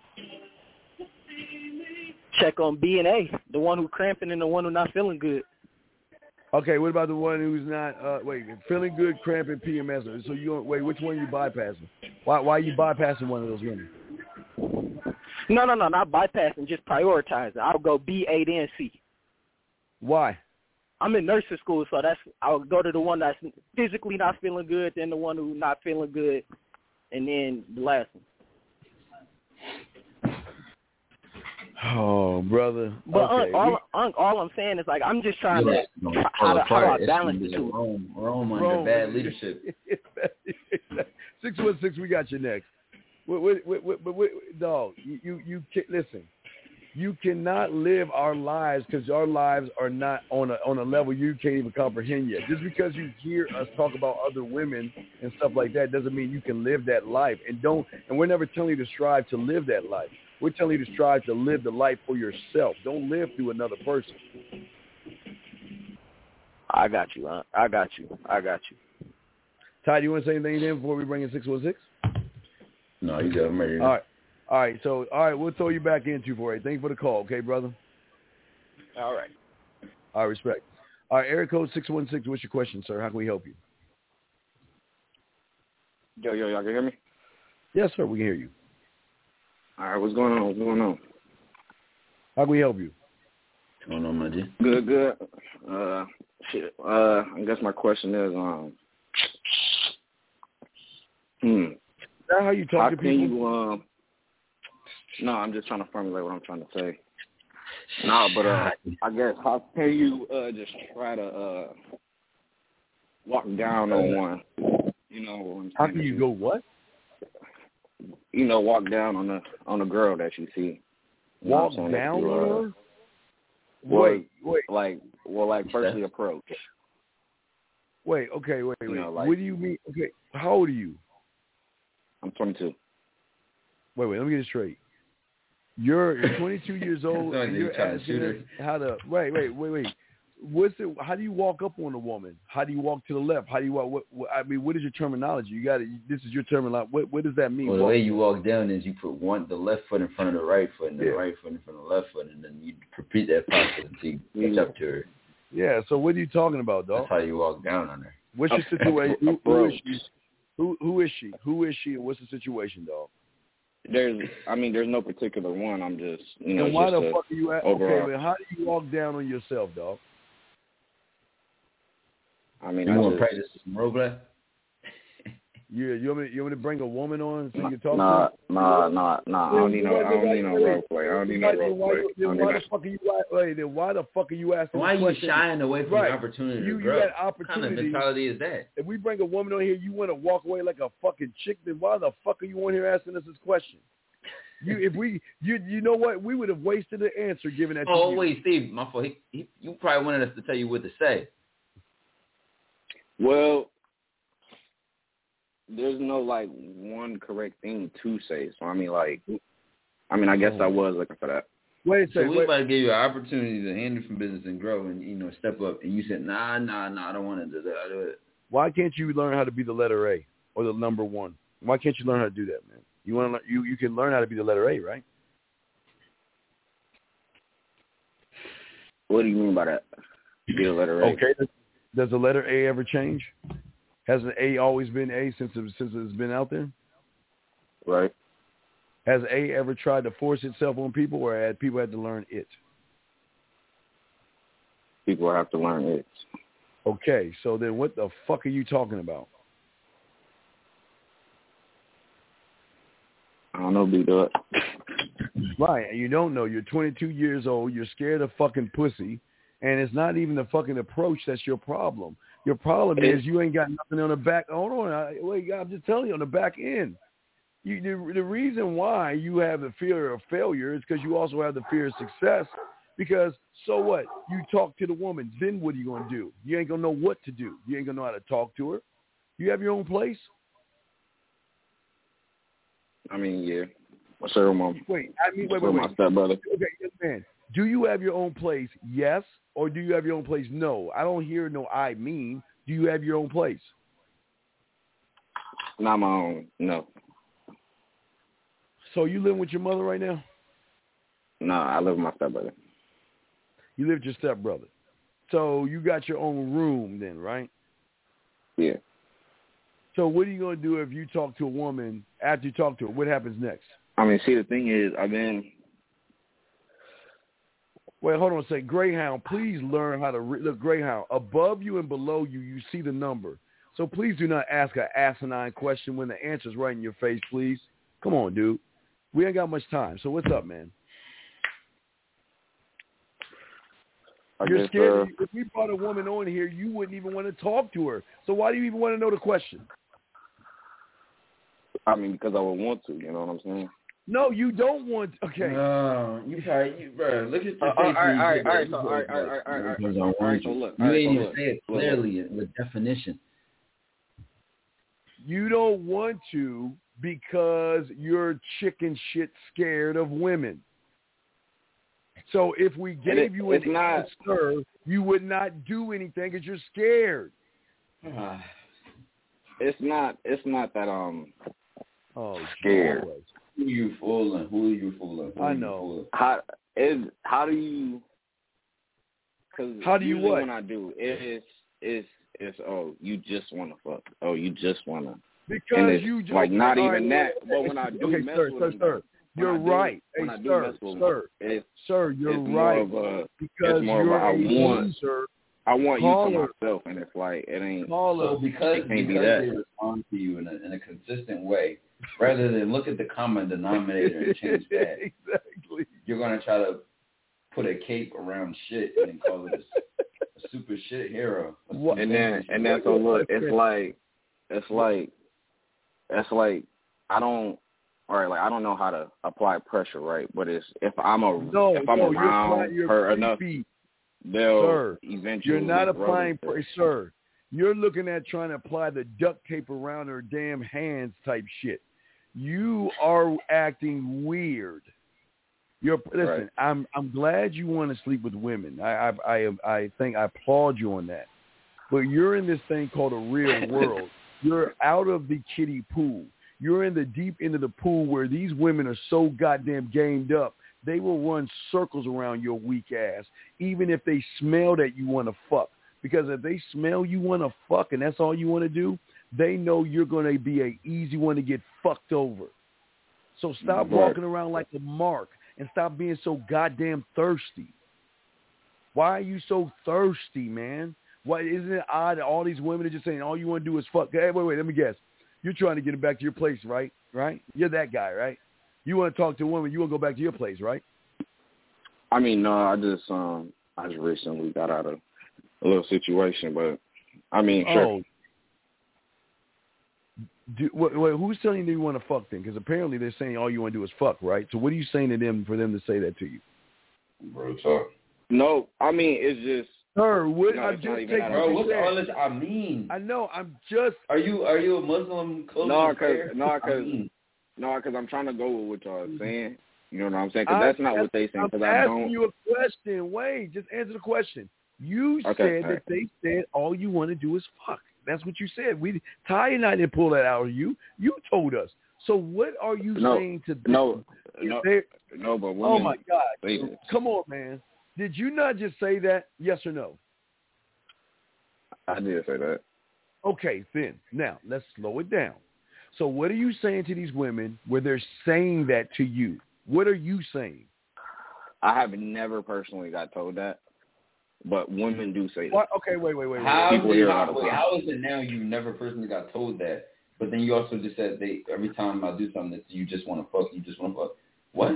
Check on B and A, the one who cramping and the one who not feeling good. Okay, what about the one who's not, uh, wait, feeling good, cramping, P M S? So you wait, which one are you bypassing? Why, why are you bypassing one of those women? No, no, no, not bypassing, just prioritizing. I'll go B, A, then C. Why? I'm in nursing school, so that's I'll go to the one that's physically not feeling good, then the one who's not feeling good, and then the last one. Oh, brother. But okay. uh, all, all, all I'm saying is, like, I'm just trying to, how, do, how do I balance the two? Rome, Rome under bad leadership. six one six, we got you next. Wait, wait, wait, wait, wait, wait, dog, you, you, you can't, listen. You cannot live our lives because our lives are not on a on a level you can't even comprehend yet. Just because you hear us talk about other women and stuff like that doesn't mean you can live that life. And don't. And we're never telling you to strive to live that life. We're telling you to strive to live the life for yourself. Don't live through another person. I got you. Huh? I got you. I got you. Ty, do you want to say anything then before we bring in six one six? No, you got me. All right. All right, so, all right, we'll throw you back in, two four eight. Thank you for the call, okay, brother? All right. All right, respect. All right, area code six one six, what's your question, sir? How can we help you? Yo, yo, y'all can hear me? Yes, sir, we can hear you. All right, what's going on? What's going on? How can we help you? What's going on, my G? Good, good. Uh, shit, uh, I guess my question is, um, hmm. Is that how you talk how to can people? You, um, no, I'm just trying to formulate what I'm trying to say. No, but uh, I guess how can you uh, just try to uh, walk down on one? You know, how can you go what? You know, walk down on a on a girl that you see. You Walk know down you, uh, on her? Well, Wait, wait. Like, well, like firstly approach. Wait, okay, wait, wait. You know, like, what do you mean? Okay, how old are you? I'm twenty-two. Wait, wait, let me get it straight. You're, you're twenty-two years old, Sounds and like you're you trying to asking shoot us how to. Wait, wait, wait, wait. What's it? How do you walk up on a woman? How do you walk to the left? How do you walk? What, what, I mean, what is your terminology? You got to. This is your terminology. What, what does that mean? Well, the walk? way you walk down is you put one the left foot in front of the right foot, and Yeah. the right foot in front of the left foot, and then you repeat that process until you catch up to her. Yeah. So what are you talking about, dog? That's how you walk down on her. What's your situation? Who, who is she? Who who is she? Who is she? And what's the situation, dog? There's, I mean, there's no particular one. I'm just, you know, And why just the a fuck are you at? overall. Okay, but how do you walk down on yourself, dog? I mean, You I want to just, practice some roleplay? Yeah, you want me? You want me to bring a woman on so you can talk nah, to her? nah, nah, nah. I don't need no, I don't need no role play. I don't need no role play. I Then don't why need the fuck are you? Wait, then why the fuck are you asking? Why are the you question? shying away from right. the opportunity You, to you grow? got opportunity. What kind of mentality is that? If we bring a woman on here, you want to walk away like a fucking chick. Then why the fuck are you on here asking us this question? You, if we, you, you know what? We would have wasted the answer given that. Oh to you. wait, Steve, my fault. He, he, you probably wanted us to tell you what to say. Well, there's no like one correct thing to say. So I mean, like, I mean, I guess I was looking for that. Wait a So second. we Wait. about to give you an opportunity to handle from business and grow, and you know, step up. And you said, nah, nah, nah, I don't want to do that. I do it. Why can't you learn how to be the letter A or the number one? Why can't you learn how to do that, man? You want to learn, you you can learn how to be the letter A, right? What do you mean by that? Be the letter A. Okay. Does, does the letter A ever change? Has an A always been A since it, since it's been out there? Right. Has A ever tried to force itself on people, or had people had to learn it? People have to learn it. Okay, so then what the fuck are you talking about? I don't know, B-Dub. Right, and you don't know. You're twenty-two years old. You're scared of fucking pussy, and it's not even the fucking approach that's your problem. Your problem It, is you ain't got nothing on the back. Hold on, I, wait, I'm just telling you on the back end. You, the, the reason why you have the fear of failure is because you also have the fear of success. Because so what? You talk to the woman, then what are you gonna do? You ain't gonna know what to do. You ain't gonna know how to talk to her. You have your own place. I mean, yeah. What's her mom? Wait, I mean, wait, wait, With wait. my stepbrother. Okay, yes, man. Do you have your own place? Yes, or do you have your own place? No. I don't hear no I mean. Do you have your own place? Not my own. No. So you living with your mother right now? No, I live with my stepbrother. You live with your stepbrother. So you got your own room then, right? Yeah. So what are you going to do if you talk to a woman after you talk to her? What happens next? I mean, see, the thing is, I've been... Wait, hold on a second. Greyhound, please learn how to... Re- Look, Greyhound, above you and below you, you see the number. So please do not ask an asinine question when the answer's right in your face, please. Come on, dude. We ain't got much time. So what's up, man? I You're guess, scared. uh, If we brought a woman on here, you wouldn't even want to talk to her. So why do you even want to know the question? I mean, because I would want to, you know what I'm saying? No, you don't want. Okay. No, you probably, you, bro. Look at the Uh, face. all right, all right, all right, You so, all right, all right, all right, all right, because I all right, want so you. look, You all right, ain't so even look, say it look, clearly with definition. You don't want to because you're chicken shit scared of women. So if we gave it, you an it's not, answer, you would not do anything because you're scared. it's not, it's not that um oh, scared. Jesus. Who you fooling? Who are you fooling? Who I you know. Fooling? How is how do you? Cause How do you usually what? when I do, it's it's it's oh you just want to fuck. Oh you just want to. Because you just, like not all even right, that. But when I do okay, mess sir, with sir, them, sir, when you're I do, right. When hey, I do sir, mess with sir, them, it's, sir, you're it's right. more of a, because it's more you're of a, I a want, loser. I want you Caller. for myself, and it's like it ain't. Caller. So because it can't because be that. they respond to you in a, in a consistent way, rather than look at the common denominator and change that, exactly. You're gonna try to put a cape around shit and then call it a, a super shit hero. What? And then and then so look, it's like it's like it's like I don't. All right, like I don't know how to apply pressure, right? But it's if I'm a no, if I'm no, around you're, her you're enough, creepy. they'll sir, eventually. You're not get applying, brothers. pr- sir. You're looking at trying to apply the duct tape around her damn hands type shit. You are acting weird. You're listen. Right. I'm I'm glad you want to sleep with women. I I I, I think I applaud you on that. But you're in this thing called a real world. You're out of the kiddie pool. You're in the deep end of the pool where these women are so goddamn gamed up. They will run circles around your weak ass, even if they smell that you want to fuck. Because if they smell you want to fuck and that's all you want to do, they know you're going to be an easy one to get fucked over. So stop Right. walking around like a mark and stop being so goddamn thirsty. Why are you so thirsty, man? Why isn't it odd that all these women are just saying all you want to do is fuck? Hey, wait, wait, let me guess. You're trying to get it back to your place, right? Right? You're that guy, right? You want to talk to a woman, you want to go back to your place, right? I mean, no, I just um, I just recently got out of a little situation, but I mean, sure. Oh. Do, wait, wait, who's telling you you want to fuck then? Because apparently they're saying all you want to do is fuck, right? So what are you saying to them for them to say that to you? Bro, talk. No, I mean it's just Sir, what No, I'm it's not just even taking that. Bro, what what's you said. all this I mean? I know. I'm just. Are you are you a Muslim? close No, to cause prayer? no, I cause mean, no, cause I'm trying to go with what y'all are saying. You know what I'm saying? Cause I- that's not what they saying. I'm Cause I asking don't. you a question. Wait, just answer the question. You Okay, said all that right. they said all you want to do is fuck. That's what you said. We Ty and I didn't pull that out of you. You told us. So what are you No, saying to them? no, Is no, there- no, but women Oh my God! say this. Come on, man. Did you not just say that? Yes or no? I did say that. Okay, then. Now, let's slow it down. So what are you saying to these women where they're saying that to you? What are you saying? I have never personally got told that, but women do say that. What? Okay, wait, wait, wait. how, wait. People did, hear a how, lot of wait, times. how is it now you never personally got told that, but then you also just said they every time I do something that you just want to fuck, you just want to fuck. What?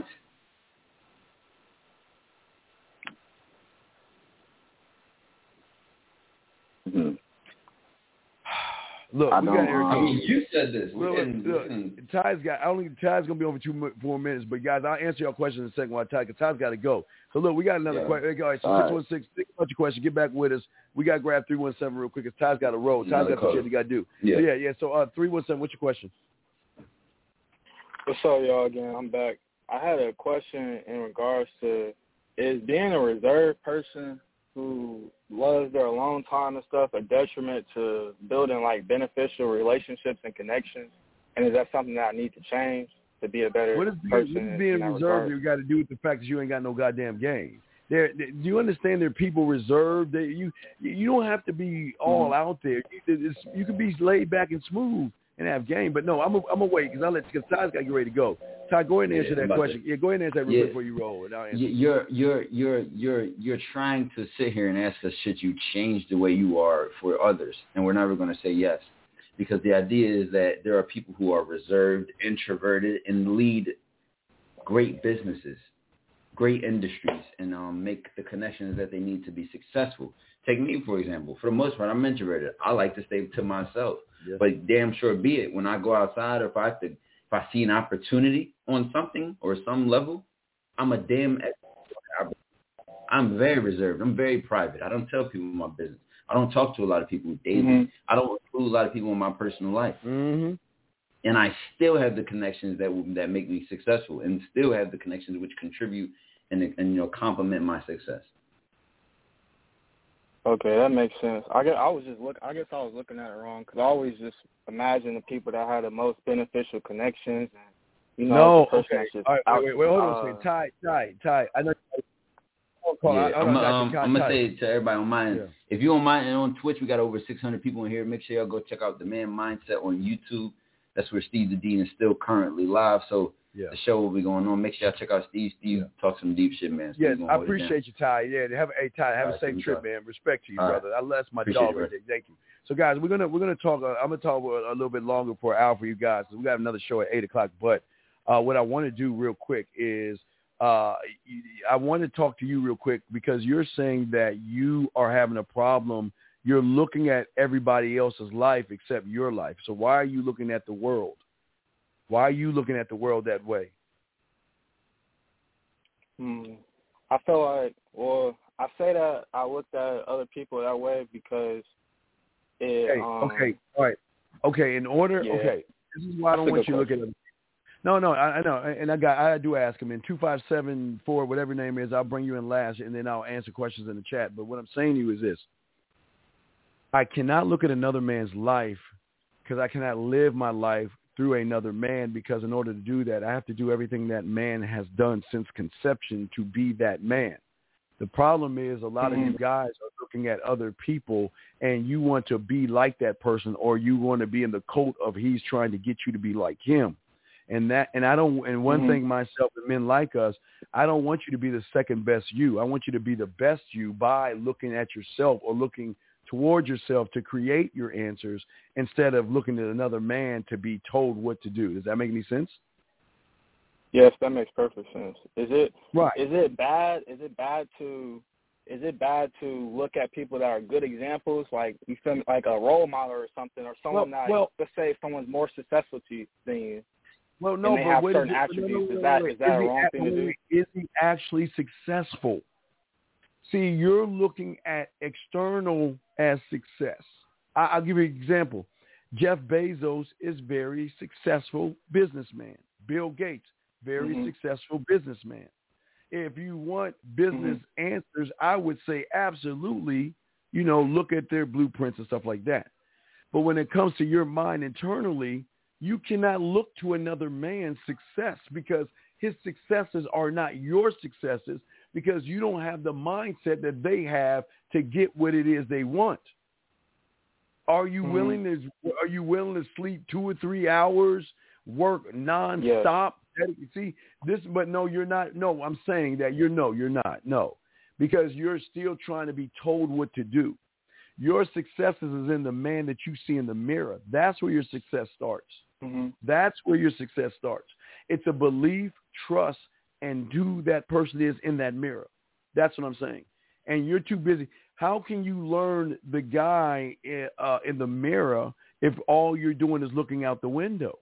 Mm-hmm. Look, I we don't, got Eric. um, I mean, you said this. We Look, didn't, look, we didn't. Ty's got. I only Ty's gonna be over two mo- four minutes, but guys, I'll answer your question in a second while Ty, cause Ty's got to go. So look, we got another Yeah. question. All right, so All right. six one six, think about your question. Get back with us. We got to grab three one seven real quick, cause Ty's got to roll. Ty's Another got some caller. shit he got to do. Yeah. So yeah, yeah. So uh, three one seven. What's your question? What's up, y'all? Again, I'm back. I had a question in regards to is being a reserved person who loves their alone time and stuff a detriment to building like beneficial relationships and connections? And is that something that I need to change to be a better What is being, person? what is in being that reserved? regard? You got to do with the fact that you ain't got no goddamn game. There, do you understand? There are people reserved. They, you, you don't have to be all out there. You, it's, you can be laid back and smooth and have game. But no, I'm a, I'm gonna wait because I let because Ty's got to get ready to go. Ty, go ahead and answer Yeah, I'm that about question. to- Yeah, go ahead and answer that real Yeah. quick before you roll. And I'll answer. Y- You're you're you're you're you're trying to sit here and ask us, should you change the way you are for others? And we're never going to say yes, because the idea is that there are people who are reserved, introverted, and lead great businesses, great industries, and um, make the connections that they need to be successful. Take me, for example. For the most part, I'm introverted. I like to stay to myself. Yeah. But damn sure be it, when I go outside or if I have to, if I see an opportunity on something or some level, I'm a damn I'm very reserved. I'm very private. I don't tell people my business. I don't talk to a lot of people daily. Mm-hmm. I don't include a lot of people in my personal life. Mm-hmm. And I still have the connections that will, that make me successful, and still have the connections which contribute and, and you know complement my success. Okay, that makes sense. I guess I was just look. I guess I was looking at it wrong because I always just imagine the people that had the most beneficial connections. And, you know, No, the person okay. that's just All right, out wait, wait, wait, hold on a uh, second. Ty, Ty, Ty. I know. Yeah, I, I, I'm, know, um, Ty, I'm gonna Ty. say to everybody on mine, Yeah. if you on mine and on Twitch, we got over six hundred people in here. Make sure y'all go check out The Man Mindset on YouTube. That's where Steve the Dean is still currently live. So Yeah. the show will be going on. Make sure y'all check out Steve. Steve talk some deep shit, man. So Yes, we gonna I hold it down. appreciate you, Ty. Yeah, have a hey, Ty, have All a right, safe see you, trip, Ty. man. Respect to you, All right. brother. I, that's my Appreciate dog you, right bro. there. Thank you. So, guys, we're gonna we're gonna talk. Uh, I'm gonna talk a, a little bit longer for an hour for you guys. We got another show at eight o'clock. But uh, what I want to do real quick is uh, I want to talk to you real quick because you're saying that you are having a problem. You're looking at everybody else's life except your life. So why are you looking at the world? Why are you looking at the world that way? Hmm. I feel like, well, I say that I looked at other people that way because it. Okay, um, okay, all right. Okay, in order, Yeah. okay, this is why I That's don't a want good you to look at them. No, no, I, I know, and I got, I do ask him in two five seven four, whatever your name is. I'll bring you in last, and then I'll answer questions in the chat. But what I'm saying to you is this: I cannot look at another man's life because I cannot live my life through another man. Because in order to do that, I have to do everything that man has done since conception to be that man. The problem is a lot of you guys are looking at other people and you want to be like that person, or you want to be in the coat of he's trying to get you to be like him. And that, and I don't, and one Mhm. thing myself and men like us, I don't want you to be the second best you. I want you to be the best you by looking at yourself or looking toward yourself to create your answers instead of looking at another man to be told what to do. Does that make any sense? Yes, that makes perfect sense. Is it Right. Is it bad? Is it bad to? Is it bad to look at people that are good examples, like you feel me, like a role model or something, or someone Well- that, well- let's say, someone's more successful to you than you? Well, no, and they but have what certain is it, attributes. no, no, is no, that no, is that a he wrong a- thing to do? Is he actually successful? See, you're looking at external as success. I, I'll give you an example. Jeff Bezos is very successful businessman. Bill Gates, very mm-hmm. successful businessman. If you want business mm-hmm. answers, I would say absolutely, you know, look at their blueprints and stuff like that. But when it comes to your mind internally, you cannot look to another man's success because his successes are not your successes because you don't have the mindset that they have to get what it is they want. Are you mm-hmm. willing to are you willing to sleep two or three hours, work nonstop? Yes. See this, but no, you're not. No, I'm saying that you're no, you're not. No, because you're still trying to be told what to do. Your successes is in the man that you see in the mirror. That's where your success starts. Mm-hmm. That's where your success starts. It's a belief, trust, and who that person is in that mirror. That's what I'm saying. And you're too busy. How can you learn the guy uh, in the mirror if all you're doing is looking out the window?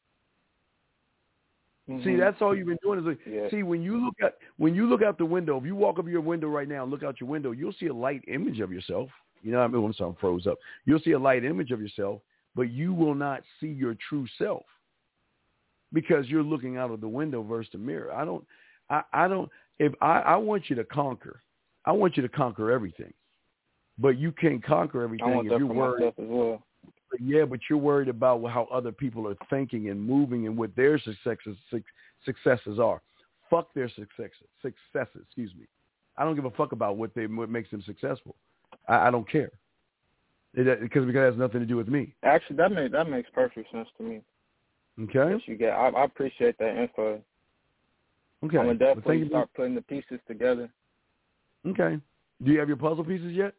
Mm-hmm. See, that's all you've been doing is like, yeah. see, when you look at when you look out the window, if you walk up your window right now and look out your window, you'll see a light image of yourself. You know what I mean? I'm sorry, I'm froze up. You'll see a light image of yourself, but you will not see your true self because you're looking out of the window versus the mirror. I don't, I, I don't, if I, I want you to conquer, I want you to conquer everything, but you can't conquer everything I want if that you're for worried. myself as well. Yeah, but you're worried about how other people are thinking and moving and what their successes successes are. Fuck their successes, successes, excuse me. I don't give a fuck about what they what makes them successful. I, I don't care. It, because because it has nothing to do with me. Actually, that makes that makes perfect sense to me. Okay. Yes, you get. I, I appreciate that info. Okay. I'm gonna definitely well, start putting the pieces together. Okay. Do you have your puzzle pieces yet?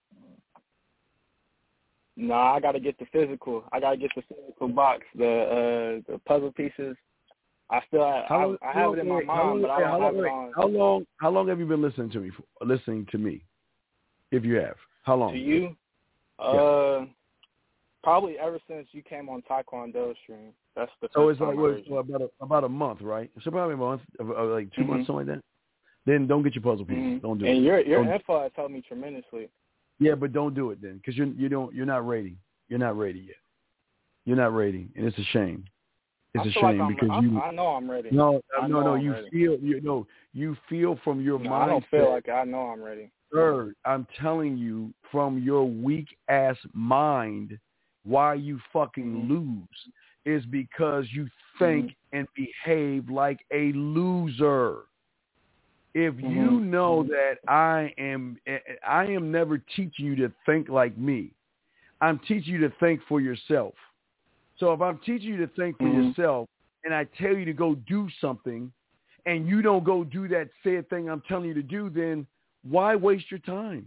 No, I got to get the physical. I got to get the physical box, the uh, the puzzle pieces. I still have, I, long, I have it in my mind, but I don't have it on. How long? How long have you been listening to me? For, listening to me, if you have, how long? To you? Yeah. Uh, probably ever since you came on Taekwondo stream. That's the. So it's like what, so about a, about a month, right? So probably a month, uh, like two mm-hmm. months, something like that. Then don't get your puzzle pieces. Mm-hmm. Don't do and it. And your your don't, info has helped me tremendously. Yeah, but don't do it then, because you you don't you're not ready. You're not ready yet. You're not ready, and it's a shame. It's I a feel shame like I'm, because I'm, you. I know I'm ready. No, I no, no. I'm You ready. feel you know you feel from your no, mindset. I don't feel like I know I'm ready. Third, I'm telling you from your weak ass mind, why you fucking mm-hmm. lose is because you think mm-hmm. and behave like a loser. If mm-hmm. you know that I am, I am never teaching you to think like me. I'm teaching you to think for yourself. So if I'm teaching you to think for mm-hmm. yourself and I tell you to go do something and you don't go do that said thing I'm telling you to do, then why waste your time?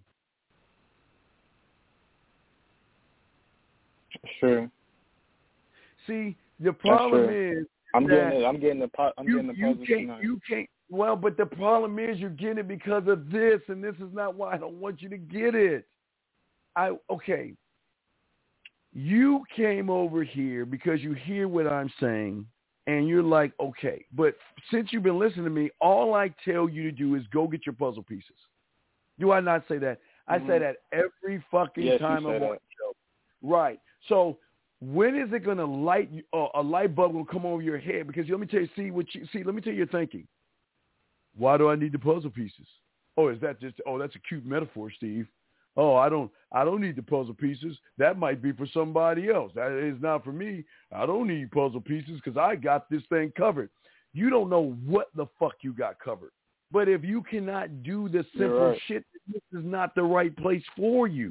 Sure. See, the problem is I'm that getting it. I'm getting the I'm you, getting the you puzzle can't, tonight. You can't. Well, but the problem is you're getting it because of this, and this is not why I don't want you to get it. I okay. You came over here because you hear what I'm saying, and you're like, okay. But since you've been listening to me, all I tell you to do is go get your puzzle pieces. Do I not say that? I mm-hmm. say that every fucking yes, time I'm on the show. Right. So when is it going to light you, uh, a light bulb will come over your head? Because let me tell you, see what you see. Let me tell you your thinking. Why do I need the puzzle pieces? Oh, is that just? Oh, that's a cute metaphor, Steve. Oh, I don't, I don't need the puzzle pieces. That might be for somebody else. That is not for me. I don't need puzzle pieces because I got this thing covered. You don't know what the fuck you got covered. But if you cannot do the simple right. shit, this is not the right place for you.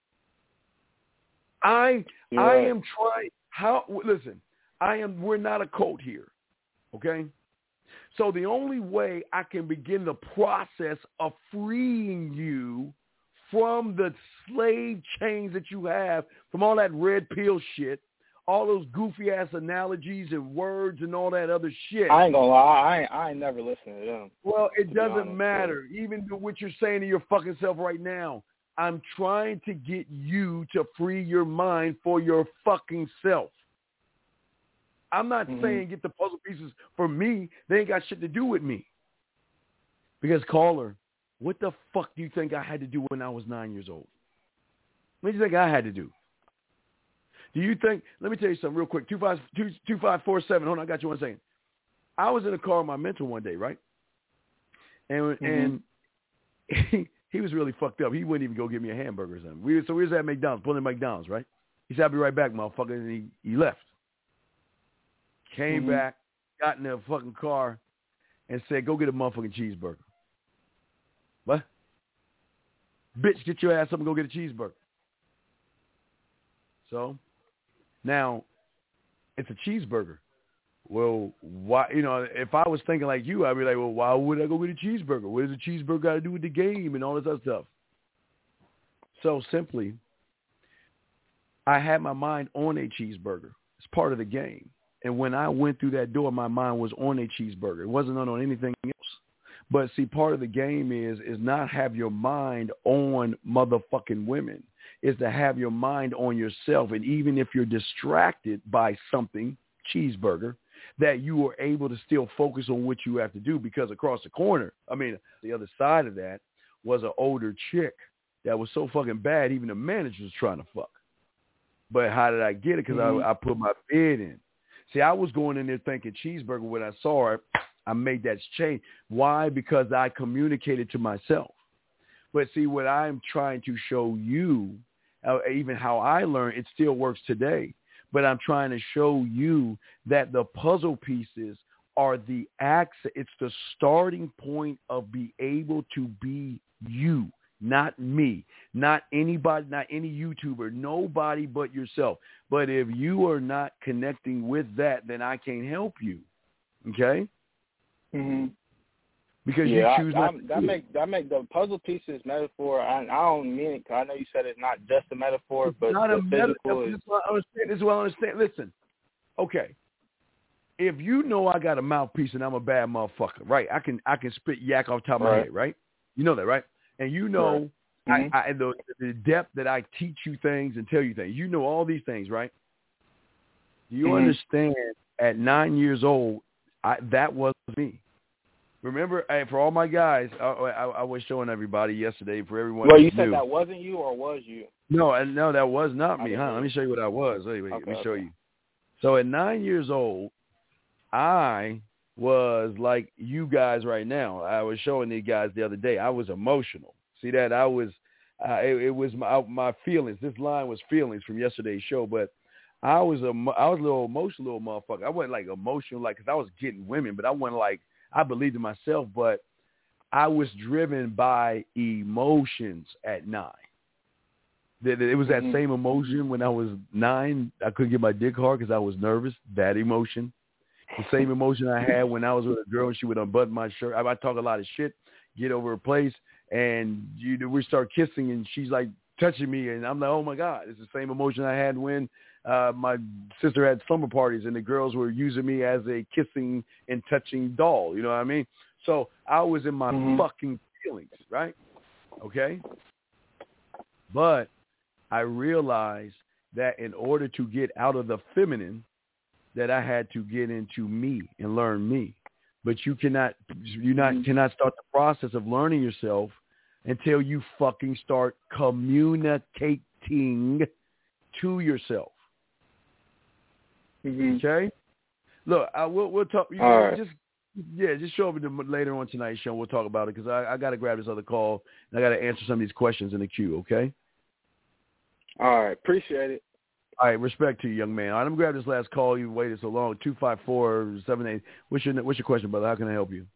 I, You're I right. am trying. How? Listen, I am. We're not a cult here, okay? So the only way I can begin the process of freeing you from the slave chains that you have, from all that red pill shit, all those goofy ass analogies and words and all that other shit. I ain't gonna lie, I ain't, I ain't never listened to them. Well, it doesn't honest, matter. Bro. Even what you're saying to your fucking self right now, I'm trying to get you to free your mind for your fucking self. I'm not mm-hmm. saying get the puzzle pieces for me. They ain't got shit to do with me. Because caller, What the fuck do you think I had to do when I was nine years old? What do you think I had to do? Do you think, let me tell you something real quick, two five two two five four seven, hold on, I got you one second. I was in a car with my mentor one day, right? And mm-hmm. and he, he was really fucked up. He wouldn't even go get me a hamburger or something. We, so we was at McDonald's, pulling McDonald's, right? He said, I'll be right back, motherfucker, and he, he left. Came mm-hmm. back, got in the fucking car, and said, go get a motherfucking cheeseburger. What? Bitch, get your ass up and go get a cheeseburger. So, now, it's a cheeseburger. Well, why? You know, if I was thinking like you, I'd be like, well, why would I go get a cheeseburger? What does a cheeseburger got to do with the game and all this other stuff? So simply, I had my mind on a cheeseburger. It's part of the game. And when I went through that door, my mind was on a cheeseburger. It wasn't on anything else. But see, part of the game is is not have your mind on motherfucking women. Is to have your mind on yourself. And even if you're distracted by something, cheeseburger, that you are able to still focus on what you have to do, because across the corner, I mean, the other side of that was an older chick that was so fucking bad, even the manager was trying to fuck. But how did I get it? Because mm-hmm. I, I put my bid in. See, I was going in there thinking cheeseburger. When I saw it, I made that change. Why? Because I communicated to myself. But see, what I'm trying to show you, uh, even how I learned, it still works today. But I'm trying to show you that the puzzle pieces are the access. It's the starting point of being able to be you, not me, not anybody, not any YouTuber, nobody but yourself. But if you are not connecting with that, then I can't help you. Okay? Mm-hmm. Because yeah, you choose I, not I, to that make that make the puzzle pieces metaphor. I, I don't mean it, 'cause I know you said it's not just a metaphor, it's but not the a physical metaphor. is. This is what I understand. This is what I understand. Listen, okay. If you know I got a mouthpiece and I'm a bad motherfucker, right? I can I can spit yak off the top of right. my head, right? You know that, right? And you know right. mm-hmm. I, I, the, the depth that I teach you things and tell you things. You know all these things, right? Do you mm-hmm. understand? At nine years old, I, that was me. Remember, hey, for all my guys, I, I, I was showing everybody yesterday. For everyone, well, you knew. said that wasn't you, or was you? No, and no, that was not me, huh? know. Let me show you what I was. Wait, wait, okay, let me show okay. you. So at nine years old, I was like you guys right now. I was showing these guys the other day. I was emotional. See that? I was. Uh, it, it was my my feelings. This line was feelings from yesterday's show, but I was a I was a little emotional, little motherfucker. I wasn't like emotional, like because I was getting women, but I wasn't like. I believed in myself, but I was driven by emotions at nine. It was that mm-hmm. same emotion when I was nine. I couldn't get my dick hard because I was nervous. That emotion. The same emotion I had when I was with a girl and she would unbutton my shirt. I, I talk a lot of shit, get over a place, and you, we start kissing, and she's like touching me, and I'm like, oh, my God. It's the same emotion I had when Uh, my sister had slumber parties and the girls were using me as a kissing and touching doll. You know what I mean? So I was in my mm-hmm. fucking feelings, right? Okay. But I realized that in order to get out of the feminine, that I had to get into me and learn me. But you cannot, you not mm-hmm. cannot start the process of learning yourself until you fucking start communicating to yourself. Mm-hmm. Okay, look, I will we'll talk. You All know, right. Just yeah, just show up to, later on tonight's show. We'll talk about it because I, I got to grab this other call and I got to answer some of these questions in the queue. Okay. All right, appreciate it. All right, respect to you, young man. All right, let me grab this last call. You waited so long. Two five four seven eight. What's your What's your question, brother? How can I help you?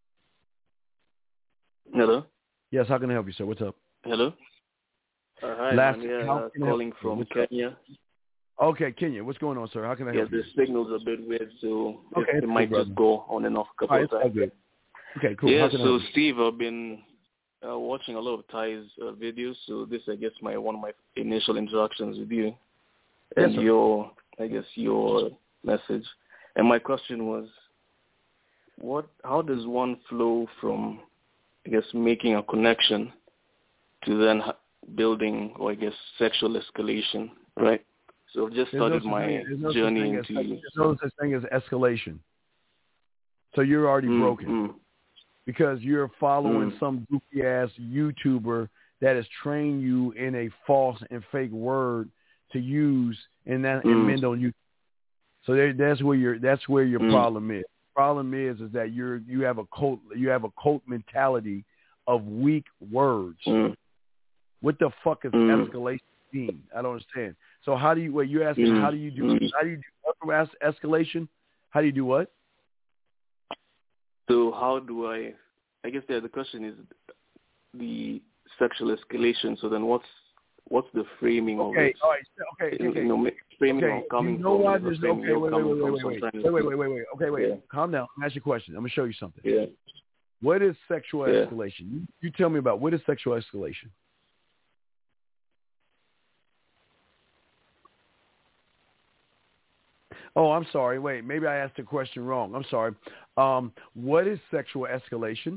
Hello. Yes, how can I help you, sir? What's up? Hello. Uh, hi, last, man. Yeah, uh, calling from What's Kenya. Up? Okay, Kenya. What's going on, sir? How can I yeah, help you? Yeah, the signal's a bit weird, so okay, it, it might cool, just go on and off a couple right, of times. Good. Okay, cool. Yeah, How can I so help you? Steve, I've been uh, watching a lot of Ty's uh, videos, so this, I guess, my one of my initial interactions with you and yes, your, I guess, your message. And my question was, what? How does one flow from, I guess, making a connection to then building, or I guess, sexual escalation, right? So I've just started no my no journey into... There's no such thing as escalation. So you're already mm, broken. Mm. because you're following Mm. some goofy ass YouTuber that has trained you in a false and fake word to use, and that and Mm. men don't use. So there, that's where your that's where your Mm. problem is. Problem is is that you're you have a cult you have a cult mentality of weak words. Mm. What the fuck is Mm. escalation mean? I don't understand. So how do you? Wait, you asking Mm. how do you do? Mm. How do you do upper es- escalation? How do you do what? So how do I? I guess yeah, the question is the sexual escalation. So then, what's what's the framing of Okay, it? all right. Okay, okay, okay. You know, framing Okay, of coming you know from. why is the there's no, framing okay, of wait, wait, coming wait, from, wait, so I'm wait, trying wait, to wait, see- wait, wait, wait. Okay, wait. Yeah. Calm down. I'm gonna ask you a question. I'm gonna show you something. Yeah. What is sexual Yeah. escalation? You, you tell me about what is sexual escalation? Oh, I'm sorry. Wait, maybe I asked the question wrong. I'm sorry. Um, what is sexual escalation?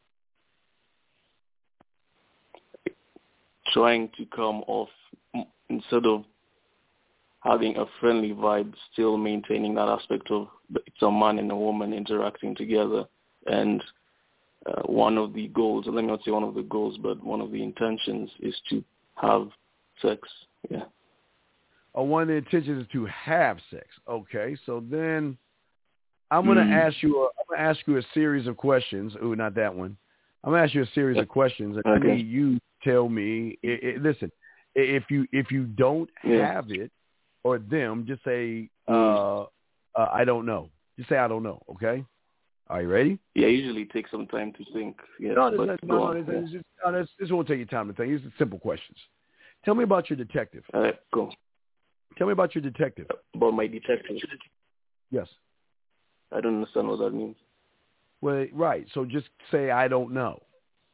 Trying to come off instead of having a friendly vibe, still maintaining that aspect of it's a man and a woman interacting together. And uh, one of the goals, let me not say one of the goals, but one of the intentions is to have sex. Yeah. Oh, one of the intentions is to have sex. Okay, so then I'm gonna Mm. ask you. A, I'm gonna ask you a series of questions. Ooh, not that one. I'm gonna ask you a series of questions, and I Okay. need you to tell me. It, it, listen, i- if you if you don't Yeah. have it or them, just say uh, Mm. uh, I don't know. Just say I don't know. Okay. Are you ready? Yeah, usually it takes some time to think. Yes, No, but this, go no, no, on. this, Yeah. this, this, no this, this won't take you time to think. These are simple questions. Tell me about your detective. All right, cool. Tell me about your detective. About my detective. Yes. I don't understand what that means. Well, right. So just say I don't know.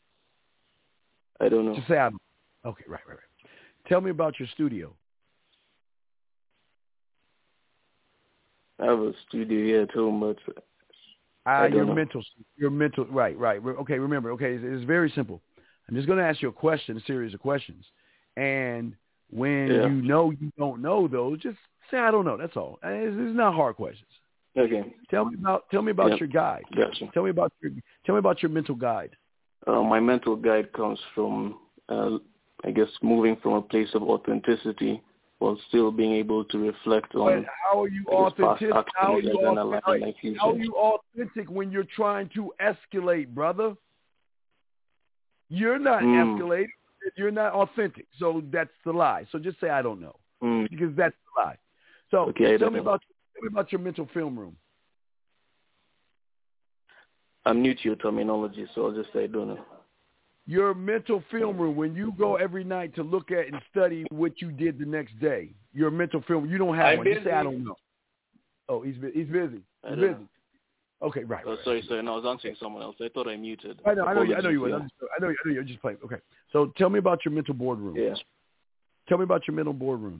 I don't know. Just say I don't. Okay, right, right, right. Tell me about your studio. I have a studio here at home, but Ah, I don't your know. mental, your mental, right, right. Re- Okay, remember, okay, it's, it's very simple. I'm just going to ask you a question, a series of questions, and when Yeah. you know you don't know those, just say I don't know. That's all. And It's, it's not hard questions. Okay. Tell me about, tell me about Yeah. your guide. Gotcha. Tell me about your, tell me about your mental guide. Uh, my mental guide comes from, uh, I guess, moving from a place of authenticity while still being able to reflect But on how are you I guess, past authentic? How are actions you and then authentic? align my future. How are you authentic when you're trying to escalate, brother? You're not Mm. escalating. You're not authentic. So that's the lie. So just say I don't know, Mm. because that's the lie. So Okay, I tell don't me know. about tell me about your mental film room. I'm new to your terminology, so I'll just say I don't know. Your mental film room, when you go every night to look at and study what you did the next day, your mental film, you don't have I'm one. Just say I busy. don't know. Oh, he's bu- he's busy. I He's don't busy. know. Okay, right. Oh, right. sorry, sorry. No, I was answering someone else. I thought I muted. I know, I know, you, I know you would. Apologies, I'm just, I know, you, I know you're just playing. Okay, so tell me about your mental boardroom. Yeah. Tell me about your mental boardroom.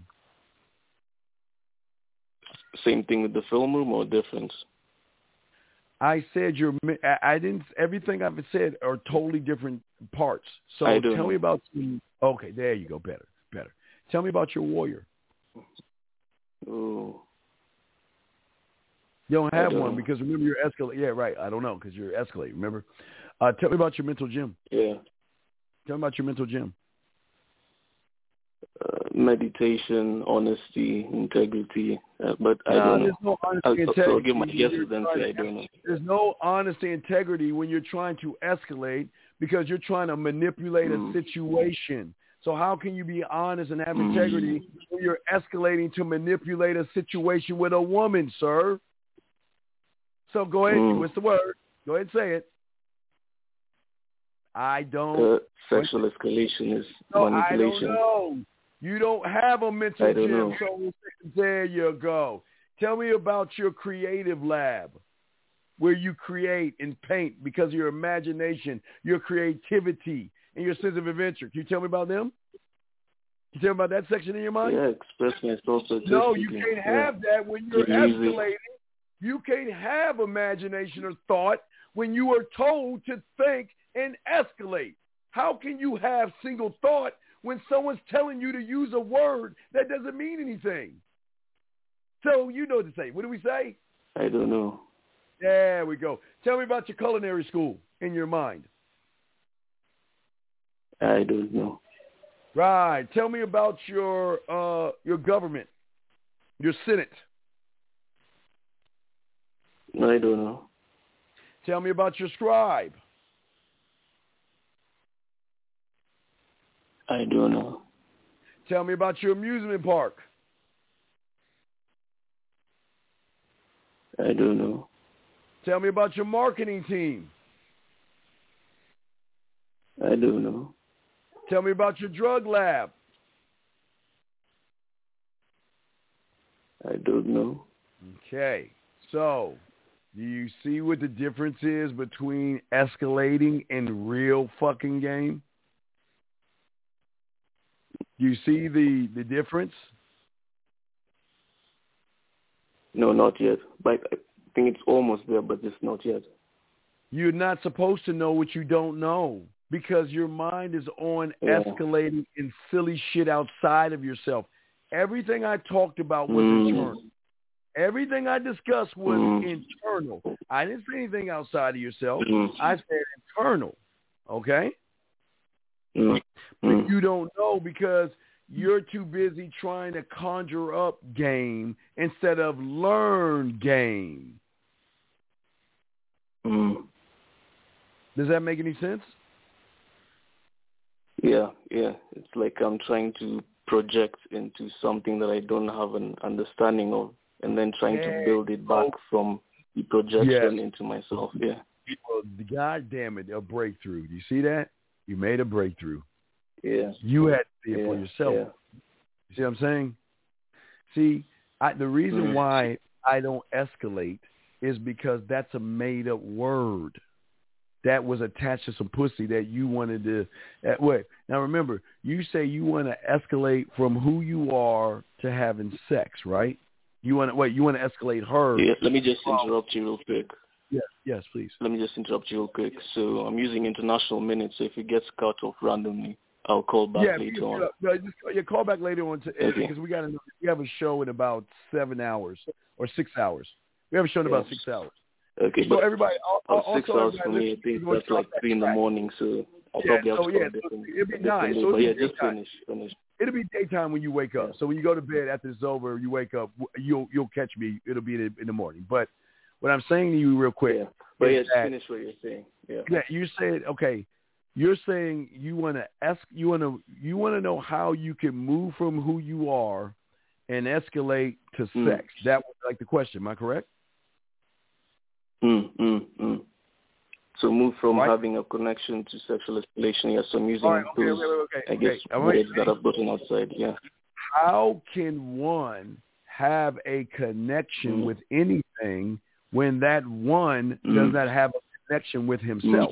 Same thing with the film room or difference? I said your. mi- I I didn't. Everything I've said are totally different parts. So I don't tell know. me about. Okay, there you go. Better, better. Tell me about your warrior. Ooh. You don't I have don't one know. because remember you're escalating. Yeah, right. I don't know because you're escalating. Remember. Uh, tell me about your mental gym. Yeah. Tell me about your mental gym. Uh, meditation, honesty, integrity, uh, but I Nah, don't know. there's no honesty, I'll, so integrity. I'll give my when guesses you're then trying say I to- don't know. There's no honesty, integrity when you're trying to escalate because you're trying to manipulate Mm. a situation. So how can you be honest and have Mm. integrity when you're escalating to manipulate a situation with a woman, sir? So go ahead. Mm. What's the word? Go ahead and say it. I don't. Uh, sexual escalation is No, I don't manipulation. know. You don't have a mental I don't gym, know. so there you go. Tell me about your creative lab where you create and paint because of your imagination, your creativity, and your sense of adventure. Can you tell me about them? Can you tell me about that section in your mind? Yeah, express myself artistically. No, you can't have that when you're Get music. escalating. You can't have imagination or thought when you are told to think and escalate. How can you have single thought when someone's telling you to use a word that doesn't mean anything? So you know what to say. What do we say? I don't know. There we go. Tell me about your culinary school in your mind. I don't know. Right. Tell me about your uh, your government, your Senate. I don't know. Tell me about your scribe. I don't know. Tell me about your amusement park. I don't know. Tell me about your marketing team. I don't know. Tell me about your drug lab. I don't know. Okay. So, do you see what the difference is between escalating and real fucking game? Do you see the, the difference? No, not yet. But I think it's almost there, but it's not yet. You're not supposed to know what you don't know because your mind is on yeah. escalating in silly shit outside of yourself. Everything I talked about was mm. internal. Everything I discussed was mm. internal. I didn't say anything outside of yourself. Mm. I said internal. Okay? Mm. But you don't know because you're too busy trying to conjure up game instead of learn game. Mm. Does that make any sense? Yeah, yeah. It's like I'm trying to project into something that I don't have an understanding of and then trying yeah. to build it back from the projection yes. into myself. Yeah. Well, God damn it, a breakthrough. Do you see that? You made a breakthrough. Yeah. You had to see it yeah. for yourself. Yeah. You see what I'm saying? See, I, the reason mm. why I don't escalate is because that's a made-up word that was attached to some pussy that you wanted to uh, – wait. Now, remember, you say you want to escalate from who you are to having sex, right? You want to – wait, you want to escalate her. Yeah, let me just interrupt you real quick. Yes, yes, please. Let me just interrupt you real quick. So I'm using international minutes, so if it gets cut off randomly, I'll call back yeah, later yeah, on. Yeah, just, yeah, call back later on to, okay. because we got to we have a show in about seven hours or six hours. We have a show in yes. about six hours. Okay, so but everybody, also six hours for me, I think that's like three in the morning, so I'll yeah, probably have so, to yeah, call so different. It'll be nine. So but yeah, just daytime. finish, finish. It'll be daytime when you wake up. Yeah. So when you go to bed after it's over, you wake up, you'll you'll catch me. It'll be in the morning. But what I'm saying to you real quick, yeah. but yeah, that, finish what you're saying. Yeah, yeah, you said okay. You're saying you want to ask, you want to you want to know how you can move from who you are and escalate to mm. sex. That was like the question. Am I correct? Mm, mm, mm. So move from right. having a connection to sexual escalation. Yes, I'm using right, okay, those, okay, okay, I guess, okay. words that I've gotten outside. Yeah. How can one have a connection mm. with anything when that one mm. does not have a connection with himself?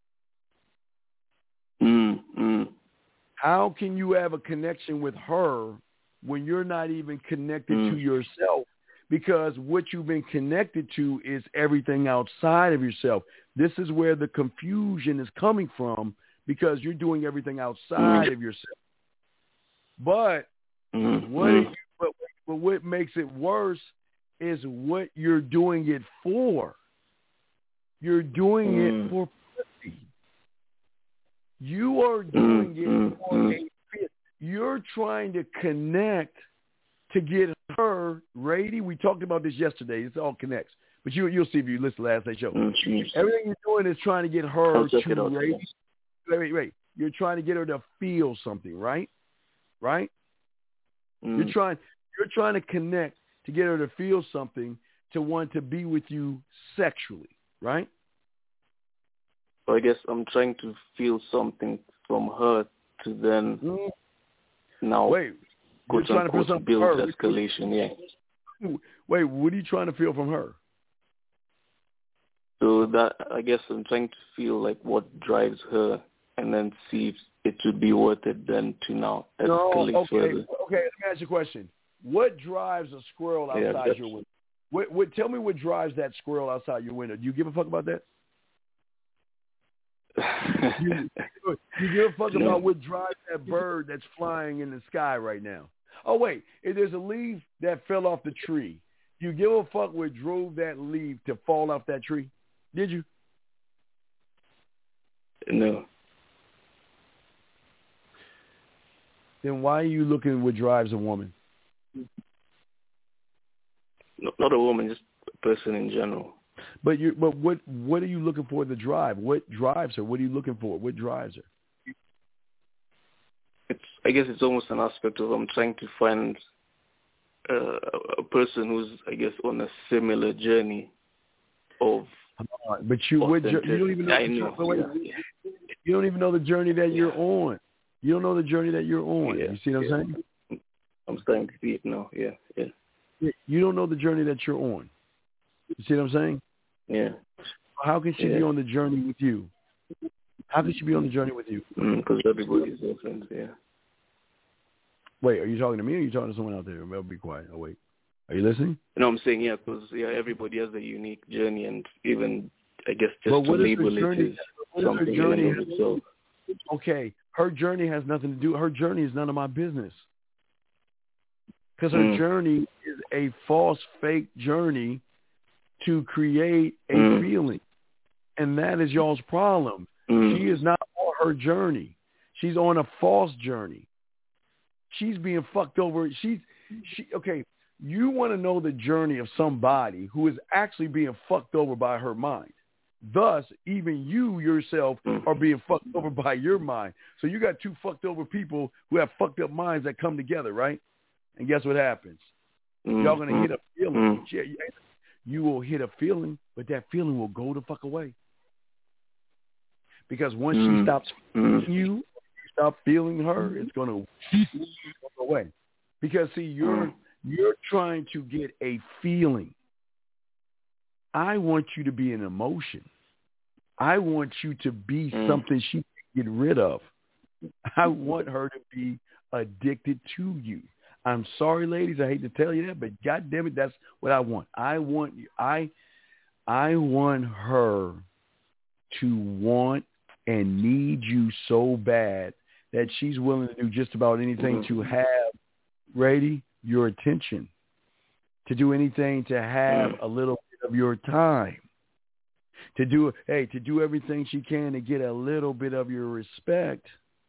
Mm. Mm. How can you have a connection with her when you're not even connected mm. to yourself? Because what you've been connected to is everything outside of yourself. This is where the confusion is coming from because you're doing everything outside mm. of yourself. But mm. what mm. you, but, but what makes it worse is what you're doing it for. You're doing mm. it for pussy. You are doing mm. it mm. for mm. a fit. You're trying to connect to get her, Rady, we talked about this yesterday. It all connects. But you, you'll see if you listen to last night's show. Mm-hmm. Everything you're doing is trying to get her to out, Rady. Wait, wait, wait. You're trying to get her to feel something, right? Right? Mm. You're trying you're trying to connect to get her to feel something, to want to be with you sexually, right? So I guess I'm trying to feel something from her to then mm. now wait. You're quote trying to feel unquote, something build from her. escalation, yeah. Wait, what are you trying to feel from her? So that I guess I'm trying to feel like what drives her, and then see if it would be worth it then to now escalate no, okay, further. Okay, let me ask you a question. What drives a squirrel outside yeah, your window? What, what? Tell me what drives that squirrel outside your window. Do you give a fuck about that? you, you give a fuck no. about what drives that bird that's flying in the sky right now? Oh, wait. If there's a leaf that fell off the tree, you give a fuck what drove that leaf to fall off that tree? Did you? No. Then why are you looking what drives a woman? No, not a woman, just a person in general. But you, but what what are you looking for the drive? What drives her? What are you looking for? What drives her? It's I guess it's almost an aspect of I'm trying to find uh, a person who's I guess on a similar journey of. But you would you don't even know, I know. wait, Yeah. you don't even know the journey that you're Yeah. on. You don't know the journey that you're on. Yeah. You see what yeah. I'm saying? I'm starting to see it now. Yeah, yeah. You don't know the journey that you're on. You see what I'm saying? Yeah. How can she yeah. be on the journey with you? How can she be on the journey with you? Because mm, everybody is different. Yeah. Wait, are you talking to me or are you talking to someone out there? I'll be quiet. Oh wait, are you listening? No, I'm saying yeah, because yeah, everybody has a unique journey, and even I guess just but to label it is something in and of itself. Okay, her journey has nothing to do. Her journey is none of my business. Because her mm. journey is a false, fake journey to create a mm. feeling. And that is y'all's problem. Mm. She is not on her journey. She's on a false journey. She's being fucked over. She's, she, okay, you want to know the journey of somebody who is actually being fucked over by her mind. Thus, even you yourself are being fucked over by your mind. So you got two fucked over people who have fucked up minds that come together, right? And guess what happens? Mm. Y'all going to hit a feeling. Mm. You will hit a feeling, but that feeling will go the fuck away. Because once mm. she stops mm. feeling you, you stop feeling her, it's going to go away. Because, see, you're, mm. you're trying to get a feeling. I want you to be an emotion. I want you to be mm. something she can get rid of. I want her to be addicted to you. I'm sorry, ladies. I hate to tell you that, but God damn it, that's what I want. I want I I want her to want and need you so bad that she's willing to do just about anything mm-hmm. to have, ready, your attention, to do anything to have mm. a little bit of your time, to do, hey, to do everything she can to get a little bit of your respect.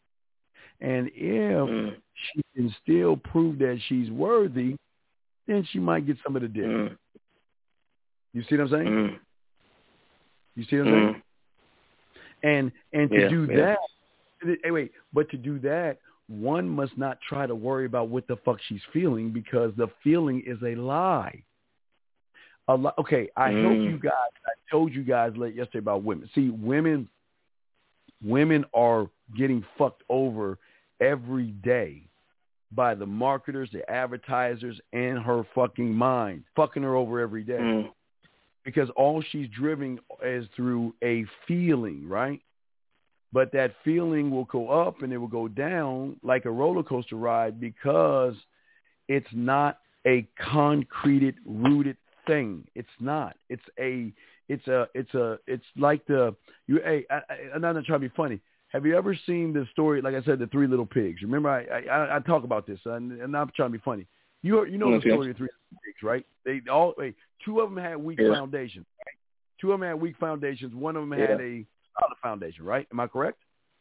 And if mm. she can still prove that she's worthy, then she might get some of the dick. Mm. You see what I'm saying? Mm. You see what I'm mm. saying? And and to yeah, do yeah. that, hey, wait, but to do that, one must not try to worry about what the fuck she's feeling because the feeling is a lie. A li- okay, I mm. help you guys. I told you guys late yesterday about women. See, women, women are getting fucked over every day by the marketers, the advertisers, and her fucking mind, fucking her over every day. Mm. Because all she's driven is through a feeling, right? But that feeling will go up and it will go down like a roller coaster ride because it's not a concreted, rooted thing. It's not. It's a, it's a, it's a, it's like the, you, hey, I, I, I'm not trying to be funny. Have you ever seen the story, like I said, the Three Little Pigs? Remember, I I, I talk about this, and, and I'm trying to be funny. You you know okay. the story of the Three Little Pigs, right? They all wait, two of them had weak yeah. foundations. Right? Two of them had weak foundations. One of them yeah. had a solid foundation, right? Am I correct?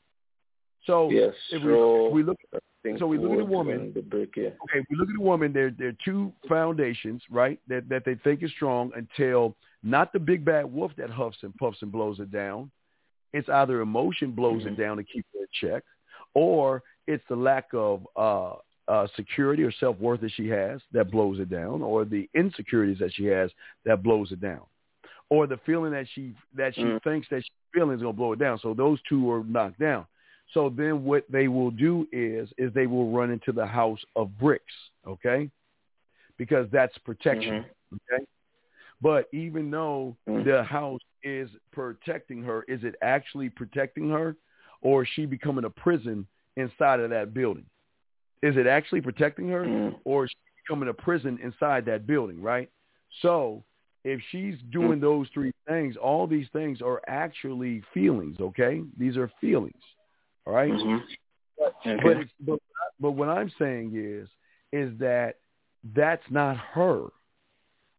So yes, if so we, we look, so we look at the woman. The brick, yeah. Okay, we look at the woman. There there are two foundations, right? That that they think is strong until not the big bad wolf that huffs and puffs and blows it down. It's either emotion blows mm-hmm. it down to keep her in check, or it's the lack of uh, uh, security or self-worth that she has that blows it down, or the insecurities that she has that blows it down, or the feeling that she that she mm. thinks that she's feeling is going to blow it down. So those two are knocked down. So then what they will do is is they will run into the house of bricks, okay, because that's protection, mm-hmm. okay. But even though mm. the house is protecting her, is it actually protecting her, or is she becoming a prison inside of that building? Is it actually protecting her, mm. or is she becoming a prison inside that building, right? So if she's doing mm. those three things, all these things are actually feelings, okay? These are feelings, all right? Mm-hmm. But, okay. but, it's, but, but what I'm saying is, is that that's not her.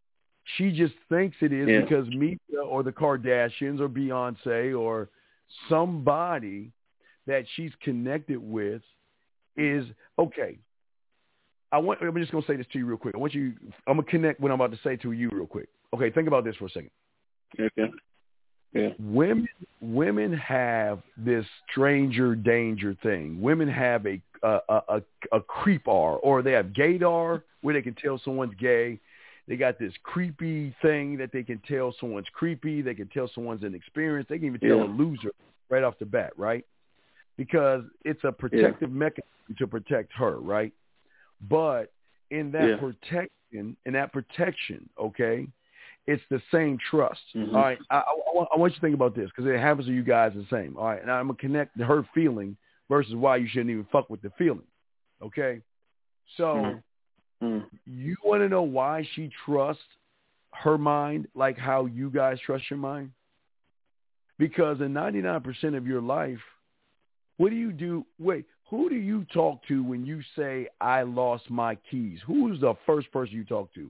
She just thinks it is Yeah. because Mika or the Kardashians or Beyonce or somebody that she's connected with is okay. I want. I'm just gonna say this to you real quick. I want you. I'm gonna connect what I'm about to say to you real quick. Okay, think about this for a second. Okay. Yeah. Women, women have this stranger danger thing. Women have a a a, a creepar, or they have gaydar, where they can tell someone's gay. They got this creepy thing that they can tell someone's creepy. They can tell someone's inexperienced. They can even tell Yeah. a loser right off the bat, right? Because it's a protective yeah. mechanism to protect her, right? But in that yeah. protection, in that protection, okay, it's the same trust. Mm-hmm. All right, I, I, I want you to think about this because it happens to you guys the same. All right, now I'm gonna connect her feeling versus why you shouldn't even fuck with the feeling. Okay, so mm-hmm. Mm-hmm. you want to know why she trusts her mind like how you guys trust your mind? Because in ninety-nine percent of your life, what do you do? Wait, who do you talk to when you say, I lost my keys? Who's the first person you talk to?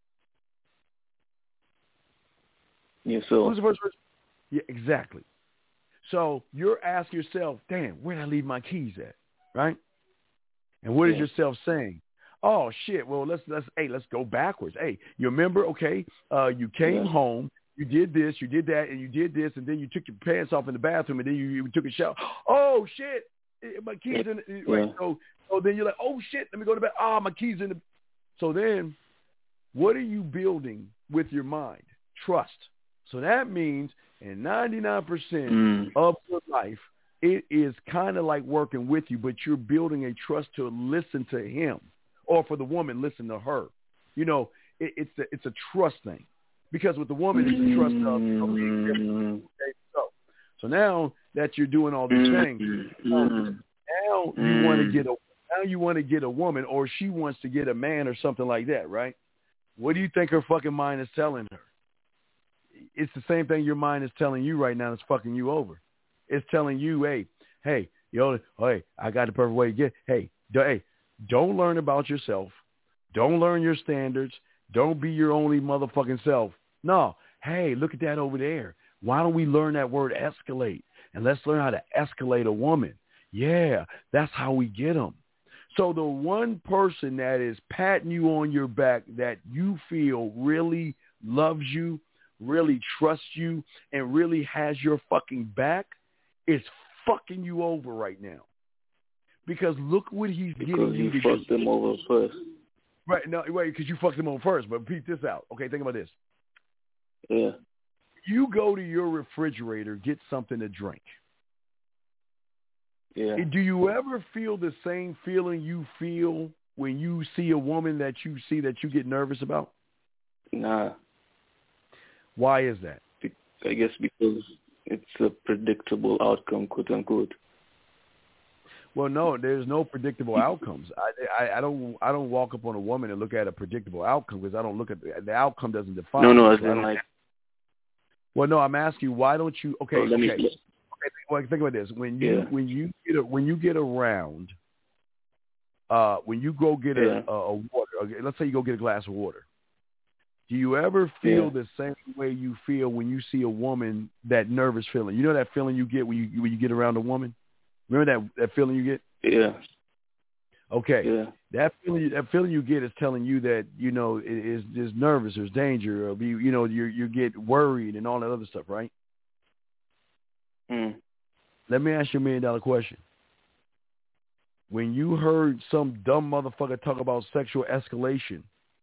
Yeah, so. Who's the first person? Yeah, exactly. So you're asking yourself, damn, where did I leave my keys at? Right? And what is yeah. yourself saying? Oh, shit, well, let's, let's, hey, let's go backwards. Hey, you remember, okay, uh, you came yeah. home, you did this, you did that, and you did this, and then you took your pants off in the bathroom, and then you, you took a shower. Oh, shit, my keys in the, right, yeah. so, so then you're like, oh, shit, let me go to bed. Ah, oh, my keys in the, so then what are you building with your mind? Trust. So that means in ninety-nine percent mm. of your life, it is kind of like working with you, but you're building a trust to listen to him, or for the woman, listen to her. You know, it, it's a, it's a trust thing, because with the woman, it's a trust of, you know, being different. Okay, so, so now that you're doing all these things, um, now you want to get a now you want to get a woman, or she wants to get a man, or something like that, right? What do you think her fucking mind is telling her? It's the same thing your mind is telling you right now. It's fucking you over. It's telling you, hey, hey, yo, hey, I got the perfect way to get. Hey, do, hey, don't learn about yourself. Don't learn your standards. Don't be your only motherfucking self. No, hey, look at that over there. Why don't we learn that word escalate? And let's learn how to escalate a woman. Yeah, that's how we get them. So the one person that is patting you on your back that you feel really loves you, really trusts you, and really has your fucking back is fucking you over right now. Because look what he's because getting you you to fucked do. them over first. Right, no, wait, because you fucked them over first. But repeat this out. Okay, think about this. Yeah. You go to your refrigerator, get something to drink. Yeah. Do you ever feel the same feeling you feel when you see a woman that you see that you get nervous about? Nah. Why is that? I guess because it's a predictable outcome, quote unquote. Well, no, there's no predictable outcomes. I, I, I don't I don't walk up on a woman and look at a predictable outcome, because I don't look at the, the outcome doesn't define. No, no, as it, in like. Well, no, I'm asking you, why don't you? Okay, oh, let okay. Me, okay well, think about this. When you yeah. when you get a, when you get around, uh, when you go get yeah. a, a, a water, okay, let's say you go get a glass of water. Do you ever feel yeah. the same way you feel when you see a woman, that nervous feeling? You know that feeling you get when you when you get around a woman? Remember that, that feeling you get? Yeah. Okay. Yeah. That feeling that feeling you get is telling you that, you know, it is there's nervous, there's danger, or you you know, you you get worried and all that other stuff, right? Mm. Let me ask you a million dollar question. When you heard some dumb motherfucker talk about sexual escalation,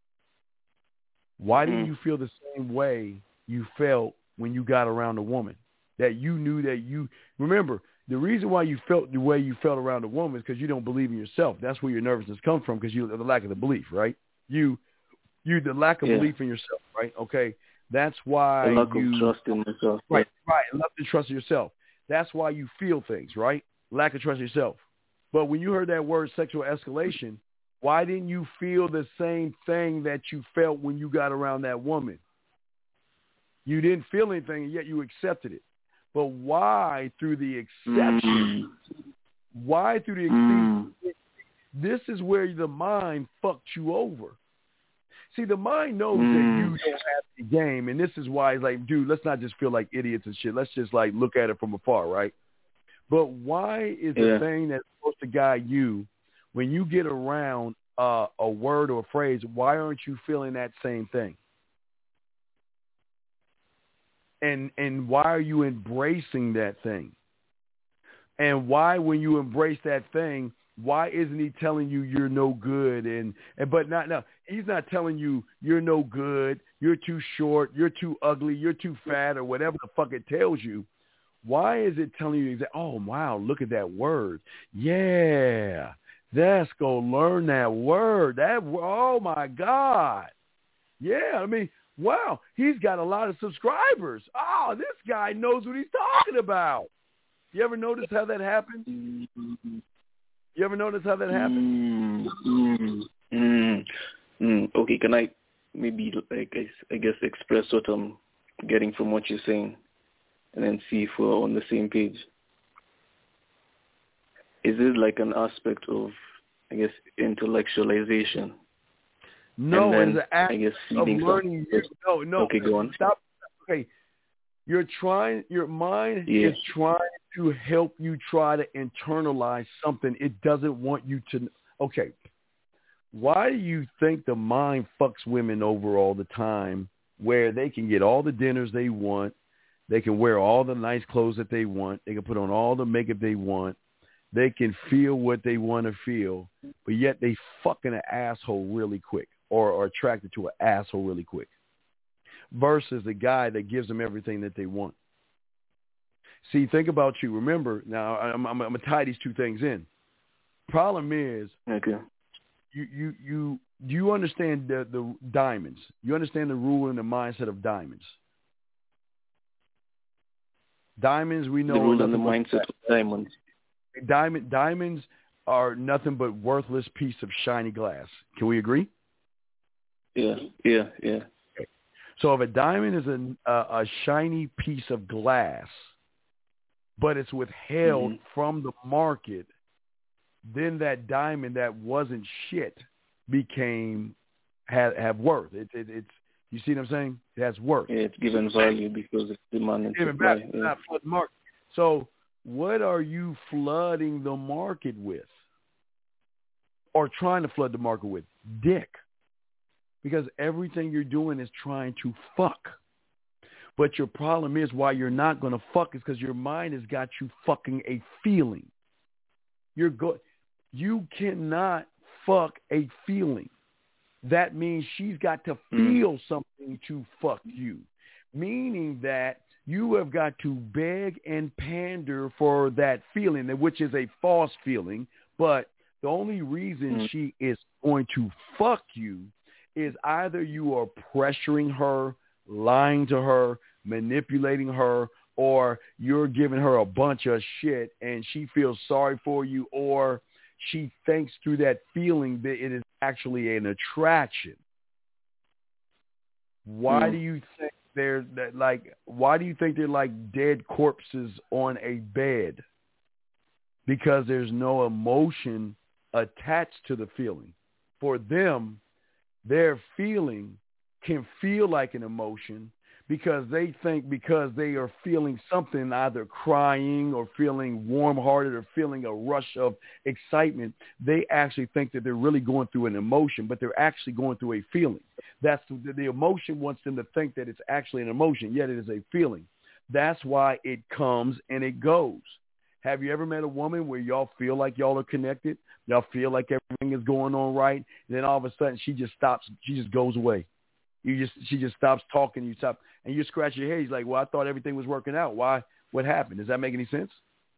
why didn't mm. you feel the same way you felt when you got around a woman? That you knew that you remember the reason why you felt the way you felt around a woman is because you don't believe in yourself. That's where your nervousness comes from, because you the lack of the belief, right? You you the lack of yeah. belief in yourself, right? Okay, that's why a lack you of trust in myself. right, yeah. right, lack of trust in yourself. That's why you feel things, right? Lack of trust in yourself. But when you heard that word sexual escalation, why didn't you feel the same thing that you felt when you got around that woman? You didn't feel anything, and yet you accepted it. But why through the exception? Mm. Why through the exception? Mm. This is where the mind fucked you over. See, the mind knows Mm. that you don't have the game, and this is why it's like, dude, let's not just feel like idiots and shit. Let's just like look at it from afar, right? But why is Yeah. the thing that's supposed to guide you when you get around uh, a word or a phrase? Why aren't you feeling that same thing? And and why are you embracing that thing? And why, when you embrace that thing, why isn't he telling you you're no good? And, and but not no, he's not telling you you're no good, you're too short, you're too ugly, you're too fat, or whatever the fuck it tells you. Why is it telling you that? Oh wow, look at that word. Yeah, let's go learn that word. That oh my God. Yeah, I mean, wow, he's got a lot of subscribers. Oh, this guy knows what he's talking about. You ever notice how that happens? You ever notice how that happens? Mm, mm, mm, mm. Okay, can I maybe, like, I, I guess, express what I'm getting from what you're saying, and then see if we're on the same page? Is it like an aspect of, I guess, intellectualization? No, and it's then, an act I guess, of feeding learning. some, You, no, no. Okay, go on. Stop. Okay, you're trying. Your mind Yeah. is trying to help you try to internalize something it doesn't want you to. Okay, why do you think the mind fucks women over all the time, where they can get all the dinners they want, they can wear all the nice clothes that they want, they can put on all the makeup they want, they can feel what they want to feel, but yet they fucking an asshole really quick, or are attracted to an asshole really quick, versus the guy that gives them everything that they want? See, think about you. Remember, now I'm, I'm, I'm going to tie these two things in. Problem is, okay. you, you, you, do you understand the, the diamonds? You understand the rule and the mindset of diamonds? Diamonds, we know. The rule and the nothing but- mindset of diamonds. Diamond, diamonds are nothing but worthless piece of shiny glass. Can we agree? Yeah, yeah, yeah. So if a diamond is a, a, a shiny piece of glass, but it's withheld Mm-hmm. from the market, then that diamond that wasn't shit became have, have worth. It, it, it's you see what I'm saying? It has worth. Yeah, it's given value because it's demand and Given supply. back, Yeah. not flood the market. So what are you flooding the market with, or trying to flood the market with? Dick. Because everything you're doing is trying to fuck. But your problem is why you're not going to fuck is because your mind has got you fucking a feeling. You're go- You cannot fuck a feeling. That means she's got to feel something to fuck you, meaning that you have got to beg and pander for that feeling, which is a false feeling. But the only reason Mm. she is going to fuck you is either you are pressuring her, lying to her, manipulating her, or you're giving her a bunch of shit and she feels sorry for you, or she thinks through that feeling that it is actually an attraction. Why Mm. do you think they're that like? Why do you think they're like dead corpses on a bed? Because there's no emotion attached to the feeling. For them, their feeling can feel like an emotion because they think because they are feeling something, either crying or feeling warm-hearted or feeling a rush of excitement, they actually think that they're really going through an emotion, but they're actually going through a feeling. That's the, the emotion wants them to think that it's actually an emotion, yet it is a feeling. That's why it comes and it goes. Have you ever met a woman where y'all feel like y'all are connected? Y'all feel like everything is going on right, and then all of a sudden she just stops. She just goes away. You just she just stops talking. You stop, and you scratch your head. He's like, "Well, I thought everything was working out. Why? What happened? Does that make any sense?"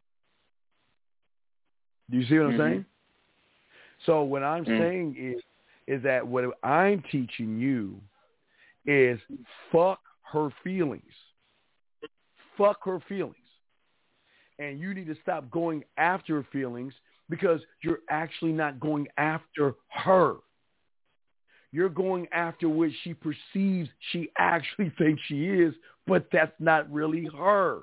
Do you see what I'm Mm-hmm. saying? So what I'm Mm. saying is, is that what I'm teaching you is fuck her feelings. Fuck her feelings. And you need to stop going after her feelings because you're actually not going after her. You're going after what she perceives she actually thinks she is, but that's not really her.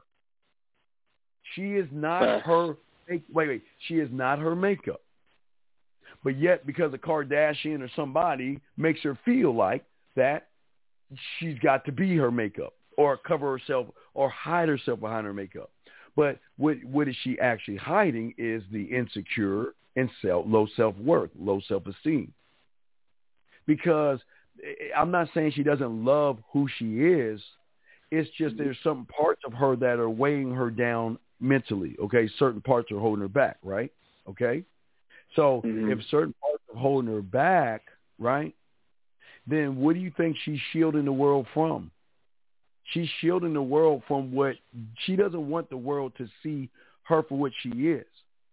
She is not Facts. her, wait, wait, she is not her makeup. but yet because a Kardashian or somebody makes her feel like that she's got to be her makeup or cover herself or hide herself behind her makeup. But what what is she actually hiding is the insecure and self, low self-worth, low self-esteem. Because I'm not saying she doesn't love who she is. It's just there's some parts of her that are weighing her down mentally, okay? Certain parts are holding her back, right? Okay? So mm-hmm. if certain parts are holding her back, right, then what do you think she's shielding the world from? She's shielding the world from what she doesn't want the world to see her for what she is.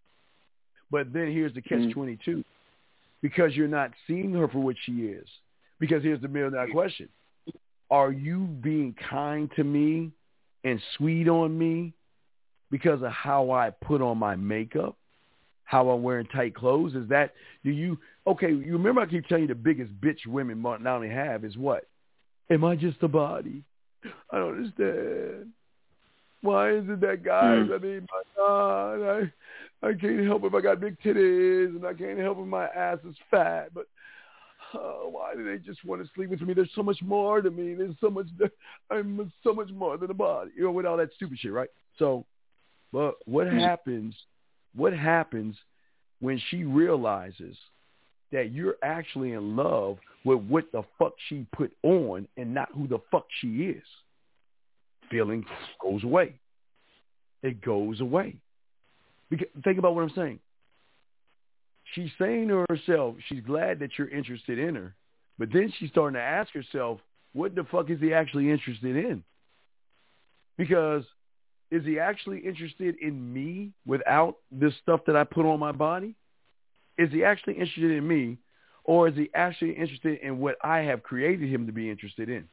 But then here's the catch twenty-two. Because you're not seeing her for what she is. Because here's the million dollar question. Are you being kind to me and sweet on me because of how I put on my makeup? How I'm wearing tight clothes? Is that, do you, okay, you remember I keep telling you the biggest bitch women not only have is what? Am I just a body? I don't understand. Why is it that guys, mm. I mean, my God, I, I can't help if I got big titties and I can't help if my ass is fat, but oh, why do they just want to sleep with me? There's so much more to me. There's so much, I'm so much more than a body, you know, with all that stupid shit, right? So, but what mm. happens, what happens when she realizes that you're actually in love with what the fuck she put on and not who the fuck she is? Feeling goes away. It goes away. Because, think about what I'm saying. She's saying to herself, she's glad that you're interested in her, but then she's starting to ask herself, what the fuck is he actually interested in? Because is he actually interested in me without this stuff that I put on my body? Is he actually interested in me, or is he actually interested in what I have created him to be interested in?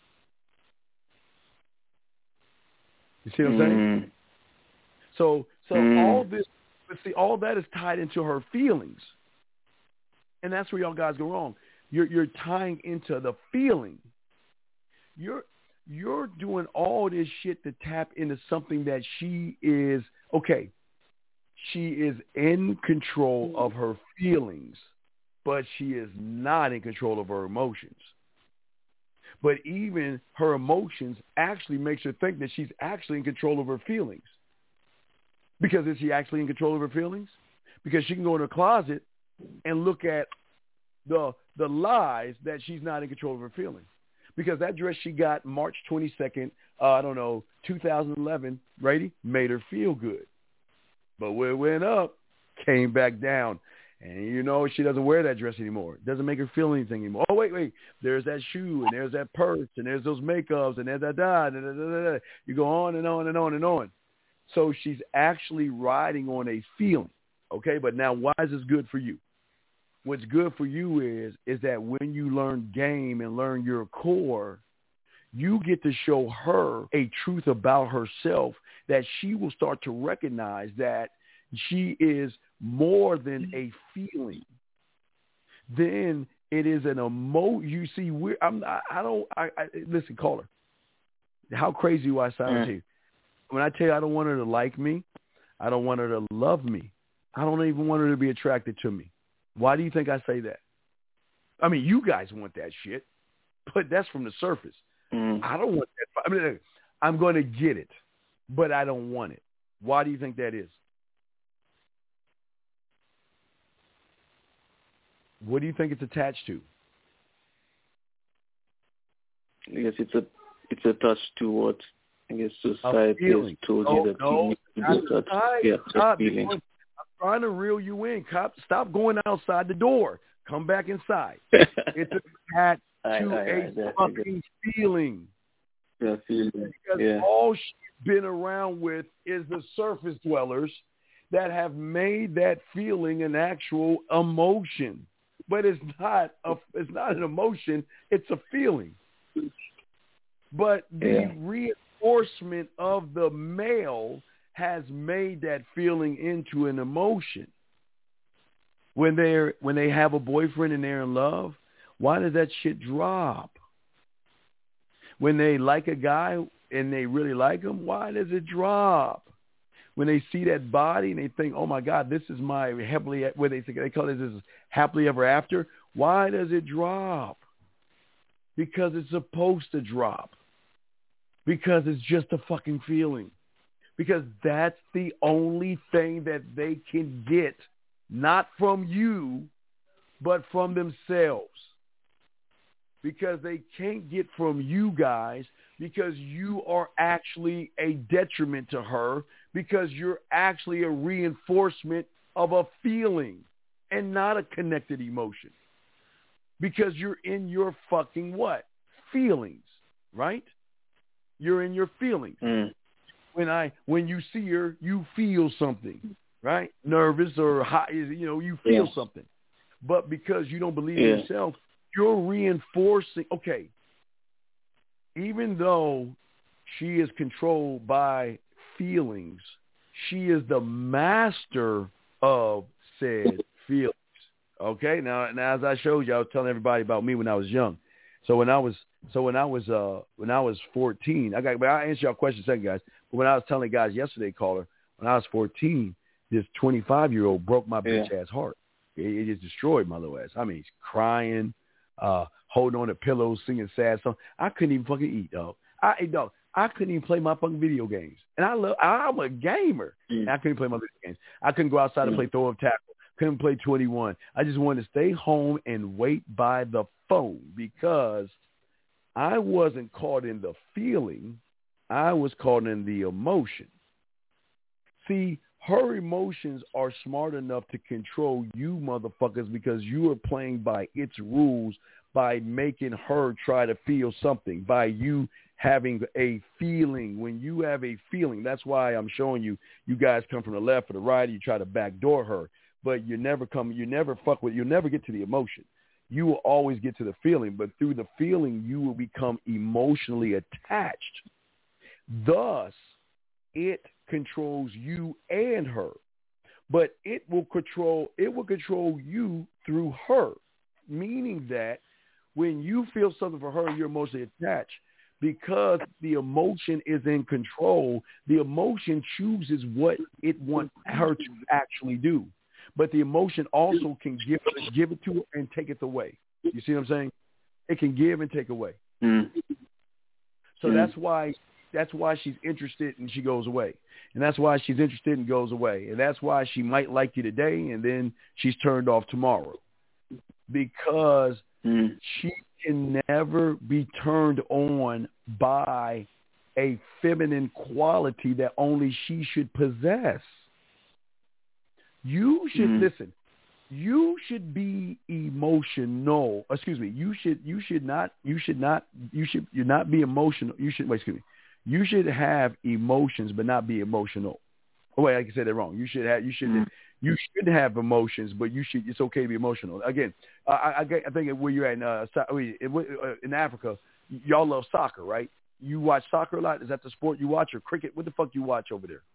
You see what I'm saying? Mm. So, so mm. all this, but see, all that is tied into her feelings, and that's where y'all guys go wrong. You're you're tying into the feeling. You're you're doing all this shit to tap into something that she is okay. She is in control of her feelings, but she is not in control of her emotions. But even her emotions actually makes her think that she's actually in control of her feelings. Because is she actually in control of her feelings? Because she can go in her closet and look at the the lies that she's not in control of her feelings. Because that dress she got March twenty-second, uh, I don't know, two thousand eleven, righty, made her feel good. But when it went up, came back down. And, you know, she doesn't wear that dress anymore. It doesn't make her feel anything anymore. Oh, wait, wait. There's that shoe, and there's that purse, and there's those makeups, and there's that da, da, da, da, da. You go on and on and on and on. So she's actually riding on a feeling, okay? But now why is this good for you? What's good for you is, is that when you learn game and learn your core, you get to show her a truth about herself that she will start to recognize that she is more than a feeling. Then it is an emo. You see, we're, I'm not, I don't. I, I listen, caller. How crazy do I sound yeah. to you? When I tell you I don't want her to like me, I don't want her to love me. I don't even want her to be attracted to me. Why do you think I say that? I mean, you guys want that shit, but that's from the surface. Mm. I don't want that. I mean, I'm going to get it, but I don't want it. Why do you think that is? What do you think it's attached to? I guess it's a it's attached to what I guess society has told no, you that no, you need to do that. Yeah, stop. feeling. I'm trying to reel you in, cop. Stop going outside the door. Come back inside. It's attached to I, I, a I, fucking feeling. Yeah, feeling. Because yeah. all she's been around with is the surface dwellers that have made that feeling an actual emotion. But it's not a, it's not an emotion, it's a feeling. But the yeah. reinforcement of the male has made that feeling into an emotion. When they're when they have a boyfriend and they're in love, why does that shit drop? When they like a guy and they really like him, why does it drop? when they see that body and they think, oh my God, this is my happily, what they think they call it, this is happily ever after. Why does it drop? Because it's supposed to drop. Because it's just a fucking feeling. Because that's the only thing that they can get, not from you, but from themselves. Because they can't get from you guys, because you are actually a detriment to her, because you're actually a reinforcement of a feeling and not a connected emotion. Because you're in your fucking what? Feelings, right? You're in your feelings. Mm. When I when you see her, you feel something, right? Nervous or hot, you know, you feel yeah. something. But because you don't believe yeah. in yourself, you're reinforcing. Okay, even though she is controlled by feelings, she is the master of said feelings. Okay, now, now as I showed you, I was telling everybody about me when I was young. So when I was, so when I was, uh, when I was fourteen, I got. But I'll answer your question in a second, guys. But when I was telling guys yesterday, caller, when I was fourteen, this twenty-five-year-old broke my bitch yeah. ass heart. It, it just destroyed my little ass. I mean, he's crying, uh, holding on to pillows, singing sad songs. I couldn't even fucking eat, dog. I ate, dog. I couldn't even play my fucking video games, and I love. I'm a gamer. Mm. And I couldn't play my video games. I couldn't go outside mm. and play throw up tackle. Couldn't play twenty-one. I just wanted to stay home and wait by the phone because I wasn't caught in the feeling. I was caught in the emotion. See, her emotions are smart enough to control you motherfuckers because you are playing by its rules by making her try to feel something, by you having a feeling. When you have a feeling, that's why I'm showing you, you guys come from the left or the right, you try to backdoor her. But you never come, you never fuck with, you'll never get to the emotion. You will always get to the feeling, but through the feeling, you will become emotionally attached. Thus, it controls you and her, but it will control, it will control you through her, meaning that when you feel something for her, you're emotionally attached. Because the emotion is in control, the emotion chooses what it wants her to actually do. But the emotion also can give it, give it to her and take it away. You see what I'm saying? It can give and take away. Mm. So mm. that's why that's why she's interested and she goes away. And that's why she's interested and goes away. And that's why she might like you today and then she's turned off tomorrow. Because mm. she can never be turned on by a feminine quality that only she should possess. You should mm. listen. You should be emotional. Excuse me. You should. You should not. You should not. You should. You not be emotional. You should. Wait. Excuse me. You should have emotions, but not be emotional. Oh wait, I can say that wrong. You should have. You should. Mm. You should have emotions, but you should. It's okay to be emotional. Again, I, I, I think where you're at in, uh, in Africa, y'all love soccer, right? You watch soccer a lot. Is that the sport you watch, or cricket? What the fuck you watch over there?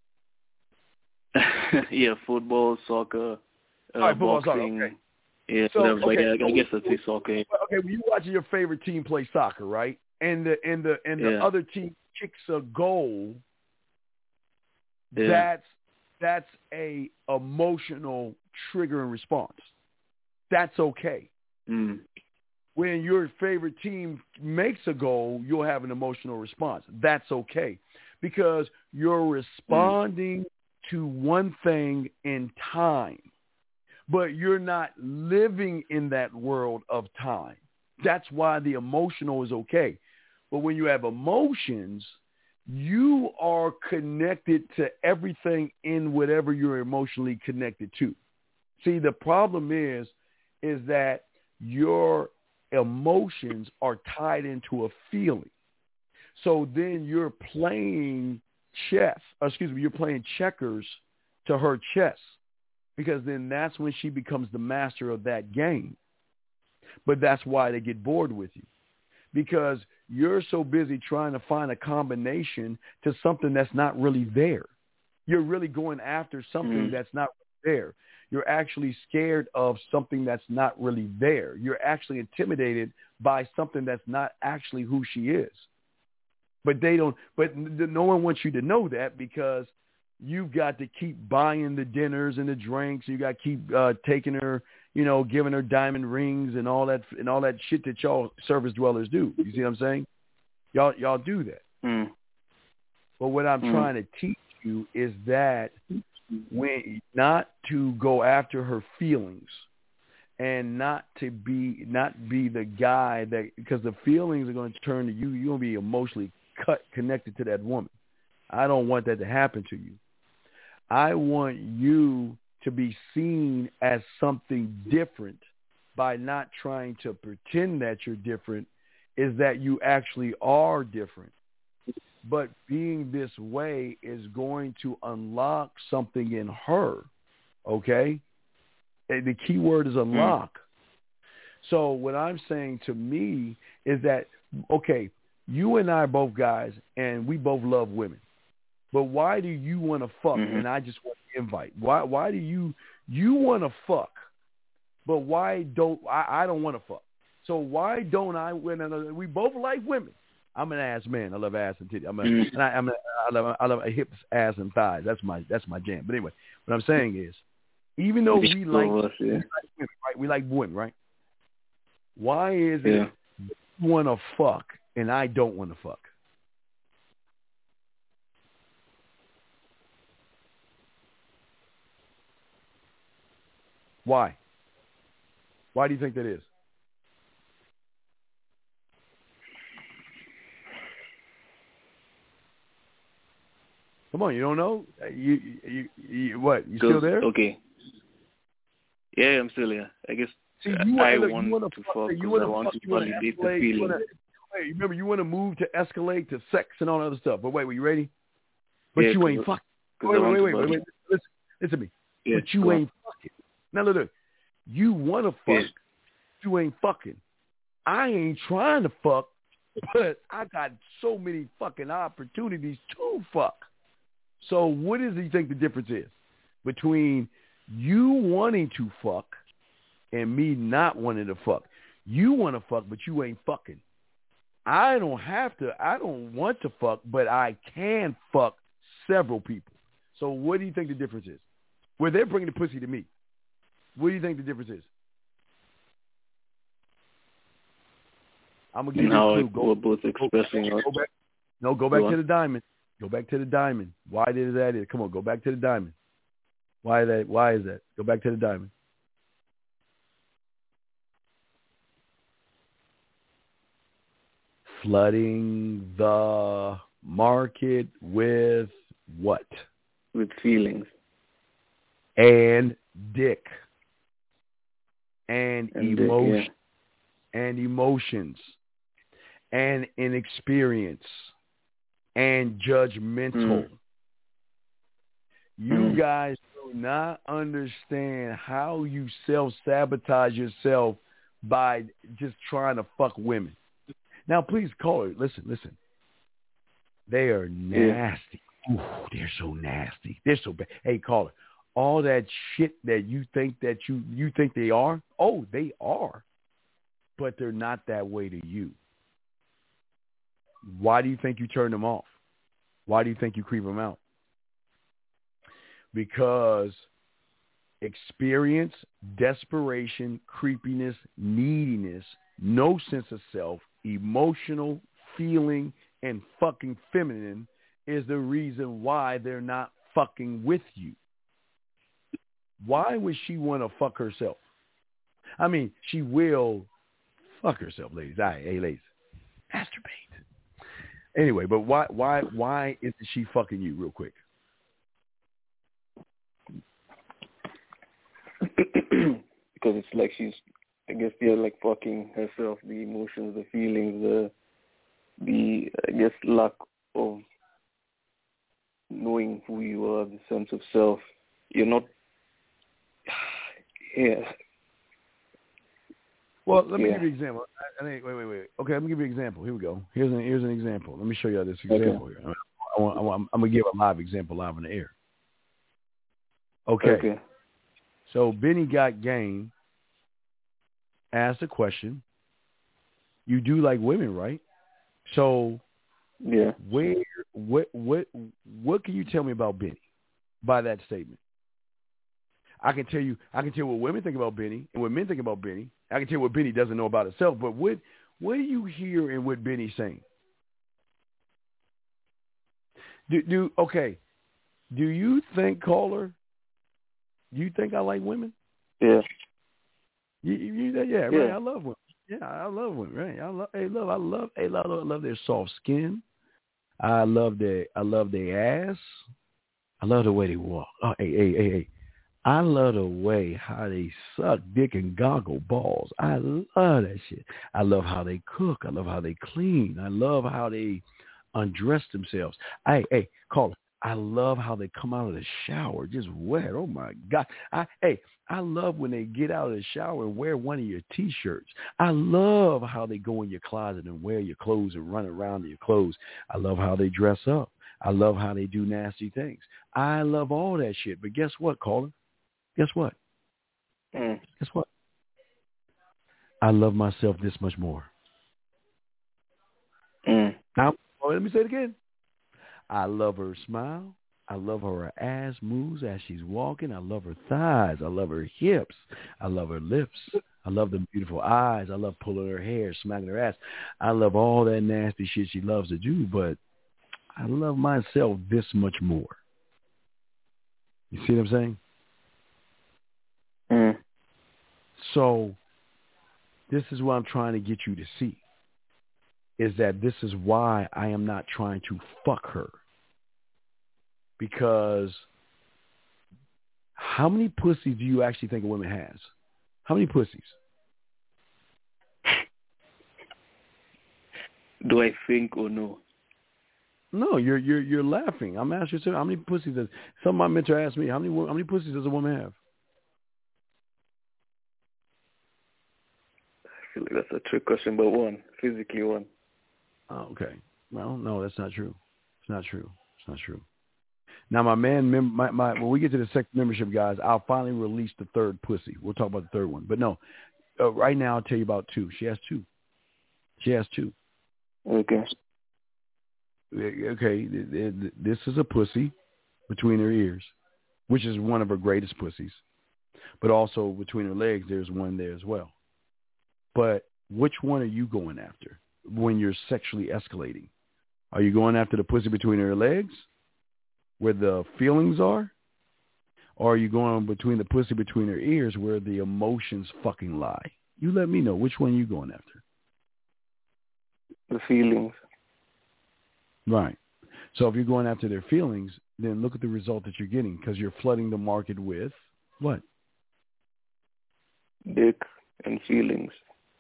Yeah, football, soccer, uh, right, football, boxing. Soccer, okay. Yeah, so, whatever. Okay. But I, I guess I'd say soccer. Okay, when you watching your favorite team play soccer, right? And the and the and the yeah. other team kicks a goal. Yeah. That's that's a emotional triggering response. That's okay. Mm. When your favorite team makes a goal, you'll have an emotional response. That's okay, because you're responding. Mm. to one thing in time, but you're not living in that world of time. That's why the emotional is okay. But when you have emotions, you are connected to everything in whatever you're emotionally connected to. See, the problem is, is that your emotions are tied into a feeling. So then you're playing chess, or excuse me, you're playing checkers to her chess, because then that's when she becomes the master of that game. But that's why they get bored with you, because you're so busy trying to find a combination to something that's not really there. You're really going after something mm-hmm. that's not there. You're actually scared of something that's not really there. You're actually intimidated by something that's not actually who she is. But they don't. But no one wants you to know that, because you've got to keep buying the dinners and the drinks. You got to keep uh, taking her, you know, giving her diamond rings and all that and all that shit that y'all surface dwellers do. You see what I'm saying? Y'all y'all do that. Mm. But what I'm Mm. trying to teach you is that when not to go after her feelings and not to be not be the guy that, because the feelings are going to turn to you. You're going to be emotionally cut connected to that woman. I don't want that to happen to you. I want you to be seen as something different by not trying to pretend that you're different, is that you actually are different. But being this way is going to unlock something in her, okay? And the key word is unlock. Mm. So what I'm saying to me is that, okay, you and I are both guys, and we both love women. But why do you want to fuck mm-hmm. and I just want to invite? Why Why do you you want to fuck, but why don't I, I don't want to fuck? So why don't I? When we both like women. I'm an ass man. I love ass and titties. I'm a, mm-hmm. and I, I'm a, I love I love hips, ass, and thighs. That's my that's my jam. But anyway, what I'm saying is, even though we like, us, yeah. we like women, right? We like women, right? Why is yeah. it you want to fuck and I don't want to fuck? Why? Why do you think that is? Come on, you don't know? You, you, you what? You still there? Okay. Yeah, I'm still here. I guess See, you I wanna, want you wanna to fuck, fuck you because I wanna want fuck, to you wanna validate the escalate, you feeling. wanna, wait, remember, you want to move to escalate to sex and all that other stuff. But wait, were you ready? But yeah, you ain't fucking. Wait, wait, wait, wait, wait, wait. Listen, listen to me. Yeah, but you ain't on. fucking. Now look, look. You want to fuck. Yeah. You ain't fucking. I ain't trying to fuck, but I got so many fucking opportunities to fuck. So what does he think the difference is between you wanting to fuck and me not wanting to fuck? You want to fuck, but you ain't fucking. I don't have to. I don't want to fuck, but I can fuck several people. So what do you think the difference is? Where they're bringing the pussy to me. What do you think the difference is? I'm gonna give now you a clue. Go, we're both expressing go, us. Go back, no, go back go to the diamond. Go back to the diamond. Why did that is? Come on, go back to the diamond. Why that? Why is that? Go back to the diamond. Flooding the market with what? With feelings. And dick. And, and emotion. Dick, yeah. And emotions. And inexperience. And judgmental. Mm. You mm. guys do not understand how you self-sabotage yourself by just trying to fuck women. Now, please call it. Listen, listen. They are nasty. Yeah. Ooh, they're so nasty. They're so bad. Hey, caller, all that shit that you think that you, you think they are, oh, they are. But they're not that way to you. Why do you think you turn them off? Why do you think you creep them out? Because experience, desperation, creepiness, neediness, no sense of self, emotional feeling, and fucking feminine is the reason why they're not fucking with you. Why would she want to fuck herself? I mean, she will fuck herself, ladies. All right, hey, ladies, masturbate. Anyway, but why, why, why isn't she fucking you, real quick? Because it's like she's, I guess, they're like fucking herself, the emotions, the feelings, the, the, I guess, lack of knowing who you are, the sense of self. You're not, yeah. Well, let me yeah. give you an example. I, I think, wait, wait, wait. Okay, let me give you an example. Here we go. Here's an, here's an example. Let me show you this example okay. here. I want, I want, I'm going to give a live example live on the air. Okay. Okay. So Benny Got Game asked a question. You do like women, right? So yeah. Where, what, what, what can you tell me about Benny? by that statement. I can tell you, I can tell what women think about Benny and what men think about Benny. I can tell what Benny doesn't know about himself. But what what do you hear in what Benny's saying? Do do okay? Do you think, caller? Do you think I like women? Yeah. You, you, you yeah, right. Yeah. I love women. Yeah, I love women. Right. I love. Hey, love. I love. Hey, love. I love their soft skin. I love their. I love their ass. I love the way they walk. Oh, hey, hey, hey, hey. I love the way how they suck dick and goggle balls. I love that shit. I love how they cook. I love how they clean. I love how they undress themselves. Hey, hey, call it. I love how they come out of the shower just wet. Oh my God. I hey, I love when they get out of the shower and wear one of your T-shirts. I love how they go in your closet and wear your clothes and run around in your clothes. I love how they dress up. I love how they do nasty things. I love all that shit. But guess what, caller? Guess what? Mm. Guess what? I love myself this much more. Mm. Now, oh, let me say it again. I love her smile. I love her ass moves as she's walking. I love her thighs. I love her hips. I love her lips. I love the beautiful eyes. I love pulling her hair, smacking her ass. I love all that nasty shit she loves to do, but I love myself this much more. You see what I'm saying? Mm. So this is what I'm trying to get you to see, is that this is why I am not trying to fuck her. Because how many pussies do you actually think a woman has? How many pussies? Do I think or no? No, you're you're you're laughing. I'm asking you, how many pussies does some of my mentor asked me, how many how many pussies does a woman have? I feel like that's a trick question, but one, physically one. Oh, okay. Well, no, that's not true. It's not true. It's not true. Now, my man, my, my, when we get to the second membership, guys, I'll finally release the third pussy. We'll talk about the third one. But no, uh, right now I'll tell you about two. She has two. She has two. Okay. Okay, this is a pussy between her ears, which is one of her greatest pussies. But also between her legs, there's one there as well. But which one are you going after when you're sexually escalating? Are you going after the pussy between her legs, where the feelings are? Or are you going between the pussy between her ears, where the emotions fucking lie? You let me know. Which one are you going after? The feelings. Right. So if you're going after their feelings, then look at the result that you're getting, because you're flooding the market with what? Dick and feelings.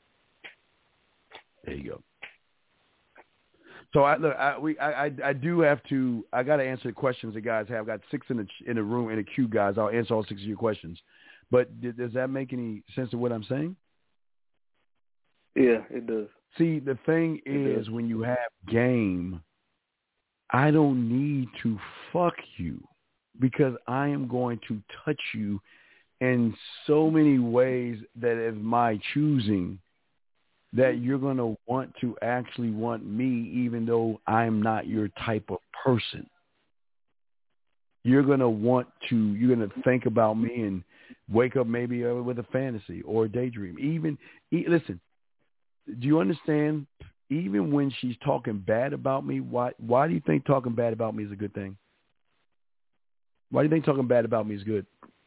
There you go. So I look, I, we, I, I, I do have to. I got to answer the questions the guys have. I've got six in the in the room in the queue, guys. I'll answer all six of your questions. But d- does that make any sense of what I'm saying? Yeah, it does. See, the thing It is, does. when you have game, I don't need to fuck you, because I am going to touch you in so many ways that is my choosing, that you're going to want to actually want me, even though I'm not your type of person. You're going to want to, you're going to think about me and wake up maybe uh, with a fantasy or a daydream. Even, e- listen, do you understand? Even when she's talking bad about me, why, why do you think talking bad about me is a good thing? Why do you think talking bad about me is good?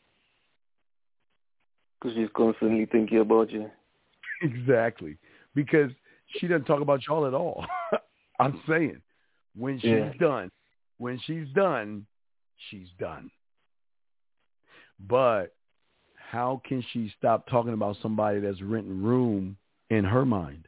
Because she's constantly thinking about you. Exactly. Because she doesn't talk about y'all at all. I'm saying, when she's Yeah. done, when she's done, she's done. But how can she stop talking about somebody that's renting room in her mind?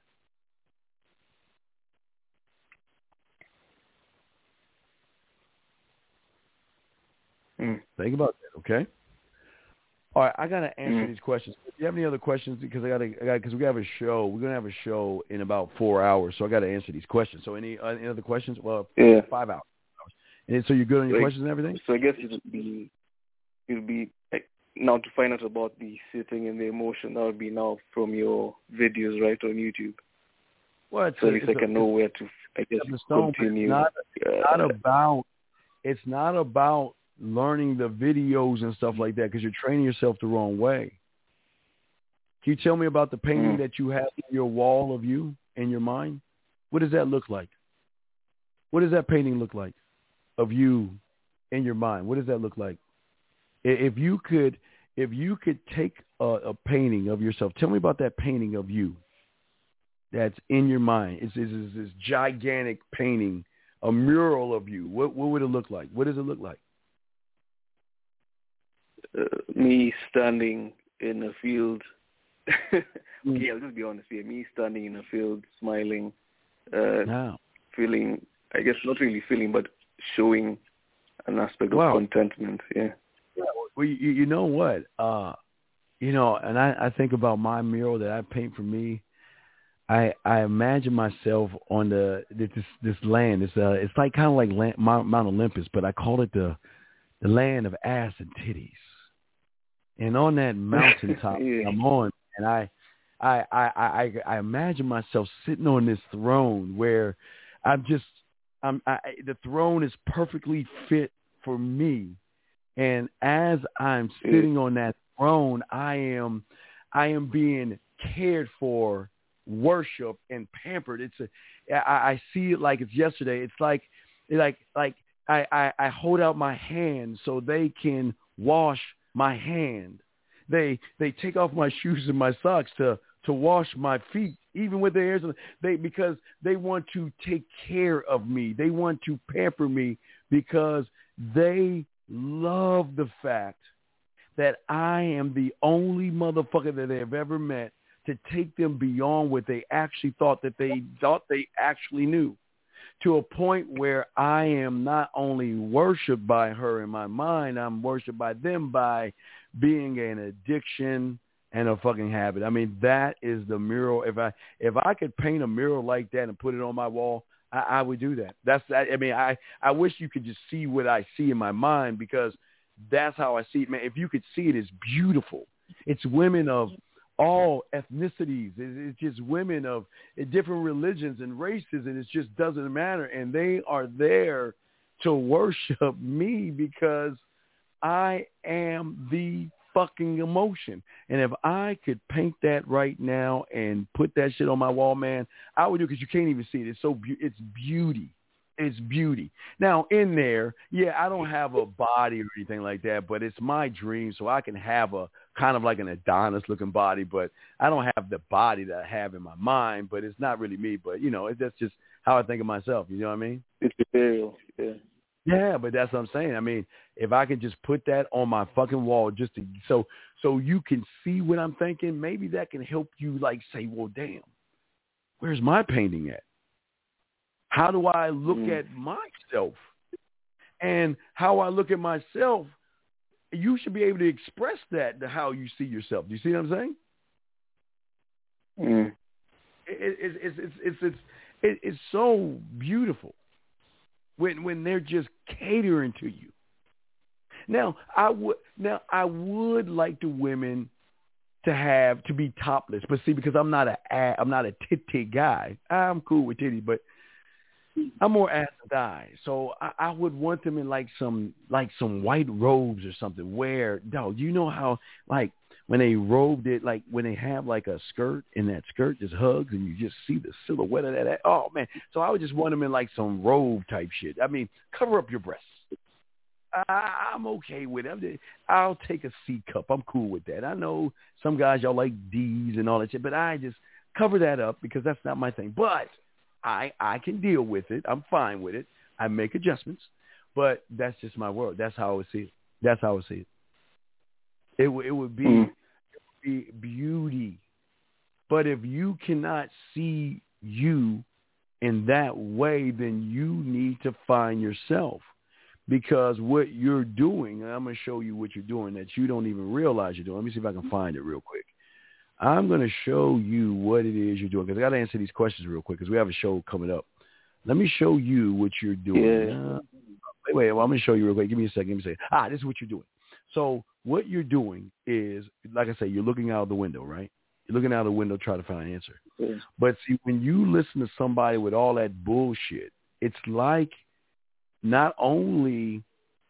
Mm. Think about that, okay? All right, I gotta answer Mm. these questions. Do you have any other questions? Because I gotta, I gotta, because we have a show. We're gonna have a show in about four hours, so I gotta answer these questions. So, any, uh, any other questions? Well, Yeah. five hours. And so you're good on your Like, questions and everything? So I guess it would be, it would be like, now to find out about the sitting and the emotion. That would be now from your videos, right, on YouTube. Well, it's so a, at least it's I can a, know where to, I guess, stone, continue. It's not, uh, not about. It's not about learning the videos and stuff like that because you're training yourself the wrong way. Can you tell me about the painting mm. that you have on your wall of you in your mind? What does that look like? What does that painting look like of you in your mind? What does that look like? If you could, if you could take a, a painting of yourself, tell me about that painting of you that's in your mind. It's, it's, it's this gigantic painting, a mural of you. What, what would it look like? What does it look like? Uh, me standing in a field. Okay, I'll just be honest here. Me standing in a field, smiling, uh, wow. feeling, I guess not really feeling, but showing an aspect of wow. contentment. Yeah. Yeah. Well, you, you know what? Uh, you know, and I, I think about my mural that I paint for me. I I imagine myself on the this this land. It's uh it's like kind of like land, Mount, Mount Olympus, but I call it the the land of ass and titties. And on that mountaintop yeah. I'm on, and I I, I I I imagine myself sitting on this throne where I'm just I'm I, the throne is perfectly fit for me, and as I'm sitting on that throne, I am I am being cared for, worship and pampered. It's a, I, I see it like it's yesterday. It's like, like, like I, I, I hold out my hand so they can wash my hand. They, they take off my shoes and my socks to, to wash my feet, even with their hairs. They, because they want to take care of me. They want to pamper me because they love the fact that I am the only motherfucker that they have ever met to take them beyond what they actually thought that they thought they actually knew, to a point where I am not only worshipped by her in my mind, I'm worshipped by them by being an addiction and a fucking habit. I mean, that is the mural. If I if I could paint a mural like that and put it on my wall, I, I would do that. That's I mean, I, I wish you could just see what I see in my mind, because that's how I see it, man. If you could see it, it's beautiful. It's women of all ethnicities. It's just women of different religions and races, and it just doesn't matter. And they are there to worship me because I am the fucking emotion. And if I could paint that right now and put that shit on my wall, man, I would do, because you can't even see it. It's so be- it's beauty. It's beauty. Now, in there, yeah, I don't have a body or anything like that, but it's my dream, so I can have a kind of like an Adonis-looking body, but I don't have the body that I have in my mind, but it's not really me. But, you know, it, that's just how I think of myself. You know what I mean? It's ethereal, yeah. Yeah, but that's what I'm saying. I mean, if I could just put that on my fucking wall just to so so you can see what I'm thinking, maybe that can help you, like, say, well, damn, where's my painting at? How do I look mm. at myself? And how I look at myself, you should be able to express that to how you see yourself. Do you see what I'm saying? Mm. It, it, it's, it's, it's, it's, it, it's so beautiful when when they're just catering to you. Now, I would now I would like the women to have to be topless, but see, because I'm not a I'm not a titty guy. I'm cool with titty, but I'm more ass and thigh. So I, I would want them in like some like some white robes or something. Where, dog, you know how like when they robed it, like when they have like a skirt and that skirt just hugs and you just see the silhouette of that. Oh man! So I would just want them in like some robe type shit. I mean, cover up your breasts. I, I'm okay with it. I'll take a C cup. I'm cool with that. I know some guys, y'all like D's and all that shit, but I just cover that up because that's not my thing. But I I can deal with it. I'm fine with it. I make adjustments, but that's just my world. That's how I would see it. That's how I would see it. It, it would be, mm. it would be beauty. But if you cannot see you in that way, then you need to find yourself. Because what you're doing, and I'm going to show you what you're doing that you don't even realize you're doing. Let me see if I can find it real quick. I'm going to show you what it is you're doing, because I got to answer these questions real quick because we have a show coming up. Let me show you what you're doing. Yeah. Uh, wait, wait, well, I'm going to show you real quick. Give me a second. Give me a second. Ah, this is what you're doing. So what you're doing is, like I say, you're looking out the window, right? You're looking out the window trying to find an answer. Yeah. But see, when you listen to somebody with all that bullshit, it's like not only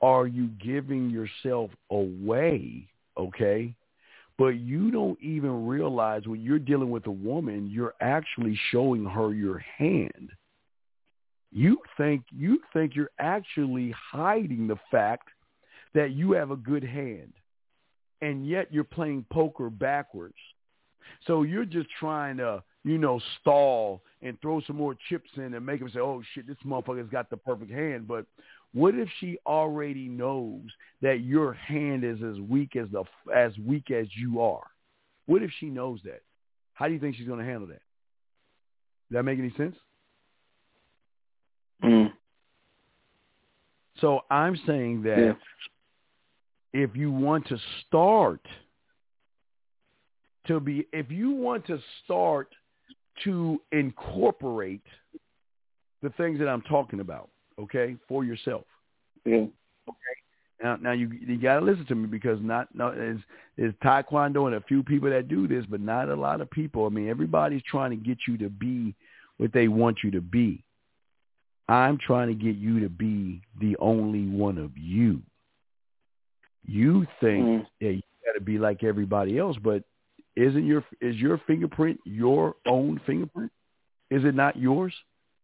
are you giving yourself away, okay? But you don't even realize when you're dealing with a woman, you're actually showing her your hand. You think you think you're actually hiding the fact that you have a good hand, and yet you're playing poker backwards. So you're just trying to, you know, stall and throw some more chips in and make them say, oh, shit, this motherfucker's got the perfect hand. But what if she already knows that your hand is as weak as the as weak as you are? What if she knows that? How do you think she's going to handle that? Does that make any sense? Mm. So I'm saying that yeah. if you want to start to be, if you want to start to incorporate the things that I'm talking about, okay, for yourself. Yeah. Okay. Now, now you you got to listen to me because not no is is Taekwondo and a few people that do this, but not a lot of people. I mean, everybody's trying to get you to be what they want you to be. I'm trying to get you to be the only one of you. You think mm. that you got to be like everybody else, but isn't your is your fingerprint your own fingerprint? Is it not yours?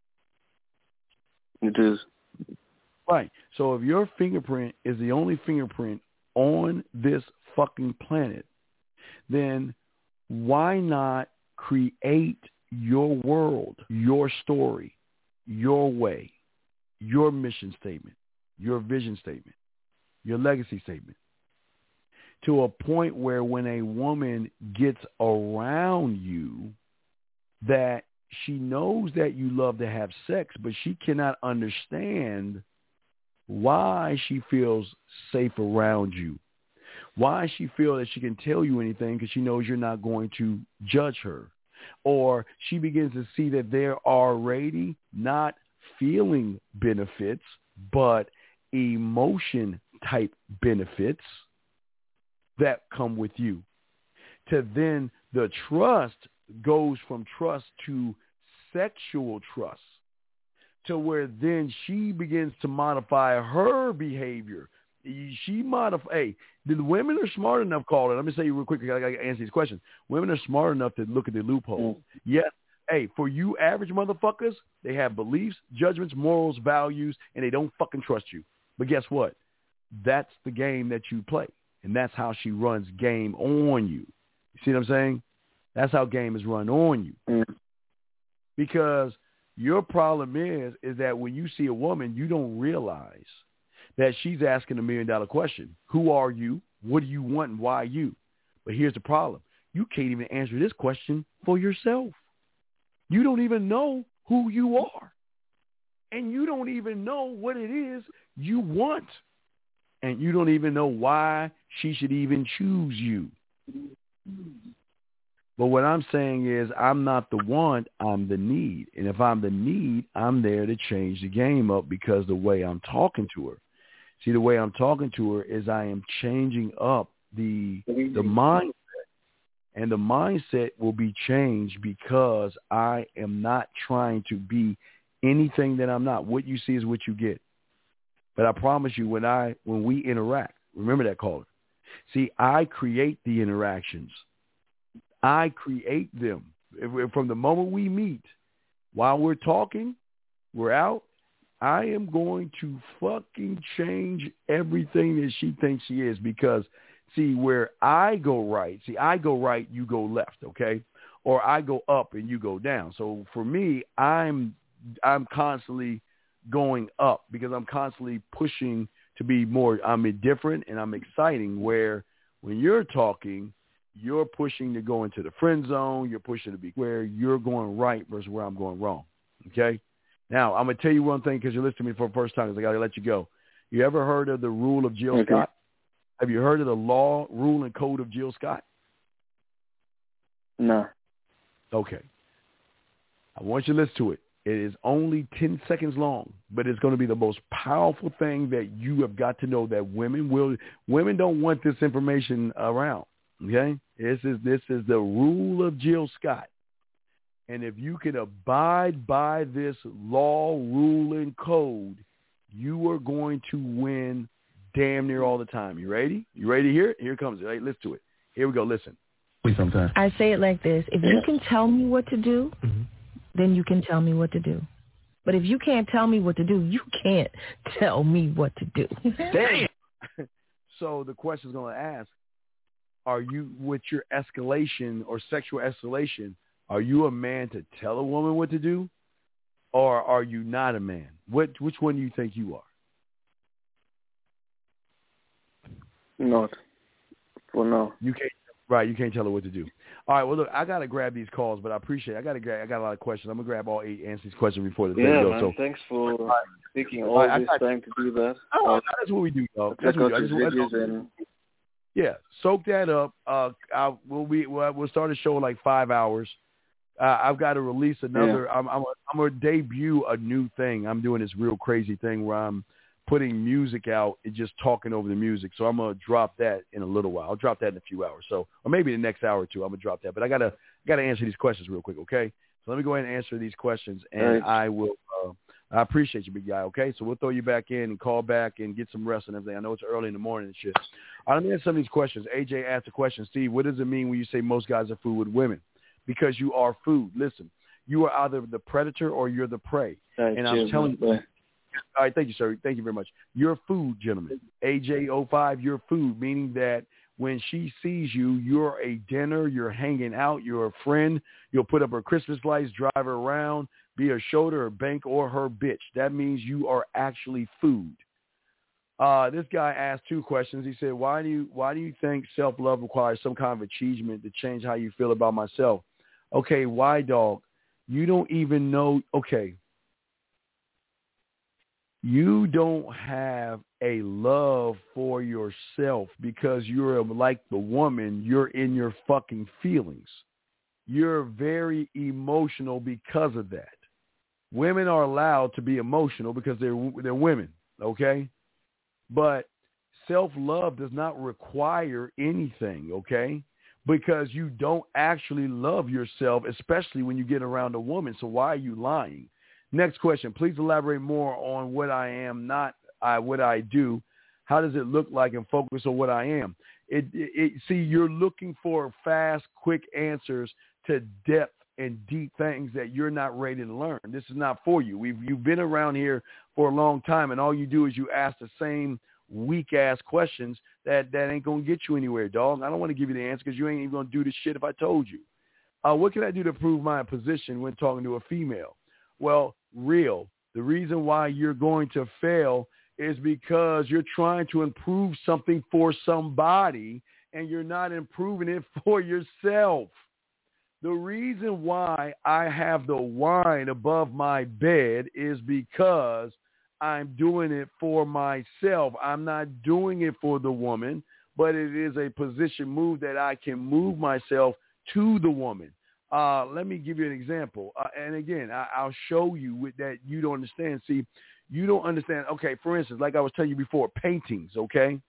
It is. Right. So if your fingerprint is the only fingerprint on this fucking planet, then why not create your world, your story, your way, your mission statement, your vision statement, your legacy statement, to a point where when a woman gets around you, that she knows that you love to have sex, but she cannot understand why she feels safe around you, why she feels that she can tell you anything because she knows you're not going to judge her. Or she begins to see that there are already not feeling benefits, but emotion type benefits that come with you. To then the trust goes from trust to sexual trust, to where then she begins to modify her behavior. She modify. Hey, the women are smart enough. Call it. Let me say you real quick. I got to answer these questions. Women are smart enough to look at the loophole. Mm. Yes. Hey, for you average motherfuckers, they have beliefs, judgments, morals, values, and they don't fucking trust you. But guess what? That's the game that you play, and that's how she runs game on you. You see what I'm saying? That's how game is run on you. Mm. Because your problem is, is that when you see a woman, you don't realize that she's asking a million dollar question. Who are you? What do you want and why you? But here's the problem. You can't even answer this question for yourself. You don't even know who you are. And you don't even know what it is you want. And you don't even know why she should even choose you. But what I'm saying is I'm not the want, I'm the need. And if I'm the need, I'm there to change the game up because the way I'm talking to her. See, the way I'm talking to her is I am changing up the the mindset. And the mindset will be changed because I am not trying to be anything that I'm not. What you see is what you get. But I promise you, when I when we interact, remember that, caller. See, I create the interactions. I create them. From the moment we meet, while we're talking, we're out, I am going to fucking change everything that she thinks she is because, see, where I go right, see, I go right, you go left, okay? Or I go up and you go down. So for me, I'm I'm constantly going up because I'm constantly pushing to be more, I'm different and I'm exciting, where when you're talking, you're pushing to go into the friend zone. You're pushing to be where you're going right versus where I'm going wrong. Okay. Now I'm going to tell you one thing because you're listening to me for the first time because I got to let you go. You ever heard of the rule of Jill okay. Scott? Have you heard of the law, rule, and code of Jill Scott? No. Okay. I want you to listen to it. It is only ten seconds long, but it's going to be the most powerful thing that you have got to know that women will, women don't want this information around. Okay, this is this is the rule of Jill Scott, and if you can abide by this law, rule, and code, you are going to win damn near all the time. You ready? You ready to hear it? Here it comes. Right, listen to it. Here we go. Listen. We sometimes. I say it like this. If you can tell me what to do, mm-hmm. then you can tell me what to do. But if you can't tell me what to do, you can't tell me what to do. Damn. So the question is going to ask, are you, with your escalation or sexual escalation, are you a man to tell a woman what to do? Or are you not a man? What, which one do you think you are? Not. For now. You can't. Right, you can't tell her what to do. All right, well, look, I got to grab these calls, but I appreciate it. I got to grab, I got a lot of questions. I'm going to grab all eight, answer these questions before the day yeah, goes. Man, so, thanks for all right. taking all all right, this time to do that. Oh, uh, that's what we do, though. Check That's what out we do. his I just, videos I and... Yeah, soak that up. Uh, I'll, we'll, be, we'll, we'll start a show in like five hours. Uh, I've got to release another. Yeah. I'm, I'm, I'm going to debut a new thing. I'm doing this real crazy thing where I'm putting music out and just talking over the music. So I'm going to drop that in a little while. I'll drop that in a few hours. So, or maybe the next hour or two, I'm going to drop that. But I got to got to answer these questions real quick, okay? So let me go ahead and answer these questions, and right. I will. Uh, I appreciate you, big guy, okay? So we'll throw you back in and call back and get some rest and everything. I know it's early in the morning and shit. All right, let me answer some of these questions. A J asked a question. Steve, what does it mean when you say most guys are food with women? Because you are food. Listen, you are either the predator or you're the prey. Right, and cheers, I'm telling man. you. All right, thank you, sir. Thank you very much. You're food, gentlemen. A J oh five, you're food, meaning that when she sees you, you're a dinner, you're hanging out, you're a friend. You'll put up her Christmas lights, drive her around, be her shoulder, her bank, or her bitch. That means you are actually food. Uh, this guy asked two questions. He said, why do you why do you think self-love requires some kind of achievement to change how you feel about myself? Okay, why, dog? You don't even know. Okay. You don't have a love for yourself because you're like the woman. You're in your fucking feelings. You're very emotional because of that. Women are allowed to be emotional because they're they're women, okay? But self-love does not require anything, okay? Because you don't actually love yourself, especially when you get around a woman. So why are you lying? Next question. Please elaborate more on what I am, not I, what I do. How does it look like, and focus on what I am? It, it, it, see, you're looking for fast, quick answers to depth and deep things that you're not ready to learn. This is not for you. We've you've been around here for a long time, and all you do is you ask the same weak-ass questions that, that ain't going to get you anywhere, dog. I don't want to give you the answer because you ain't even going to do this shit if I told you. Uh, what can I do to prove my position when talking to a female? Well, real. The reason why you're going to fail is because you're trying to improve something for somebody and you're not improving it for yourself. The reason why I have the wine above my bed is because I'm doing it for myself. I'm not doing it for the woman, but it is a position move that I can move myself to the woman. Uh, let me give you an example. Uh, and again, I, I'll show you with that you don't understand. See, you don't understand. Okay, for instance, like I was telling you before, paintings, okay?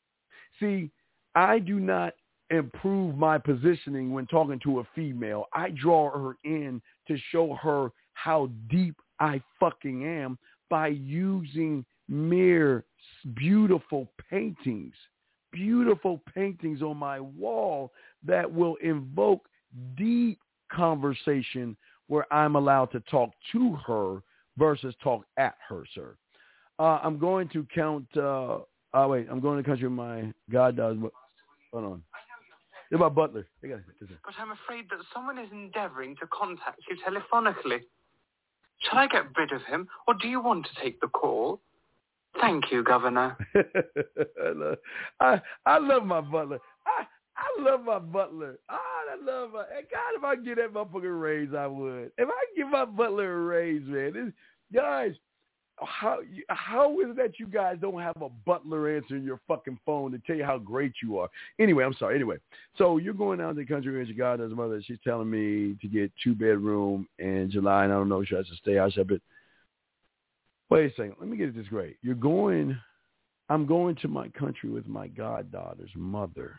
See, I do not improve my positioning when talking to a female. I draw her in to show her how deep I fucking am by using mere beautiful paintings, beautiful paintings on my wall that will invoke deep conversation where I'm allowed to talk to her versus talk at her, sir. Uh, I'm going to count. Uh, oh, wait, I'm going to country my goddaughter. Hold on. It's my butler. But I'm afraid that someone is endeavouring to contact you telephonically. Shall I get rid of him, or do you want to take the call? Thank you, Governor. I, love, I, I love my butler. I, I love my butler. Ah, I love my. God, if I could get that motherfucker raise, I would. If I could give my butler a raise, man. This, guys, how how is it that you guys don't have a butler answering your fucking phone to tell you how great you are? Anyway, I'm sorry. Anyway, so you're going out to the country with your goddaughter's mother. She's telling me to get two bedroom in July, and I don't know if she has to stay. I said, but wait a second. Let me get this great. You're going. I'm going to my country with my goddaughter's mother.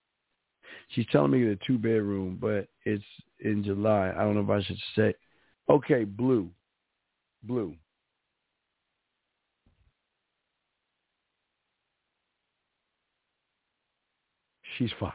She's telling me the two bedroom, but it's in July. I don't know if I should say. Okay, blue, blue. she's fired.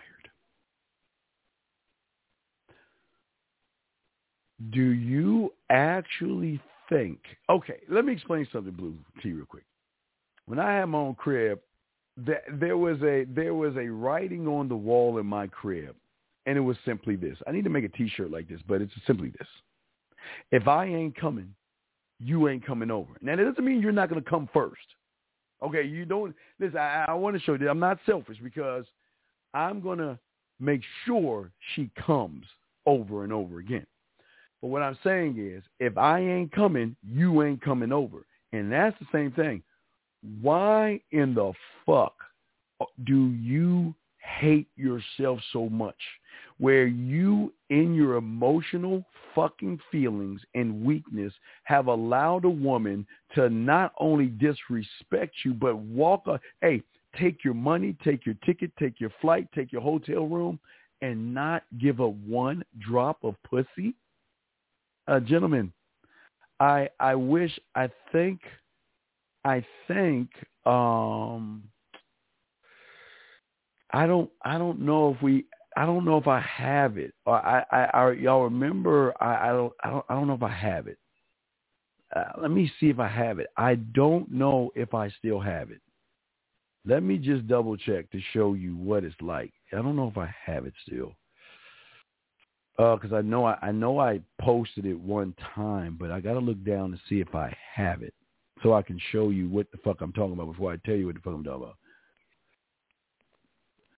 Do you actually think, okay, let me explain something, Blue, to you real quick. When I had my own crib, there, there was a there was a writing on the wall in my crib, and it was simply this. I need to make a T-shirt like this, but it's simply this. If I ain't coming, you ain't coming over. Now, that doesn't mean you're not going to come first. Okay, you don't, listen, I, I want to show you that I'm not selfish because I'm going to make sure she comes over and over again. But what I'm saying is, if I ain't coming, you ain't coming over. And that's the same thing. Why in the fuck do you hate yourself so much where you, in your emotional fucking feelings and weakness, have allowed a woman to not only disrespect you, but walk a, hey, take your money, take your ticket, take your flight, take your hotel room, and not give a one drop of pussy? Uh, gentlemen, I I wish, I think, I think, um, I don't, I don't know if we, I don't know if I have it. Or I, I, I y'all remember? I, I don't, I don't, I don't know if I have it. Uh, let me see if I have it. I don't know if I still have it. Let me just double check to show you what it's like. I don't know if I have it still. Uh, because I know I, I know I posted it one time, but I got to look down to see if I have it so I can show you what the fuck I'm talking about before I tell you what the fuck I'm talking about.